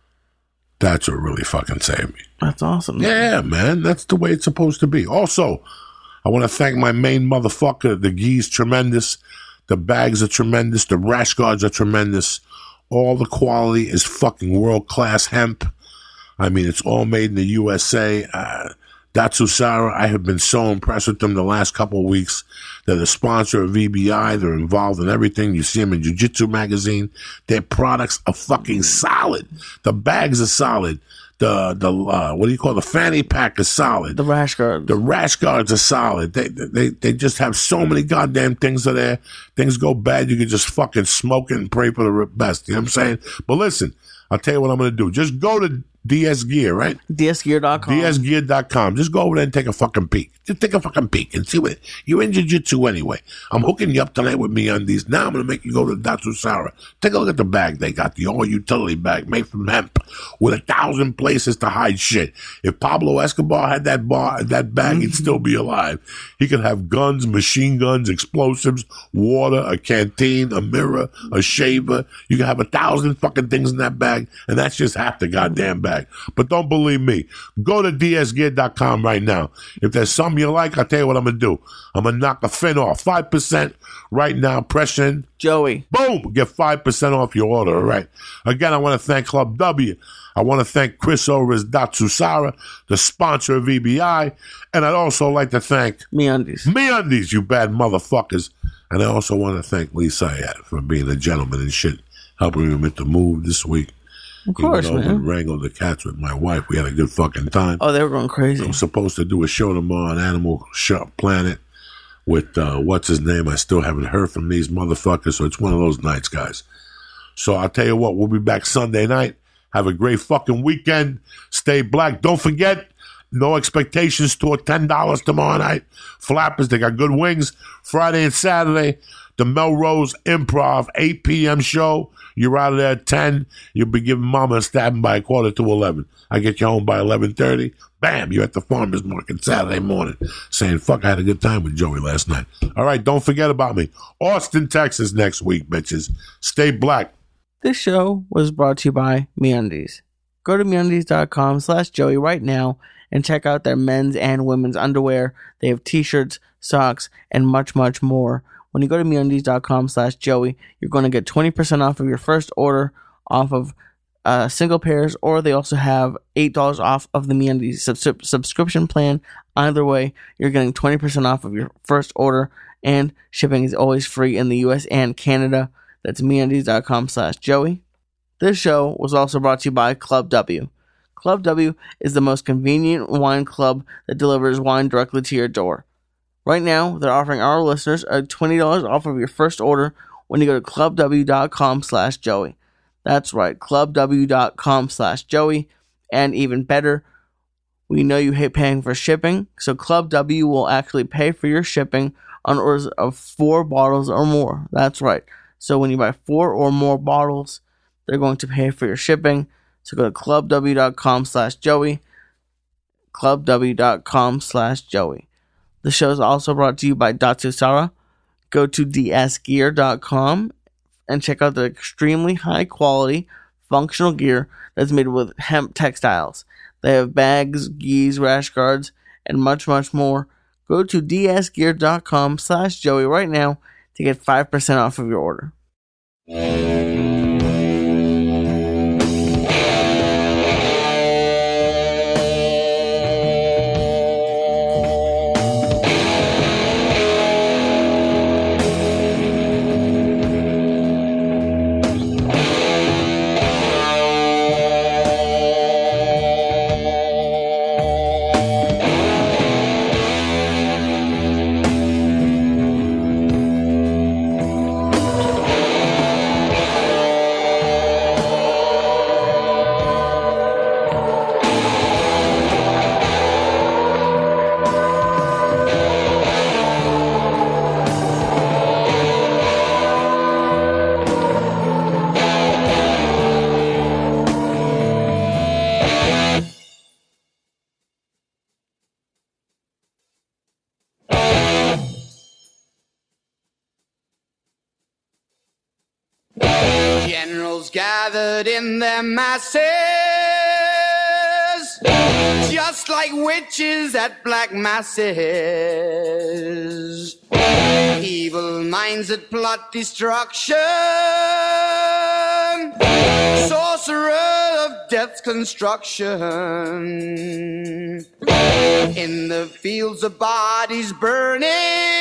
B: That's what really fucking saved me.
A: That's awesome.
B: Yeah, man. That's the way it's supposed to be. Also, I want to thank my main motherfucker. The gi's tremendous. The bags are tremendous. The rash guards are tremendous. All the quality is fucking world-class hemp. I mean, it's all made in the U S A. Uh, Datsusara, I have been so impressed with them the last couple of weeks. They're the sponsor of V B I. They're involved in everything. You see them in Jiu-Jitsu magazine. Their products are fucking solid. The bags are solid. The, the uh, what do you call it? The fanny pack is solid.
A: The rash guard.
B: The rash guards are solid. They, they they just have so many goddamn things are there. Things go bad, you can just fucking smoke it and pray for the best. You know what I'm saying? But listen, I'll tell you what I'm going to do. Just go to D S Gear, right?
A: D S gear dot com.
B: D S gear dot com. Just go over there and take a fucking peek. Just take a fucking peek and see what you're in jiu-jitsu anyway. I'm hooking you up tonight with me on these. Now I'm going to make you go to Datsusara. Take a look at the bag they got, the all utility bag made from hemp with a thousand places to hide shit. If Pablo Escobar had that bar, that bag, he'd still be alive. He could have guns, machine guns, explosives, water, a canteen, a mirror, a shaver. You can have a thousand fucking things in that bag, and that's just half the goddamn bag. But don't believe me. Go to D S gear dot com right now. If there's something you like, I'll tell you what I'm going to do. I'm going to knock a fin off. five percent right now. Press in.
A: Joey.
B: Boom. Get five percent off your order. All right. Again, I want to thank Club W. I want to thank Chris over at Datsusara, the sponsor of V B I. And I'd also like to thank
A: MeUndies.
B: MeUndies, you bad motherfuckers. And I also want to thank Lee Syed for being a gentleman and shit, helping me with the move this week.
A: Of course,
B: Even though
A: man.
B: we wrangled the cats with my wife. We had a good fucking time.
A: Oh, they were going crazy.
B: I'm supposed to do a show tomorrow on Animal Shop Planet with, uh, what's his name? I still haven't heard from these motherfuckers, so it's one of those nights, guys. So I'll tell you what, we'll be back Sunday night. Have a great fucking weekend. Stay black. Don't forget, No Expectations tour, ten dollars tomorrow night. Flappers, they got good wings. Friday and Saturday, the Melrose Improv, eight p.m. show. You're out of there at ten. You'll be giving mama a stabbing by a quarter to eleven. I get you home by eleven thirty. Bam, you're at the farmer's market Saturday morning saying, fuck, I had a good time with Joey last night. All right, don't forget about me. Austin, Texas next week, bitches. Stay black.
A: This show was brought to you by MeUndies. Go to MeUndies.com slash Joey right now and check out their men's and women's underwear. They have t-shirts, socks, and much, much more. When you go to MeUndies.com slash Joey, you're going to get twenty percent off of your first order off of uh, single pairs, or they also have eight dollars off of the MeUndies sub- subscription plan. Either way, you're getting twenty percent off of your first order, and shipping is always free in the U S and Canada. That's MeUndies.com slash Joey. This show was also brought to you by Club W. Club W is the most convenient wine club that delivers wine directly to your door. Right now, they're offering our listeners a twenty dollars off of your first order when you go to clubw.com slash Joey. That's right, clubw.com slash Joey. And even better, we know you hate paying for shipping, so Club W will actually pay for your shipping on orders of four bottles or more. That's right. So when you buy four or more bottles, they're going to pay for your shipping. So go to clubw.com slash Joey. clubw.com slash Joey. The show is also brought to you by Datsusara. Go to d s gear dot com and check out the extremely high quality functional gear that's made with hemp textiles. They have bags, gis, rash guards, and much, much more. Go to d s gear dot com slash Joey right now to get five percent off of your order.
C: Generals gathered in their masses, just like witches at black masses. Evil minds that plot destruction, sorcerer of death's construction. In the fields of bodies burning,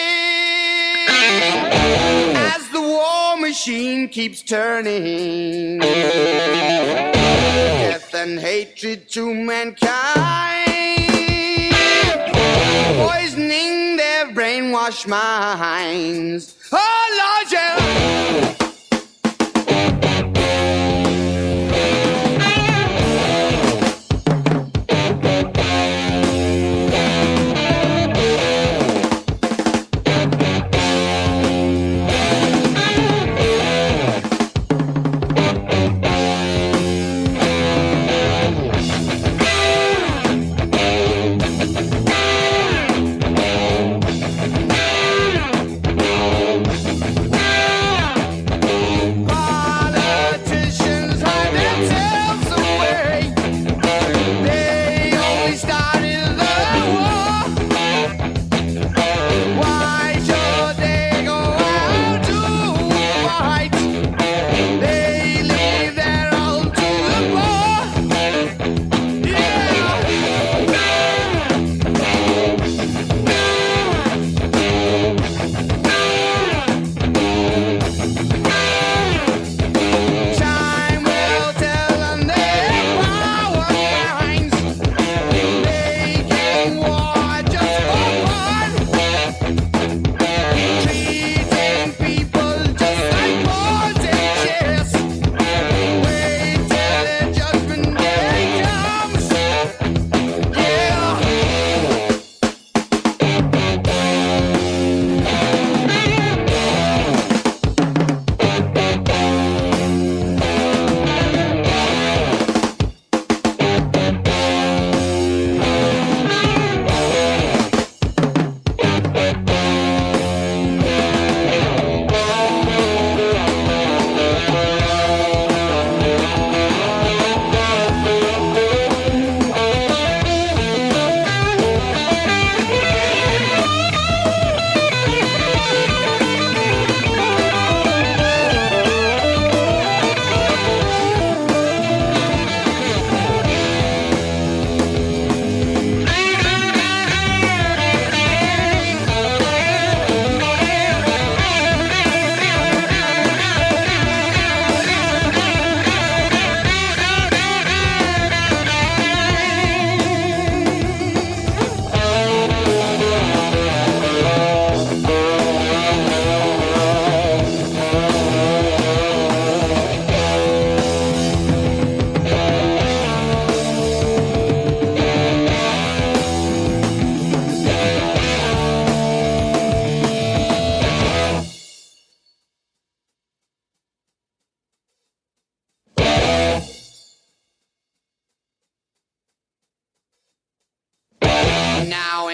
C: as the war machine keeps turning, death and hatred to mankind, poisoning their brainwashed minds. Oh Lord, yeah.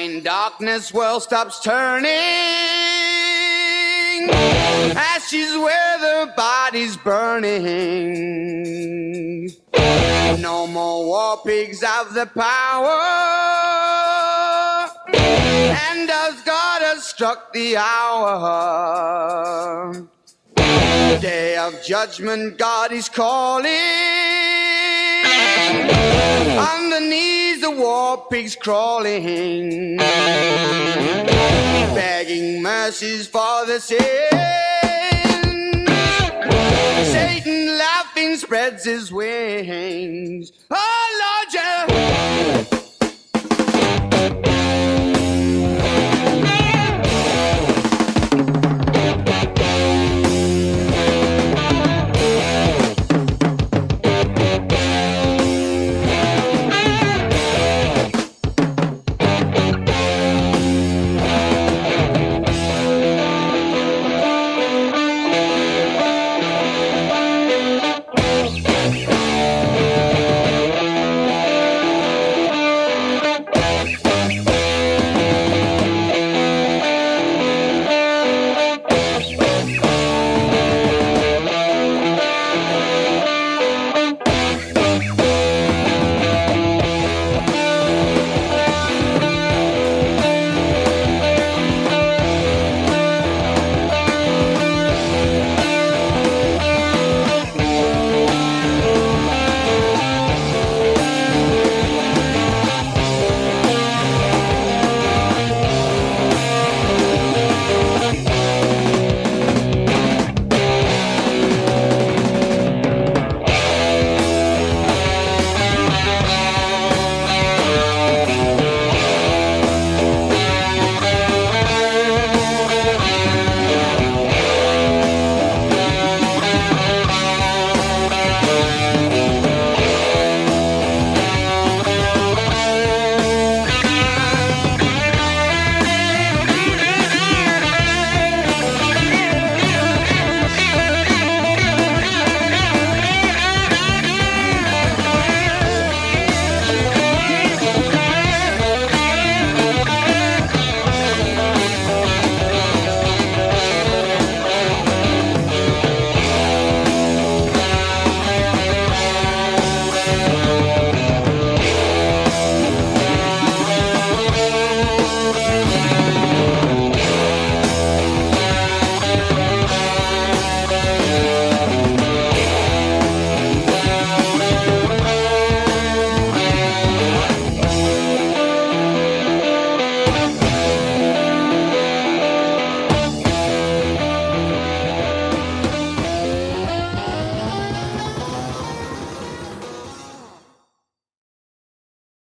E: in darkness, world stops turning. Ashes where the body's burning. No more war pigs have the power. And as God has struck the hour, day of judgment, God is calling. On the knees, the war pigs crawling, begging mercies for the sins. Satan laughing spreads his wings. Oh!